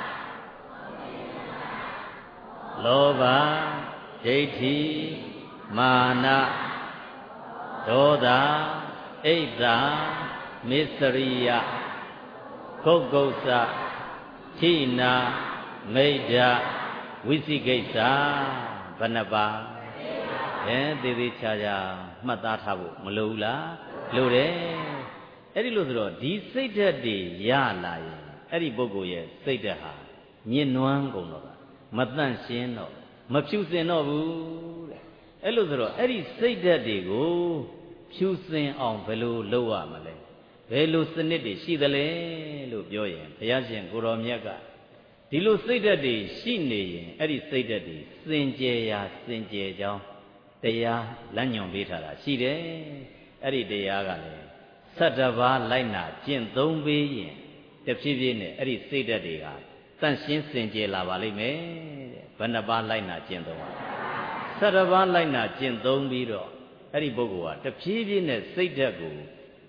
လောဘဒိဋ္ဌိမာနဒေါသအိတ်တမစ္စရိယကုတ်ကုတ်စထိနာမိဒ္ဓဝိသိကိစ္စဘယ်နှပါးအဲသေသေးချာချာမှတ်သားထားဖို့မလိုဘူးလားလိုတယ်အဲ့ဒီလိုဆိုတော့ဒီစိတ်ဓာတ်တွေရလာရင်အဲ့ဒီပုဂ္ဂိုလ်ရဲ့စိတ်ဓာတ်ဟာညှဉ်းနှွမ်းကုန်တော့မတန့်ရှင်းတော့မဖြူစင်တော့ဘူးတဲ့အဲ့လိုဆိုတော့အဲ့ဒီစိတ်ဓာတ်တွေကိုဖြူစင်အောင်ဘယ်လိုလုပ်ရမလဲဘယ်လိုစနစ်တွေရှိသလဲလို့ပြောရင်ဘုရားရှင်ကိုရောမြတ်ကဒီလိုစိတ်ဓာတ်တွေရှိနေရင်အဲ့ဒီစိတ်ဓာတ်တွေစင်ကြယ်ရာစင်ကြယ်ကြောင်းတရားလမ်းညွှန်ပေးထားတာရှိတယ်အဲ့ဒီတရားကလည်းဆတ်တပါးလိုက်နာကျင့်သုံးပေးရင်တဖြည်းဖြည်းနဲ့အဲ့ဒီစိတ်ဓာတ်တွေကတန့်ရှင်းစင်ကြယ်လာပါလိမ့်မယ်တဲ့ဘယ်နှပါးလိုက်နာကျင့်သုံးပါဆတ်တပါးလိုက်နာကျင့်သုံးပြီးတော့အဲ့ဒီပုဂ္ဂိုလ်ဟာတဖြည်းဖြည်းနဲ့စိတ်ဓာတ်ကို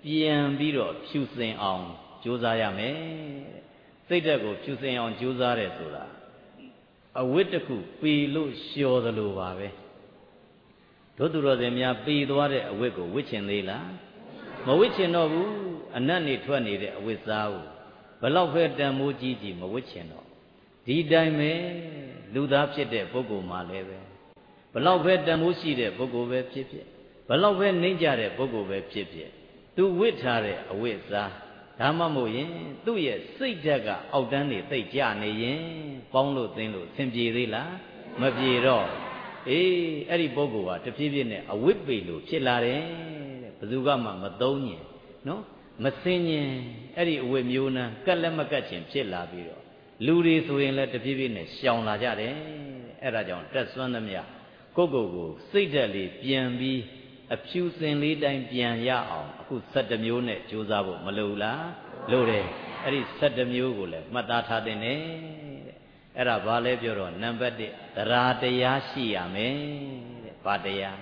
ပြန်ပြီးတော့ဖြူစင်အောင်ကြိုးစားရမယ်စိတ်ဓာတ်ကိုဖြူစင်အောင်ကြိုးစားတယ်ဆိုတာအဝတ်တစ်ခုပေလို့လျှော်သလိုပါပဲတို့သူတော်စင်များပေသွားတဲ့အဝတ်ကိုဝတ်ချင်သေးလားမဝတ်ချင်တော့ဘူးအနတ်နေထွက်နေတဲ့အဝတ်စားကိုဘလောက်ပဲတန်မိုးကြီးကြီးမဝတ်ချင်တော့ဒီတိုင်းပဲလူသားဖြစ်တဲ့ပုဂ္ဂိုလ်မှလည်းပဲဘလောက်ပဲတန်မိုးရှိတဲ့ပုဂ္ဂိုလ်ပဲဖြစ်ဖြစ်ဘလောက်ပဲနှိမ့်ကြတဲ့ပုဂ္ဂိုလ်ပဲဖြစ်ဖြစ်သူဝတ်ထားတဲ့အဝတ်စားဒါမှမဟုတ်ရင်သူ့ရဲ့စိတ်ဓာတ်ကအောက်တန်းနေသိပ်ကြနေရင်ပေါင်းလို့သင်းလို့ဆင်ပြေသေးလားမပြေတော့အေးအဲ့ဒီပုဂ္ဂိုလ်ဟာတဖြည်းဖြည်းနဲ့အဝတ်ပေလို့ဖြစ်လာတယ်တဲ့ဘယ်သူကမှမသုံးညင်နော်မစင်ញင်အဲ့ဒီအဝတ်မျိုးနှံကက်လက်မကက်ချင်ဖြစ်လာပြီးတော့လူတွေဆိုရင်လည်းတဖြည်းဖြည်းနဲ့ရှောင်လာကြတယ်အဲ့ဒါကြောင့်တက်ဆွမ်းသမျှကိုယ့်ကိုယ်ကိုစိတ်ဓာတ်လေးပြန်ပြီးအဖြူစင်လေးတိုင်းပြန်ရအောင်အခုဆယ်တမျိုးနဲ့ကြိုးစားဖို့မလိုလားလိုတယ်အဲ့ဒီဆယ်တမျိုးကိုလည်းမှတ်သားထားတဲ့နဲ့အဲ့ဒါဘာလဲပြောတော့နံပါတ်တစ်တရားတရားရှိရမယ်တဲ့ဘာတရား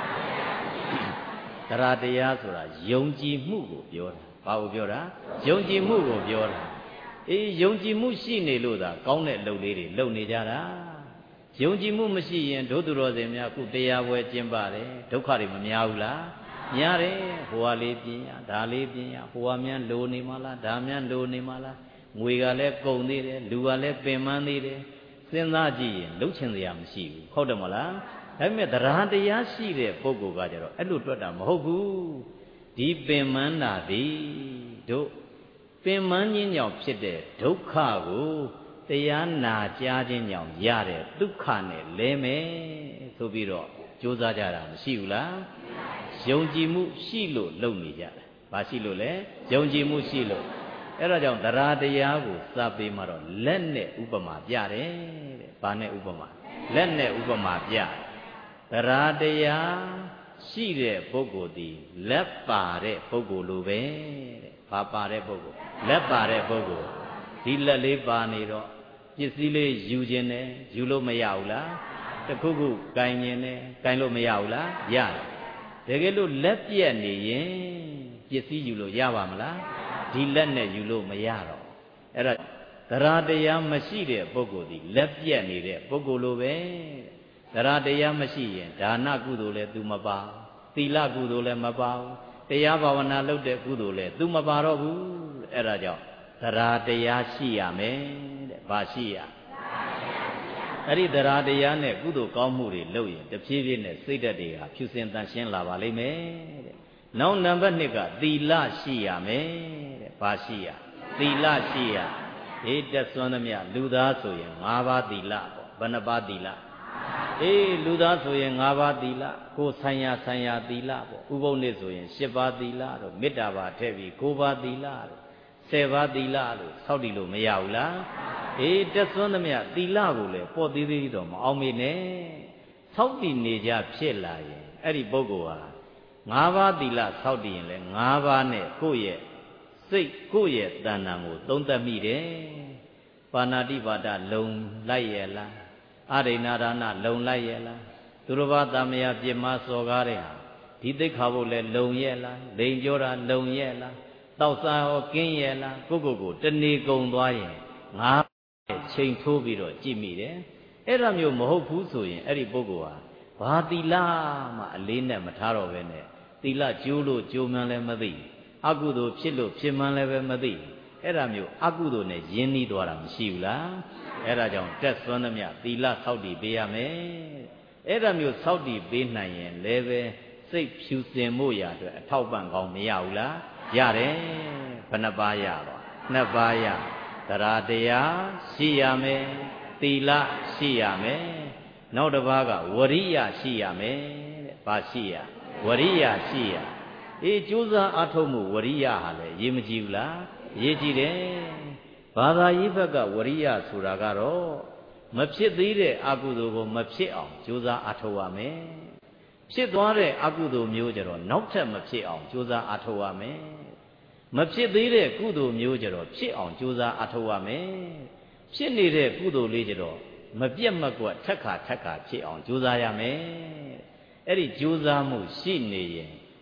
တရားတရားဆိုတာယုံကြည်မှုကိုပြောတာဘာကိုပြောတာယုံကြည်မှုကိုပြောတာအေးယုံကြည်မှုရှိနေလို့သာကောင်းတဲ့လုပ်လေးတွေလုပ်နေကြတာယုံကြည်မှုမရှိရင်ဒုသူတော်စင်များခုတရားပွဲကျင်းပါတယ်ဒုက္ခတွေမများဘူးလားများတယ်ဟိုဟာလေးပြင်းရဒါလေးပြင်းရဟိုဟာများလိုနေမလားဒါများလိုနေမလားငွေကလည်းကုန်သေးတယ်လူကလည်းပင်ပန်းသေးတယ်စဉ်းစားကြည့်ရင်လှုပ်ချင်စရာမရှိဘူးဟုတ်တယ်မလားဒါပေမဲ့တရားတရားရှိတဲ့ပုဂ္ဂိုလ်ကကြတော့အဲ့လိုတွက်တာမဟုတ်ဘူးဒီပင်ပန်းတာဒီတို့ပင်ပန်းခြင်းကြောင့်ဖြစ်တဲ့ဒုက္ခကိုတရားနာကြားခြင်းကြောင့်ရတဲ့ဒုက္ခနဲ့လဲမယ်ဆိုပြီးတော့ကြိုးစားကြတာမရှိဘူးလားယုံကြည်မှုရှိလို့လုပ်နေကြတာဘာရှိလို့လဲယုံကြည်မှုရှိလို့အဲ့ဒါကြောင့်တရားတရားကိုစပေးမှတော့လက်နဲ့ဥပမာပြတယ်တဲ့ဘာနဲ့ဥပမာလက်နဲ့ဥပမာပြတရားတရားရှိတဲ့ပုဂ္ဂိုလ်ဒီလက်ပါတဲ့ပုဂ္ဂိုလ်လိုပဲတဲ့ဘာပါတဲ့ပုဂ္ဂိုလ်လက်ပါတဲ့ပုဂ္ဂိုလ်ဒီလက်လေးပါနေတော့ပစ္စည်းလေးယူခြင်းနဲ့ယူလို့မရဘူးလားတခုခုကင်ခြင်းနဲ့ကင်လို့မရဘူးလားရတယ်တကယ်လို့လက်ပြက်နေရင်ပစ္စည်းယူလို့ရပါမလားဒီလက်နဲ့ယူလို့မရတော့အဲ့ဒါတရားတရားမရှိတဲ့ပုဂ္ဂိုလ်ဒီလက်ပြက်နေတဲ့ပုဂ္ဂိုလ်လိုပဲတရားတရားမရှိရင်ဒါနကုသိုလ်လည်း तू မပါသီလကုသိုလ်လည်းမပါဘူးတရားဘာဝနာလုပ်တဲ့ကုသိုလ်လည်း तू မပါတော့ဘူးအဲ့ဒါကြောင့်တရားတရားရှိရမယ်တဲ့ဘာရှိရအဲ့ဒီတရားတရားနဲ့ကုသိုလ်ကောင်းမှုတွေလုပ်ရင်တဖြည်းဖြည်းနဲ့စိတ်ဓာတ်တွေကဖြူစင်တန်ရှင်းလာပါလိမ့်မယ်တဲ့နောက်နံပါတ်နှစ်ကသီလရှိရမယ်တဲ့ဘာရှိရသီလရှိရဒီတက်စွမ်းသမျှလူသားဆိုရင်၅ပါးသီလပေါ့ဘယ်နှပါးသီလအေးလူသားဆိုရင်၅ပါးသီလကိုယ်ဆိုင်ရာဆိုင်ရာသီလပေါ့ဥပုသ်နေ့ဆိုရင်၈ပါးသီလတို့မေတ္တာပါထည့်ပြီး၉ပါးသီလတို့ဆယ်ပါးသီလလို့ဆောက်တည်လို့မရဘူးလားအေးတက်စွမ်းသမျှသီလကိုလည်းပေါ့သေးသေးတော့မအောင်မေနဲ့ဆောက်တည်နေကြဖြစ်လာရင်အဲ့ဒီပုဂ္ဂိုလ်ဟာ၅ပါးသီလဆောက်တည်ရင်လည်း၅ပါးနဲ့ကိုယ့်ရဲ့စိတ်ကိုယ့်ရဲ့တဏ္ဍာကိုသုံးသပ်မိတယ်ပါဏာတိပါဒလုံလိုက်ရဲ့လားအရိဏဒါနလုံလိုက်ရဲ့လားသူတော်ဘာသမယပြစ်မှားစော်ကားတဲ့ဟာဒီသိက္ခာဘုလည်းလုံရဲ့လားလိန်ကြောတာလုံရဲ့လားတောက်စားဟောကင်းရဲ့လားကိုကိုကိုတဏီကုံသွားရင်ငါချိန်ထိုးပြီးတော့ကြည့်မိတယ်အဲ့ဒါမျိုးမဟုတ်ဘူးဆိုရင်အဲ့ဒီပုဂ္ဂိုလ်ဟာဘာသီလမှအလေးနဲ့မထားတော့ပဲနဲ့သီလကျိုးလို့ကျိုးမှန်းလည်းမသိအကုသိုလ်ဖြစ်လို့ဖြစ်မှန်းလည်းပဲမသိအဲ့ဒါမျိုးအကုသိုလ်နဲ့ယဉ်နီးသွားတာမရှိဘူးလားအဲ့ဒါကြောင့်တက်စွမ်းသမျှသီလဆောက်တည်ပေးရမယ်အဲ့ဒါမျိုးဆောက်တည်ပေးနိုင်ရင်လည်းပဲစိတ်ဖြူစင်မှုရာအတွက်အထောက်ပံ့ကောင်းမရဘူးလားရတယ်ဘယ်နှပါးရတော့နှစ်ပါးရတရားတရားရှိရမယ်သီလရှိရမယ်နောက်တစ်ပါးကဝရိယရှိရမယ်တဲ့ဘာရှိရဝရိယရှိရအေးကြိုးစားအားထုတ်မှုဝရိယဟာလည်းရေးမကြည့်ဘူးလားရေးကြည့်တယ်ဘာသာရေးဘက်ကဝရိယဆိုတာကတော့မဖြစ်သေးတဲ့အကုသိုလ်ကိုမဖြစ်အောင်ကြိုးစားအားထုတ်ရမယ်ဖြစ်သွားတဲ့အကုသိုလ်မျိုးကြတော့နောက်ထပ်မဖြစ်အောင်ကြိုးစားအားထုတ်ရမယ်မဖြစ်သေးတဲ့ကုသိုလ်မျိုးကြတော့ဖြစ်အောင်ကြိုးစားအားထုတ်ရမယ်ဖြစ်နေတဲ့ကုသိုလ်လေးကြတော့မပြတ်မကွက်ထက်ခါထက်ခါဖြစ်အောင်ကြိုးစားရမယ်အဲ့ဒီကြိုးစားမှုရှိနေရင်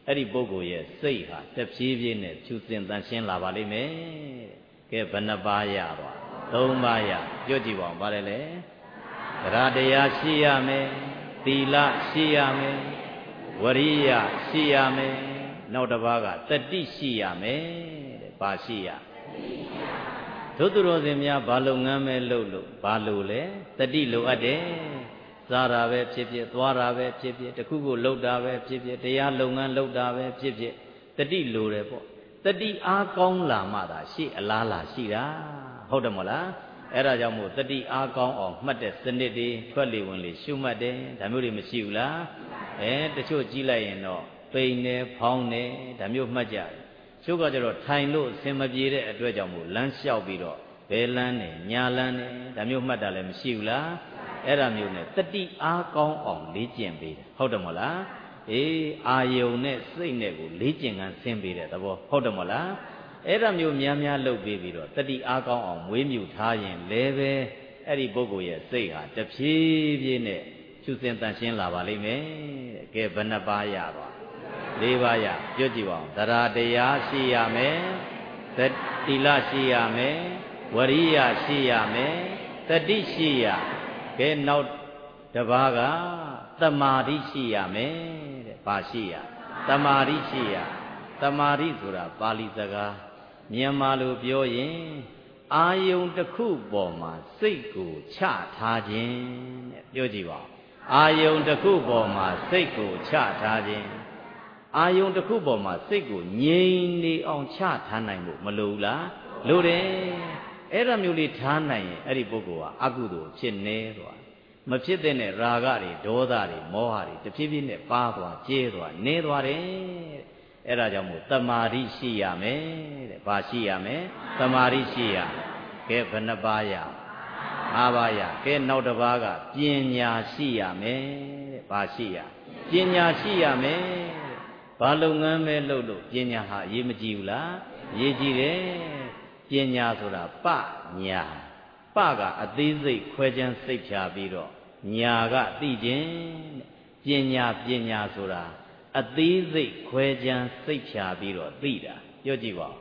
အဲ့ဒီပုဂ္ဂိုလ်ရဲ့စိတ်ဟာတဖြည်းဖြည်းနဲ့ဖြူစင်တန်ရှင်းလာပါလိမ့်မယ်ကဲဘယ်နှပါးရသွားသုံးပါးရပြောကြည့်ပါဦးဗါတယ်လေတရားတရားရှိရမယ်သီလရှိရမယ်ဝရိယရှိရမယ်နောက်တစ်ပါးကတတိရှိရမယ်တဲ့ဘာရှိရတို့သူတော်စင်များဘာလုပ်ငန်းမဲ့လုပ်လို့ဘာလို့လဲတတိလိုအပ်တယ်စားတာပဲဖြစ်ဖြစ်သွားတာပဲဖြစ်ဖြစ်တခုခုလှုပ်တာပဲဖြစ်ဖြစ်တရားလုပ်ငန်းလုပ်တာပဲဖြစ်ဖြစ်တတိလိုတယ်ပေါ့တတိအားကောင်းလာမှသာရှိအလားလာရှိတာဟုတ်တယ်မဟုတ်လားအဲ့ဒါကြောင့်မို့တတိအားကောင်းအောင်မှတ်တဲ့စနစ်တွေထွက်လေဝင်လေရှုမှတ်တယ်ဒါမျိုးတွေမရှိဘူးလားအဲတချို့ကြည့်လိုက်ရင်တော့ပိန်နေဖောင်းနေဒါမျိုးမှတ်ကြတယ်ချို့ကကျတော့ထိုင်လို့အဆင်မပြေတဲ့အတွက်ကြောင့်မို့လမ်းလျှောက်ပြီးတော့ဘယ်လမ်းနဲ့ညာလမ်းနဲ့ဒါမျိုးမှတ်တာလည်းမရှိဘူးလားအဲ့ဒါမျိုးနဲ့တတိအားကောင်းအောင်လေ့ကျင့်ပေးတယ်ဟုတ်တယ်မဟုတ်လားအေးအာယုံနဲ့စိတ်နဲ့ကိုလေ့ကျင့်ကန်းဆင်းပေးတဲ့သဘောဟုတ်တယ်မဟုတ်လားအဲ့ဒါမျိုးများများလုပ်ပေးပြီးတော့တတိအားကောင်းအောင်မွေးမြူထားရင်လည်းပဲအဲ့ဒီပုဂ္ဂိုလ်ရဲ့စိတ်ဟာတဖြည်းဖြည်းနဲ့ဖြူစင်တန်ရှင်းလာပါလိမ့်မယ်တဲ့ကဲဘယ်နှပါးရပါလေးပါးရပြောကြည့်ပါဦးတရားတရားရှိရမယ်သတိလရှိရမယ်ဝရိယရှိရမယ်တတိရှိရကဲနောက်တစ်ပါးကသမာဓိရှိရမယ်တဲ့ဘာရှိရသမာဓိရှိရသမာဓိဆိုတာပါဠိစကားမြန်မာလိုပြောရင်အာယုံတစ်ခုပေါ်မှာစိတ်ကိုချထားခြင်းတဲ့ပြောကြည့်ပါအာယုံတစ်ခုပေါ်မှာစိတ်ကိုချထားခြင်းအာယုံတစ်ခုပေါ်မှာစိတ်ကိုငြိမ်နေအောင်ချထားနိုင်ဖို့မလိုဘူးလားလိုတယ်အဲ့ဒါမျိုးလေးထားနိုင်ရင်အဲ့ဒီပုဂ္ဂိုလ်ဟာအကုသိုလ်ဖြစ်နေသွားမဖြစ်တဲ့နဲ့ရာဂတွေဒေါသတွေမောဟတွေတဖြည်းဖြည်းနဲ့ပါသွားကျဲသွားနေသွားတယ်အဲ့ဒါကြောင့်မို့တမာရိရှိရမယ်တဲ့ဘာရှိရမယ်တမာရိရှိရကဲဘယ်နှပါးရငါးပါးရကဲနောက်တစ်ပါးကပညာရှိရမယ်တဲ့ဘာရှိရပညာရှိရမယ်ဘာလုပ်ငန်းပဲလုပ်လို့ပညာဟာအရေးမကြီးဘူးလားအရေးကြီးတယ်ပညာဆိုတာပညာပကအသေးစိတ်ခွဲခြမ်းစိတ်ဖြာပြီးတော့ညာကသိခြင်းပညာပညာဆိုတာအသေးစိတ်ခွဲခြမ်းစိတ်ဖြာပြီးတော့သိတာပြောကြည့်ပါဦး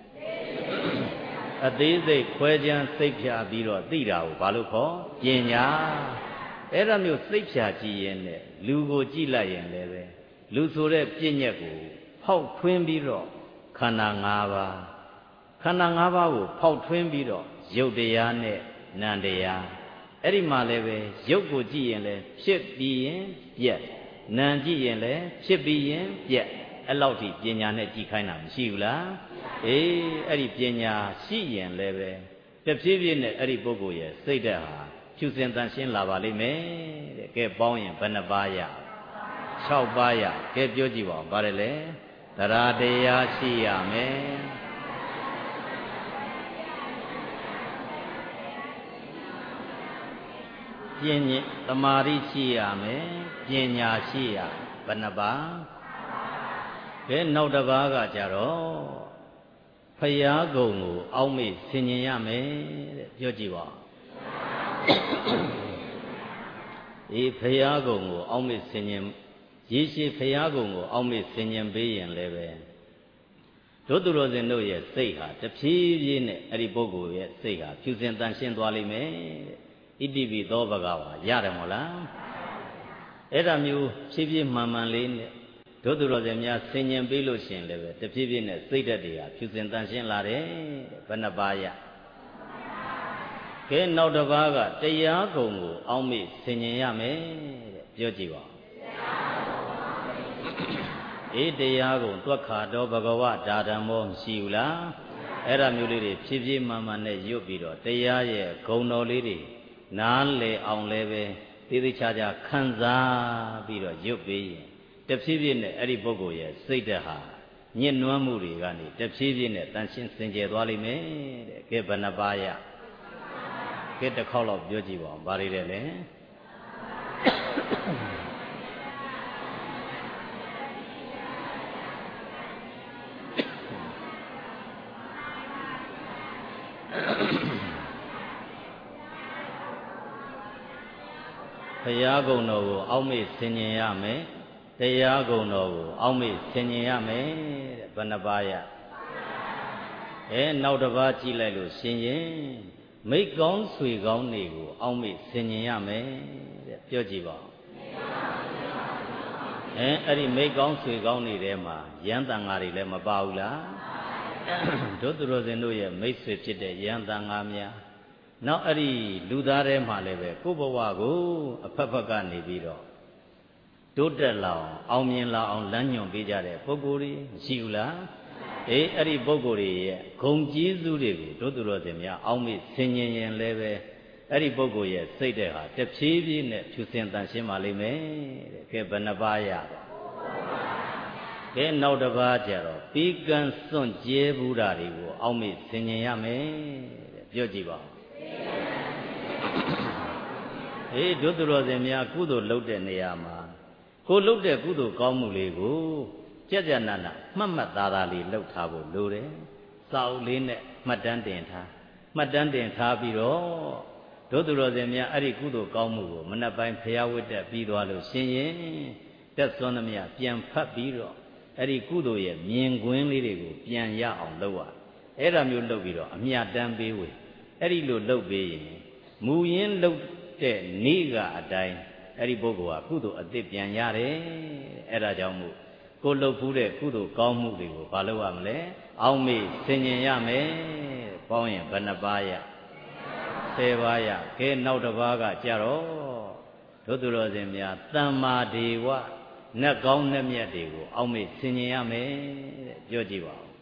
အသေးစိတ်ခွဲခြမ်းစိတ်ဖြာပြီးတော့သိတာကိုဘာလို့ခေါ်ပညာအဲ့ဒါမျိုးစိတ်ဖြာကြည့်ရင်လည်းလူကိုကြည့်လိုက်ရင်လည်းပဲလူဆိုတဲ့ပြည့်ညက်ကိုဖောက်ထွင်းပြီးတော့ခန္ဓာ၅ပါးခန္ဓာ၅ပါးကိုဖောက်ထွင်းပြီးတော့ရုပ်တရားနဲ့နာမ်တရားအဲ့ဒီမှာလည်းပဲရုပ်ကိုကြည့်ရင်လည်းဖြစ်ပြီးရင်ပြက်နာမ်ကြည့်ရင်လည်းဖြစ်ပြီးရင်ပြက်အဲ့လောက်ထိပညာနဲ့ကြည့်ခိုင်းတာမရှိဘူးလားအေးအဲ့ဒီပညာရှိရင်လည်းပဲတဖြည်းဖြည်းနဲ့အဲ့ဒီပုဂ္ဂိုလ်ရဲ့စိတ်ဓာတ်ဟာဖြူစင်တန်ရှင်းလာပါလိမ့်မယ်တဲ့ကဲပေါင်းရင်ဘယ်နှပါးရ၆ပါးရကဲပြောကြည့်ပါဦးဗါတယ်လေတရားတရားရှိရမယ်ပညာသမာဓိရှိရမယ်ပညာရှိရဘယ်နှပါးကဲနောက်တစ်ပါးကကြတော့ဖရာကုံကိုအောက်မေ့ဆင်ញင်ရမယ်တဲ့ပြောကြည့်ပါအေးဖရာကုံကိုအောက်မေ့ဆင်ញင်ရေရှည်ဖရာကုံကိုအောက်မေ့ဆင်ញင်ပေးရင်လည်းပဲတို့သူတော်စင်တို့ရဲ့စိတ်ဟာတဖြည်းဖြည်းနဲ့အဲ့ဒီပုဂ္ဂိုလ်ရဲ့စိတ်ဟာဖြူစင်တန်ရှင်းသွားလိမ့်မယ်တဲ့ဣတိပိသောဘဂဝါရတယ်မို့လားအဲ့ဒါမျိုးဖြည်းဖြည်းမှန်မှန်လေးနဲ့တို့သူတော်စင်များဆင်ញင်ပေးလို့ရှင်လည်းပဲတဖြည်းဖြည်းနဲ့စိတ်ဓာတ်တွေဟာဖြူစင်တန်ရှင်းလာတယ်ဘယ်နှပါးရကဲနောက်တစ်ပါးကတရားကုံကိုအောက်မေ့ဆင်ញင်ရမယ်တဲ့ပြောကြည့်ပါအေးတရားကုံတွက်ခါတော့ဘဂဝဒါဓမ္မောမရှိဘူးလားအဲ့ဒါမျိုးလေးတွေဖြည်းဖြည်းမှန်မှန်နဲ့ရွတ်ပြီးတော့တရားရဲ့ဂုဏ်တော်လေးတွေနားလေအောင်လည်းပဲသေသေးချာချာခံစားပြီးတော့ရွတ်ပြီးရင်တဖြည်းဖြည်းနဲ့အဲ့ဒီပုဂ္ဂိုလ်ရဲ့စိတ်ဓာတ်ဟာညှဉ်းနှွမ်းမှုတွေကနေတဖြည်းဖြည်းနဲ့တန်ရှင်းစင်ကြယ်သွားလိမ့်မယ်တဲ့ကဲဘယ်နှပါးရကဲတစ်ခေါက်တော့ပြောကြည့်ပါဦးဗါရီတယ်လေဘုရားကုံတော်ကိုအောက်မေ့ဆင်ញင်ရမယ်တရားကုံတော်ကိုအောက်မေ့ဆင်ញင်ရမယ်တဲ့ဘယ်နှပါးရအဲနောက်တစ်ပါးကြည့်လိုက်လို့ရှင်ရင်မိတ်ကောင်းဆွေကောင်းတွေကိုအောက်မေ့ဆင်ញင်ရမယ်တဲ့ပြောကြည့်ပါဦးအဲအဲ့ဒီမိတ်ကောင်းဆွေကောင်းတွေထဲမှာယန္တန်ဃာတွေလည်းမပါဘူးလားတို့သူတော်စင်တို့ရဲ့မိတ်ဆွေဖြစ်တဲ့ယန္တန်ဃာများနောက်အဲ့ဒီလူသားထဲမှာလည်းပဲကိုယ့်ဘဝကိုအဖက်ဖက်ကနေပြီးတော့တိုးတက်လာအောင်အောင်မြင်လာအောင်လမ်းညွှန်ပေးကြတဲ့ပုဂ္ဂိုလ်တွေမရှိဘူးလားအေးအဲ့ဒီပုဂ္ဂိုလ်တွေရဲ့ဂုဏ်ကျေးဇူးတွေကိုတို့သူတော်စင်များအောက်မေ့ဆင်ញင်ရင်လည်းပဲအဲ့ဒီပုဂ္ဂိုလ်ရဲ့စိတ်တဲ့ဟာတဖြည်းဖြည်းနဲ့ဖြူစင်တန်ရှင်းပါလိမ့်မယ်တဲ့ကဲဘယ်နှပါးရကဲနောက်တစ်ပါးကျတော့ပြီးကံစွန့်ကြဲဘူးတာတွေကိုအောက်မေ့ဆင်ញင်ရမယ်တဲ့ပြောကြည့်ပါဦးအေးတို့သူတော်စင်များကုသိုလ်လုပ်တဲ့နေရာမှာကိုလုပ်တဲ့ကုသိုလ်ကောင်းမှုလေးကိုကြကြနနမှတ်မှတ်သားသားလေးလုပ်ထားဖို့လိုတယ်စာအုပ်လေးနဲ့မှတ်တမ်းတင်ထားမှတ်တမ်းတင်ထားပြီးတော့တို့သူတော်စင်များအဲ့ဒီကုသိုလ်ကောင်းမှုကိုမနက်ပိုင်းဖျားဝတ်တက်ပြီးသွားလို့ရှင်ရင်တက်စွန်းသမျှပြန်ဖတ်ပြီးတော့အဲ့ဒီကုသိုလ်ရဲ့မြင်ကွင်းလေးတွေကိုပြန်ရအောင်လုပ်ရအဲ့ဒါမျိုးလုပ်ပြီးတော့အမြတ်တမ်းပေးဝေအဲ့ဒီလိုလုပ်ပေးရင်မူရင်းလုပ်တဲ့နေ့ကအတိုင်းအဲ့ဒီပုဂ္ဂိုလ်ကကုသိုလ်အသစ်ပြန်ရတယ်အဲ့ဒါကြောင့်မို့ကိုလုပ်ဖူးတဲ့ကုသိုလ်ကောင်းမှုတွေကိုဘာလုပ်ရမလဲအောက်မေ့ဆင်ញင်ရမယ်ပေါင်းရင်ဘယ်နှပါးရဆယ်ပါးရကဲနောက်တစ်ပါးကကြတော့တို့သူတော်စင်များတမ္မာဒေဝနတ်ကောင်းနတ်မြတ်တွေကိုအောက်မေ့ဆင်ញင်ရမယ်တဲ့ပြောကြည့်ပါဦး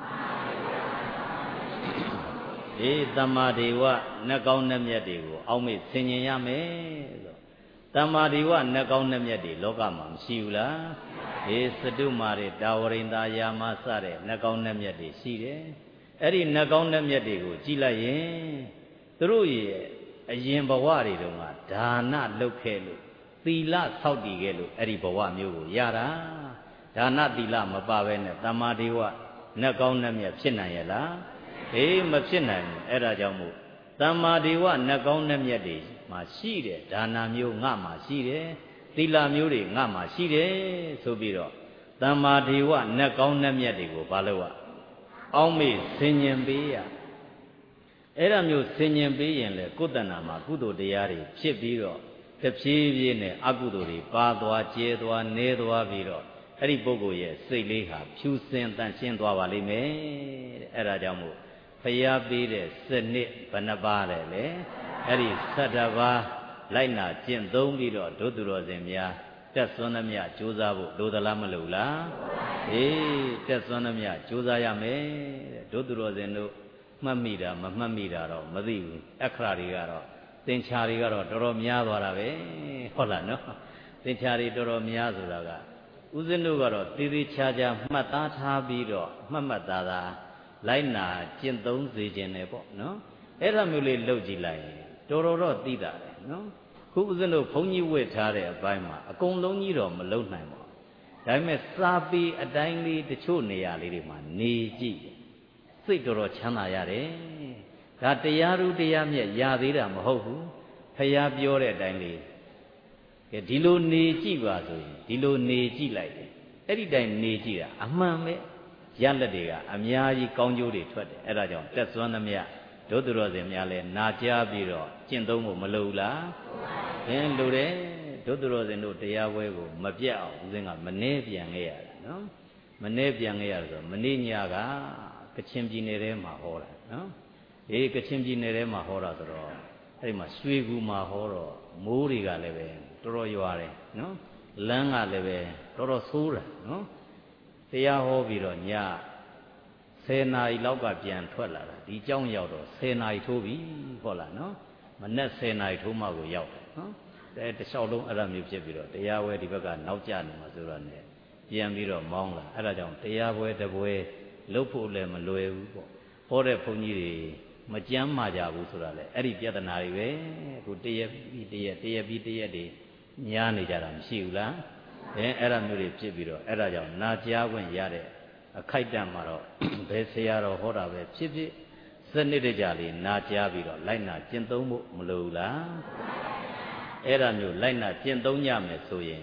ဒီတမ္မာဒေဝနတ်ကောင်းနတ်မြတ်တွေကိုအောက်မေ့ဆင်ញင်ရမယ်ဆိုတမ္မာဒေဝနတ်ကောင်းနတ်မြတ်တွေလောကမှာမရှိဘူးလားဒီစတုမာတွေတာဝရိန္ဒာယာမစတဲ့နတ်ကောင်းနတ်မြတ်တွေရှိတယ်အဲ့ဒီနတ်ကောင်းနတ်မြတ်တွေကိုကြည့်လိုက်ရင်သူတို့ရဲ့အရင်ဘဝတွေတုန်းကဒါနလုပ်ခဲ့လို့သီလဆောက်တည်ခဲ့လို့အဲ့ဒီဘဝမျိုးကိုရတာဒါနသီလမပါဘဲနဲ့တမ္မာဒေဝနတ်ကောင်းနတ်မြတ်ဖြစ်နိုင်ရဲ့လားအေးမဖြစ်နိုင်ဘူးအဲ့ဒါကြောင့်မို့တမ္မာဒေဝနတ်ကောင်းနတ်မြတ်တွေမှာရှိတယ်ဒါနမျိုးငါမှာရှိတယ်သီလမျိုးတွေငါမှာရှိတယ်ဆိုပြီးတော့တမ္မာဒေဝနတ်ကောင်းနတ်မြတ်တွေကိုဘာလို့ အောက်မေ့ဆင်ញင်ပေးရအဲ့ဒါမျိုးဆင်ញင်ပေးရင်လေကိုယ်တဏ္ဍာမှာကုသိုလ်တရားတွေဖြစ်ပြီးတော့တဖြည်းဖြည်းနဲ့အကုသိုလ်တွေပါသွားကျဲသွားနေသွားပြီးတော့အဲ့ဒီပုဂ္ဂိုလ်ရဲ့စိတ်လေးဟာဖြူစင်တန်ရှင်းသွားပါလိမ့်မယ်တဲ့အဲ့ဒါကြောင့်မို့ဖျားပေးတဲ့စနစ်ဘယ်နှပါးလဲလေအဲ့ဒီဆဋ္ဌပါးလိုက်နာကျင့်သုံးပြီးတော့ဒုသူတော်စင်များတက်စွန်းသမျှကြိုးစားဖို့လိုသလားမလိုလားအေးတက်စွန်းသမျှကြိုးစားရမယ်တဲ့ဒုသူတော်စင်တို့မှတ်မိတာမမှတ်မိတာတော့မသိဘူးအခရာတွေကတော့သင်္ချာတွေကတော့တော်တော်များသွားတာပဲဟုတ်လားနော်သင်္ချာတွေတော်တော်များဆိုတာကဥစဉ်တို့ကတော့တည်တည်ချာချာမှတ်သားထားပြီးတော့မှတ်မှတ်သားသားလိုက်နာကျင့်သုံးစေခြင်းနဲ့ပေါ့နော်အဲ့ဒါမျိုးလေးလုပ်ကြည့်လိုက်ရင်တော်တော်တော့သိတာပဲနော်ခုဥစဉ်တို့ဘုန်းကြီးဝတ်ထားတဲ့အပိုင်းမှာအကုန်လုံးကြီးတော့မလုံနိုင်ပါဘူးဒါပေမဲ့စာပေအတိုင်းလေးတချို့နေရာလေးတွေမှာနေကြည့်စိတ်တော်တော်ချမ်းသာရတယ်ဒါတရားဥတရားမြတ်ရသေးတာမဟုတ်ဘူးဖះပြောတဲ့အတိုင်းလေးကဲဒီလိုနေကြည့်ပါဆိုရင်ဒီလိုနေကြည့်လိုက်တယ်အဲ့ဒီတိုင်းနေကြည့်တာအမှန်ပဲရလက်တွေကအများကြီးကောင်းကျိုးတွေထွက်တယ်အဲ့ဒါကြောင့်တက်စွမ်းသမျှဒုသူတော်စင်များလဲနာကြားပြီးတော့ကျင့်သုံးဖို့မလိုဘူးလားဘယ်လိုလဲဒုသူတော်စင်တို့တရားပွဲကိုမပြတ်အောင်ဦးစင်းကမနှဲပြန်ခဲ့ရတယ်နော်မနှဲပြန်ခဲ့ရတယ်ဆိုမနေ့ညကကချင်ပြည်နယ်ထဲမှာဟောတာနော်အေးကချင်ပြည်နယ်ထဲမှာဟောတာဆိုတော့အဲ့ဒီမှာရွှေကူမှာဟောတော့မိုးတွေကလည်းပဲတော်တော်ရွာတယ်နော်လမ်းကလည်းပဲတော်တော်ဆိုးတယ်နော်တရားဟောပြီးတော့ညဆယ်နာရီလောက်ကပြန်ထွက်လာတာဒီเจ้าရောက်တော့ဆယ်နာရီထိုးပြီဟုတ်လားနော်မနေ့ဆယ်နာရီထိုးမှကိုရောက်တယ်နော်အဲတလျှောက်လုံးအဲ့လိုမျိုးဖြစ်ပြီးတော့တရားပွဲဒီဘက်ကနောက်ကျနေမှာဆိုတော့ ਨੇ ပြန်ပြီးတော့မောင်းလာအဲ့ဒါကြောင့်တရားပွဲတပွဲလှုပ်ဖို့လည်းမလွယ်ဘူးပေါ့ဟောတဲ့ဘုန်းကြီးတွေမကြမ်းမာကြဘူးဆိုတာလေအဲ့ဒီပြဿနာတွေပဲအခုတရက်ပြီးတရက်တရက်ပြီးတရက်တွေညားနေကြတာမရှိဘူးလားအဲအဲ့ဒါမျိုးတွေဖြစ်ပြီးတော့အဲ့ဒါကြောင့်နာကြားခွင့်ရတဲ့အခိုက်အတန့်မှာတော့ဘယ်ဆရာတော်ဟောတာပဲဖြစ်ဖြစ်စနစ်တကျလေးနာကြားပြီးတော့လိုက်နာကျင့်သုံးဖို့မလိုဘူးလားအဲ့ဒါမျိုးလိုက်နာကျင့်သုံးကြမယ်ဆိုရင်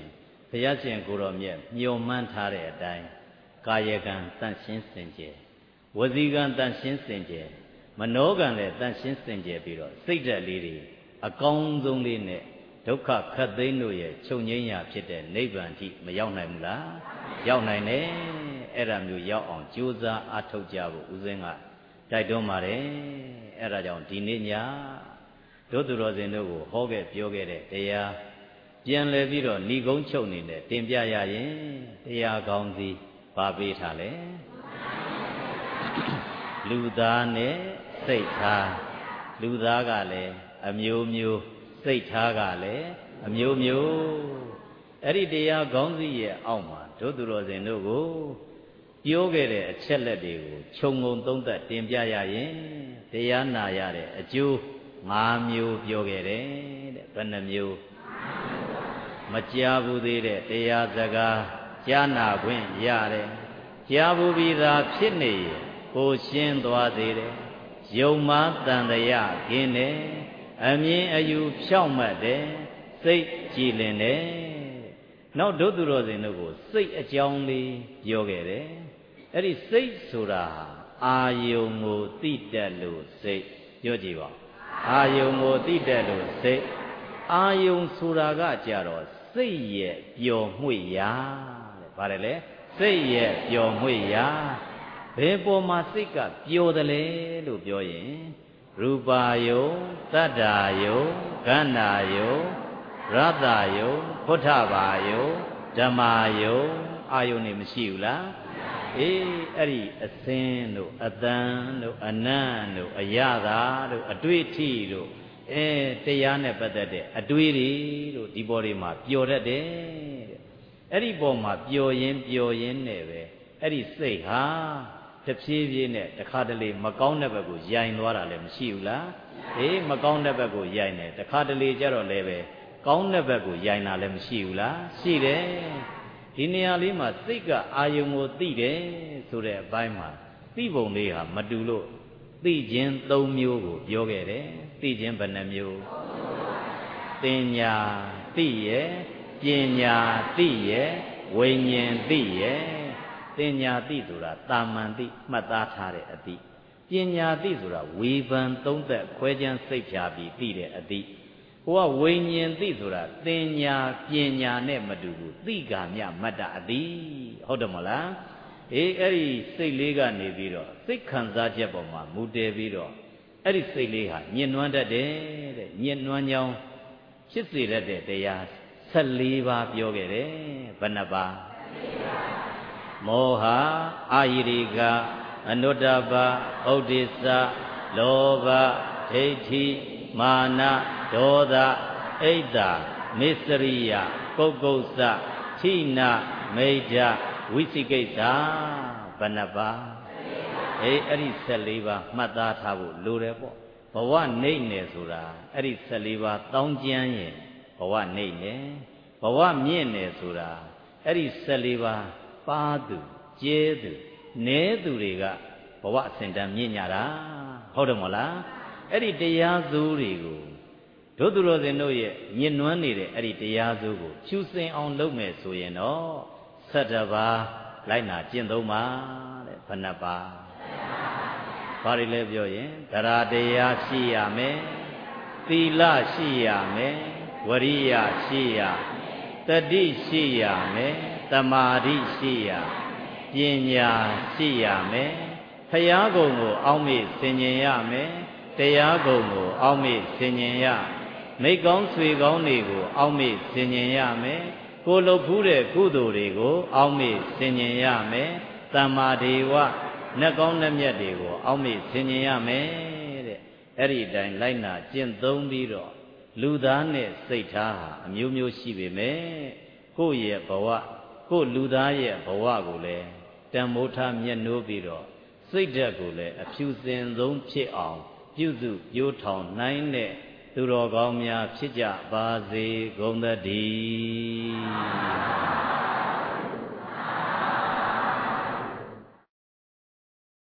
ဘုရားရှင်ကိုတော်မြတ်ညွန်မှန်းထားတဲ့အတိုင်းကာယကံတန့်ရှင်းစင်ကြယ်ဝစီကံတန့်ရှင်းစင်ကြယ်မနောကံလည်းတန့်ရှင်းစင်ကြယ်ပြီးတော့စိတ်ဓာတ်လေးတွေအကောင်းဆုံးလေးနဲ့ဒုက္ခခတ်သိမ်းတို့ရဲ့ချုပ်ငြိမ်းရာဖြစ်တဲ့နိဗ္ဗာန်အထိမရောက်နိုင်ဘူးလားရောက်နိုင်တယ်အဲ့ဒါမျိုးရောက်အောင်ကြိုးစားအားထုတ်ကြဖို့ဦးဇင်းကတိုက်တွန်းပါတယ်အဲ့ဒါကြောင့်ဒီနေ့ညတို့သူတော်စင်တို့ကိုဟောခဲ့ပြောခဲ့တဲ့တရားပြန်လဲပြီးတော့ဏီကုံးချုပ်နေနဲ့တင်ပြရရင်တရားကောင်းစီပါပေးထားလဲလူသားနဲ့စိတ်ထားလူသားကလည်းအမျိုးမျိုးစိတ်ထားကလည်းအမျိုးမျိုးအဲ့ဒီတရားကောင်းစီရဲ့အောက်မှာတို့သူတော်စင်တို့ကိုပြောခဲ့တဲ့အချက်လက်တွေကိုခြုံငုံသုံးသပ်တင်ပြရရင်တရားနာရတဲ့အကျိုး၅မျိုးပြောခဲ့တယ်တဲ့ဘယ်နှမျိုးမကြားဘူးသေးတဲ့တရားစကားကြားနာခွင့်ရတယ်ကြားဘူးပြီးသားဖြစ်နေရင်ကိုရှင်းသွားသေးတယ်ယုံမှတန်တရားခင်းတယ်အမြင်အယူဖြောင့်မတ်တယ်စိတ်ကြည်လင်တယ်နောက်ဒုသူတော်စင်တို့ကိုစိတ်အကြောင်းလေးပြောခဲ့တယ်အဲ့ဒီစိတ်ဆိုတာအာယုံကိုသိတတ်လို့စိတ်ပြောကြည့်ပါအာယုံကိုသိတတ်လို့စိတ်အာယုံဆိုတာကကြတော့စိတ်ရဲ့ပျော်မွေ့ရာတဲ့ဗါတယ်လေစိတ်ရဲ့ပျော်မွေ့ရာဘယ်ပေါ်မှာစိတ်ကပျော်တယ်လဲလို့ပြောရင်ရူပါယုံသတ္တာယုံခန္ဓာယုံရတ္တယုံဖုဋ္ဌဘာယုံဓမ္မာယုံအာယုံနေမရှိဘူးလားအေးအဲ့ဒီအစင်းတို့အတန်တို့အနံ့တို့အရသာတို့အတွေ့အထိတို့အဲတရားနဲ့ပတ်သက်တဲ့အတွေ့တွေတို့ဒီပေါ်တွေမှာပျော်တတ်တယ်တဲ့အဲ့ဒီပေါ်မှာပျော်ရင်ပျော်ရင်နဲ့ပဲအဲ့ဒီစိတ်ဟာတဖြည်းဖြည်းနဲ့တခါတလေမကောင်းတဲ့ဘက်ကိုယိုင်သွားတာလည်းမရှိဘူးလားအေးမကောင်းတဲ့ဘက်ကိုယိုင်တယ်တခါတလေကျတော့လည်းပဲကောင်းတဲ့ဘက်ကိုယိုင်တာလည်းမရှိဘူးလားရှိတယ်ဒီနေရာလေးမှာစိတ်ကအာယုံကိုသိတယ်ဆိုတဲ့အပိုင်းမှာသိပုံလေးဟာမတူလို့သိခြင်း၃မျိုးကိုပြောခဲ့တယ်သိခြင်းဘယ်နှမျိုးသင်ညာသိရဲ့ပညာသိရဲ့ဝိညာဉ်သိရဲ့သင်ညာသိဆိုတာတာမန်သိမှတ်သားထားတဲ့အသိပညာသိဆိုတာဝေဖန်သုံးသက်ခွဲခြမ်းစိတ်ဖြာပြီးသိတဲ့အသိဟိုကဝိညာဉ်သိဆိုတာသင်ညာပညာနဲ့မတူဘူးသိကမြမတ္တအသိဟုတ်တယ်မလားအေးအဲ့ဒီစိတ်လေးကနေပြီးတော့စိတ်ခံစားချက်ပေါ်မှာမူတည်ပြီးတော့အဲ့ဒီစိတ်လေးဟာညှဉ်းနှွမ်းတတ်တယ်တဲ့ညှဉ်းနှွမ်းကြောင်းဖြစ်စေတတ်တဲ့တရား၁၄ပါးပြောခဲ့တယ်ဘယ်နှပါးမောဟအာယိရိကအနုတ္တပဥဒိစ္စလောဘဒိဋ္ဌိမာနဒေါသအိတ်တာမစ္စရိယပုဂ္ဂုစထိနာမိဒ္ဓဝိသိကိစ္စဘယ်နှပါးအေးအဲ့ဒီ၁၄ပါးမှတ်သားထားဖို့လိုတယ်ပေါ့ဘဝနိမ့်နေဆိုတာအဲ့ဒီ၁၄ပါးတောင်းကျမ်းရင်ဘဝနိမ့်နေဘဝမြင့်နေဆိုတာအဲ့ဒီ၁၄ပါးပါသူကျဲသူနဲသူတွေကဘဝအစဉ်တန်းမြင့်ကြတာဟုတ်တယ်မဟုတ်လားအဲ့ဒီတရားစိုးတွေကိုတို့သူတော်စင်တို့ရဲ့ညှဉ်းနှွမ်းနေတဲ့အဲ့ဒီတရားစိုးကိုဖြူစင်အောင်လုပ်မယ်ဆိုရင်တော့၁၇ပါးလိုက်နာကျင့်သုံးပါတဲ့ဘယ်နှပါးဘာတွေလဲပြောရင်တရားတရားရှိရမယ်သီလရှိရမယ်ဝရိယရှိရတတိရှိရမယ်တမာတိရှိရပညာရှိရမယ်ဖရာကုံကိုအောက်မေ့ဆင်ញင်ရမယ်တရားကုံကိုအောက်မေ့ဆင်ញင်ရမိကောင်းဆွေကောင်းတွေကိုအောက်မေ့ဆင်ញင်ရမယ်ကိုလှုပ်ဖူးတဲ့ကုသိုလ်တွေကိုအောက်မေ့ဆင်ញင်ရမယ်တမ္မာဒေဝနှက်ကောင်းနှက်မြတ်တွေကိုအောက်မေ့ဆင်ញင်ရမယ်တဲ့အဲ့ဒီအတိုင်းလိုက်နာကျင့်သုံးပြီးတော့လူသားနဲ့စိတ်ထားဟာအမျိုးမျိုးရှိပေမဲ့ကိုယ့်ရဲ့ဘဝကိုယ့်လူသားရဲ့ဘဝကိုလည်းတန်မိုးထားမြတ်နိုးပြီးတော့စိတ်ဓာတ်ကိုလည်းအဖြူစင်ဆုံးဖြစ်အောင်ပြုစုပြိုးထောင်နိုင်တဲ့သူတော်ကောင်းများဖြစ်ကြပါစေကုန်သတည်း